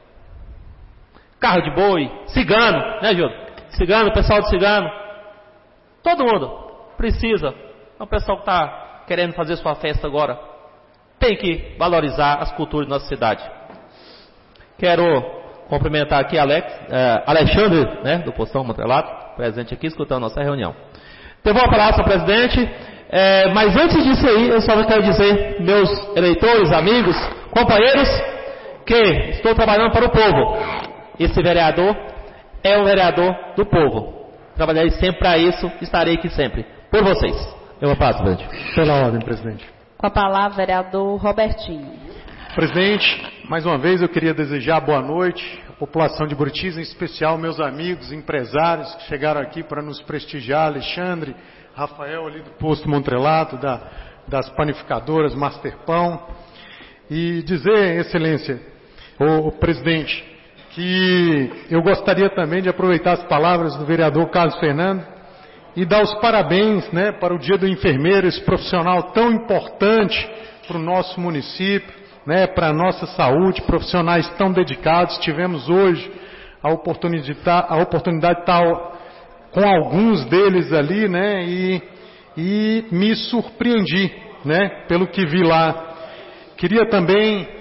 S10: Carro de boi, cigano, né, Júlio? Cigano, pessoal de cigano. Todo mundo precisa. É o pessoal que está querendo fazer sua festa agora. Tem que valorizar as culturas da nossa cidade. Quero cumprimentar aqui Alex, eh, Alexandre, né, do Postão Montelato, presente aqui, escutando a nossa reunião. Devo a palavra ao presidente, eh, mas antes disso aí, eu só quero dizer, meus eleitores, amigos, companheiros, que estou trabalhando para o povo. Esse vereador é o vereador do povo. Trabalharei sempre para isso, estarei aqui sempre, por vocês. Eu passo, presidente.
S6: Pela ordem, presidente.
S1: Com a palavra, vereador Robertinho.
S6: Presidente, mais uma vez eu queria desejar boa noite à população de Buritis, em especial meus amigos, empresários que chegaram aqui para nos prestigiar, Alexandre, Rafael ali do Posto Montrelato, da, das panificadoras Master Pão, e dizer, excelência, o, o presidente, que eu gostaria também de aproveitar as palavras do vereador Carlos Fernando e dar os parabéns, né, para o Dia do Enfermeiro, esse profissional tão importante para o nosso município, né, para a nossa saúde, profissionais tão dedicados. Tivemos hoje a oportunidade, a oportunidade de estar com alguns deles ali, né, e, e me surpreendi, né, pelo que vi lá. Queria também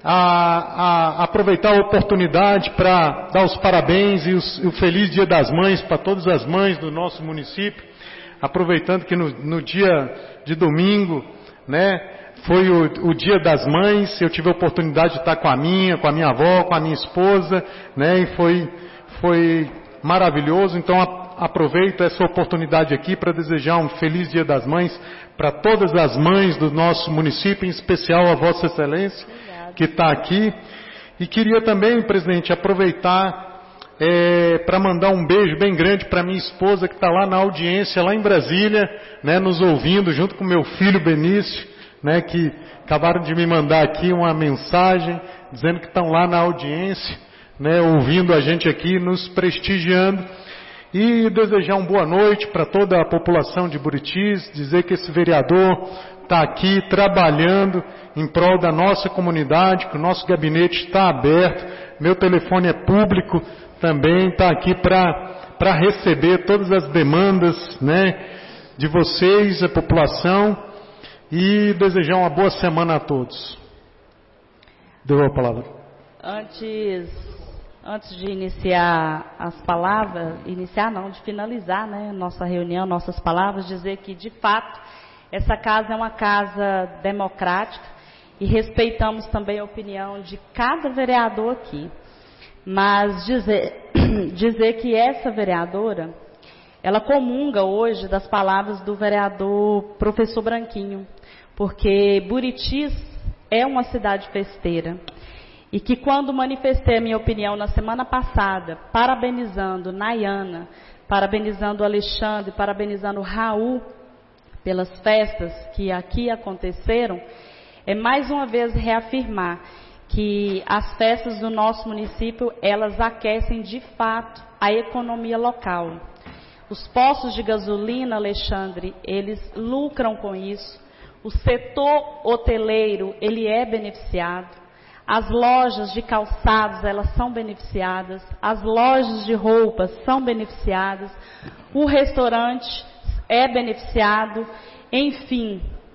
S6: A, a, aproveitar a oportunidade para dar os parabéns e os, o feliz Dia das Mães para todas as mães do nosso município, aproveitando que no, no dia de domingo, né, foi o, o Dia das Mães. Eu tive a oportunidade de estar com a minha, com a minha avó, com a minha esposa, né, e foi, foi maravilhoso. Então a, aproveito essa oportunidade aqui para desejar um feliz Dia das Mães para todas as mães do nosso município, em especial a Vossa Excelência, que está aqui. E queria também, presidente, aproveitar é, para mandar um beijo bem grande para minha esposa, que está lá na audiência, lá em Brasília, né, nos ouvindo, junto com meu filho Benício, né, que acabaram de me mandar aqui uma mensagem, dizendo que estão lá na audiência, né, ouvindo a gente aqui, nos prestigiando. E desejar uma boa noite para toda a população de Buritis, dizer que esse vereador está aqui trabalhando em prol da nossa comunidade, que o nosso gabinete está aberto, meu telefone é público também, está aqui para receber todas as demandas, né, de vocês, a população, e desejar uma boa semana a todos. Deu a palavra.
S1: Antes, antes de iniciar as palavras, iniciar não, de finalizar, né, nossa reunião, nossas palavras, dizer que de fato essa casa é uma casa democrática e respeitamos também a opinião de cada vereador aqui. Mas dizer, dizer que essa vereadora, ela comunga hoje das palavras do vereador professor Branquinho, porque Buritis é uma cidade festeira. E que quando manifestei a minha opinião na semana passada, parabenizando Nayana, parabenizando Alexandre, parabenizando Raul, pelas festas que aqui aconteceram, é mais uma vez reafirmar que as festas do nosso município, elas aquecem de fato a economia local. Os postos de gasolina, Alexandre, eles lucram com isso. O setor hoteleiro, ele é beneficiado. As lojas de calçados, elas são beneficiadas. As lojas de roupas são beneficiadas. O restaurante é beneficiado. Enfim,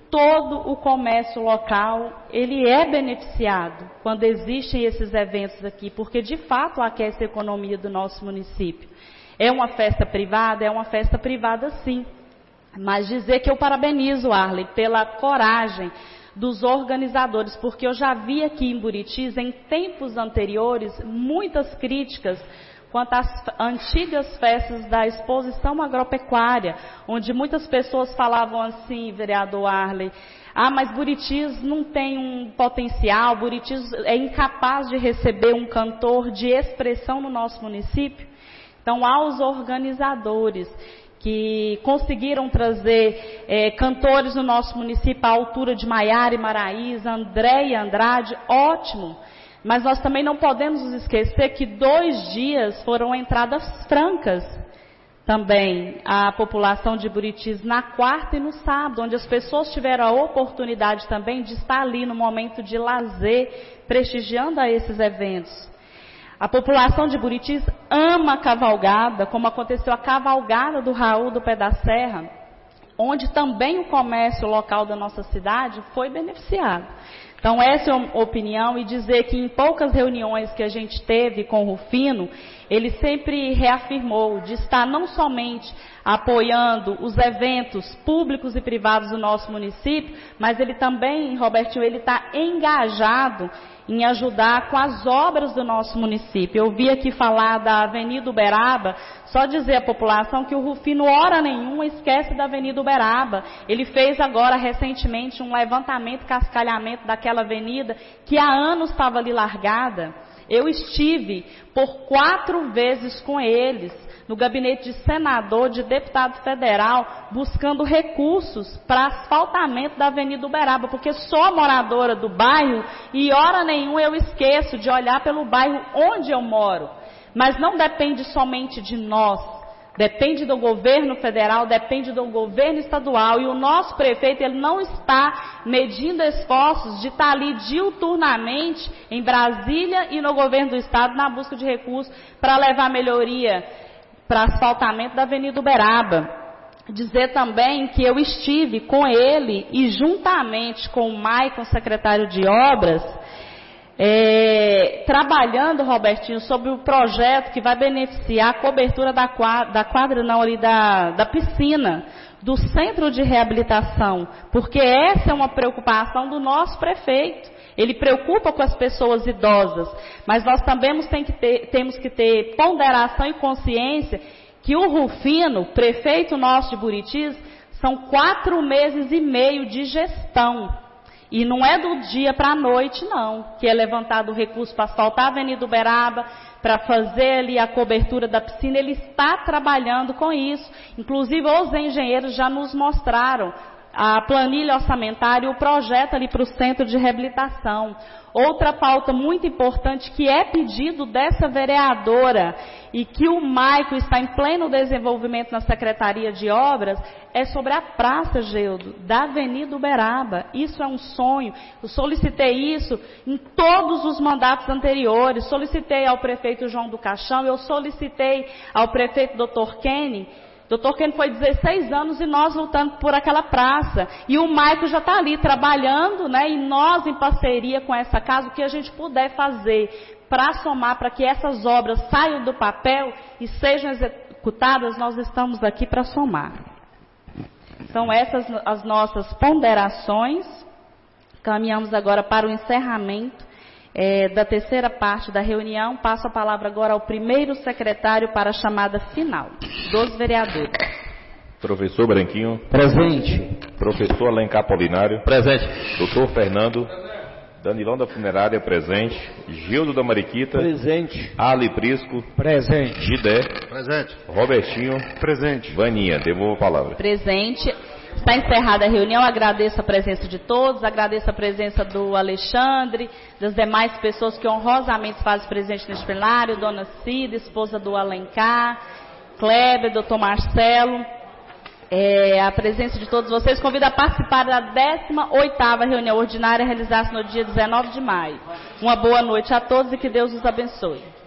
S1: todo o comércio local, ele é beneficiado quando existem esses eventos aqui, porque de fato aquece a economia do nosso município. É uma festa privada? É uma festa privada sim. Mas dizer que eu parabenizo, Arley, pela coragem dos organizadores, porque eu já vi aqui em Buritis, em tempos anteriores, muitas críticas quanto às antigas festas da exposição agropecuária, onde muitas pessoas falavam assim, vereador Arley, ah, mas Buritis não tem um potencial, Buritis é incapaz de receber um cantor de expressão no nosso município. Então, aos organizadores que conseguiram trazer é, cantores no nosso município à altura de Maiara e Maraísa, André e Andrade, ótimo. Mas nós também não podemos nos esquecer que dois dias foram entradas francas também à população de Buritis, na quarta e no sábado, onde as pessoas tiveram a oportunidade também de estar ali no momento de lazer, prestigiando a esses eventos. A população de Buritis ama a cavalgada, como aconteceu a cavalgada do Raul do Pé da Serra, onde também o comércio local da nossa cidade foi beneficiado. Então, essa é a opinião, e dizer que em poucas reuniões que a gente teve com o Rufino, ele sempre reafirmou de estar não somente apoiando os eventos públicos e privados do nosso município, mas ele também, Robertinho, ele está engajado em ajudar com as obras do nosso município. Eu vi aqui falar da Avenida Uberaba, só dizer à população que o Rufino, hora nenhuma, esquece da Avenida Uberaba. Ele fez agora, recentemente, um levantamento, cascalhamento daquela avenida, que há anos estava ali largada. Eu estive por quatro vezes com eles, no gabinete de senador, de deputado federal, buscando recursos para asfaltamento da Avenida Uberaba, porque sou moradora do bairro e hora nenhuma eu esqueço de olhar pelo bairro onde eu moro. Mas não depende somente de nós, depende do governo federal, depende do governo estadual, e o nosso prefeito, ele não está medindo esforços de estar ali diuturnamente em Brasília e no governo do estado na busca de recursos para levar melhoria para asfaltamento da Avenida Uberaba. Dizer também que eu estive com ele e juntamente com o Maicon, secretário de Obras, é, trabalhando, Robertinho, sobre o projeto que vai beneficiar a cobertura da quadra, da quadra não, ali da, da piscina, do centro de reabilitação, porque essa é uma preocupação do nosso prefeito. Ele preocupa com as pessoas idosas, mas nós também tem que ter, temos que ter ponderação e consciência que o Rufino, prefeito nosso de Buritis, são quatro meses e meio de gestão. E não é do dia para a noite, não, que é levantado o recurso para asfaltar a Avenida Uberaba, para fazer ali a cobertura da piscina. Ele está trabalhando com isso. Inclusive, os engenheiros já nos mostraram a planilha orçamentária e o projeto ali para o centro de reabilitação. Outra pauta muito importante que é pedido dessa vereadora e que o Maico está em pleno desenvolvimento na Secretaria de Obras é sobre a Praça, Geudo, da Avenida Uberaba. Isso é um sonho. Eu solicitei isso em todos os mandatos anteriores. Solicitei ao prefeito João do Caixão, eu solicitei ao prefeito doutor Kenny. doutor Kenny foi dezesseis anos e nós lutando por aquela praça. E o Maico já está ali trabalhando, né? E nós, em parceria com essa casa, o que a gente puder fazer para somar, para que essas obras saiam do papel e sejam executadas, nós estamos aqui para somar. São essas as nossas ponderações. Caminhamos agora para o encerramento É, da terceira parte da reunião. Passo a palavra agora ao primeiro secretário para a chamada final dos vereadores.
S3: Professor Branquinho.
S8: Presente.
S3: Professor Alencar Polinário.
S4: Presente.
S3: Doutor Fernando. Danilão da Funerária, presente. Gildo da Mariquita.
S5: Presente.
S3: Ali Prisco.
S8: Presente.
S3: Gidé.
S7: Presente.
S3: Robertinho.
S6: Presente.
S3: Vaninha, devolvo a palavra.
S1: Presente. Está encerrada a reunião, agradeço a presença de todos, agradeço a presença do Alexandre, das demais pessoas que honrosamente fazem presente neste plenário, Dona Cida, esposa do Alencar, Kleber, doutor Marcelo, é, a presença de todos vocês. Convido a participar da décima oitava reunião ordinária, realizar-se no dia dezenove de maio. Uma boa noite a todos e que Deus os abençoe.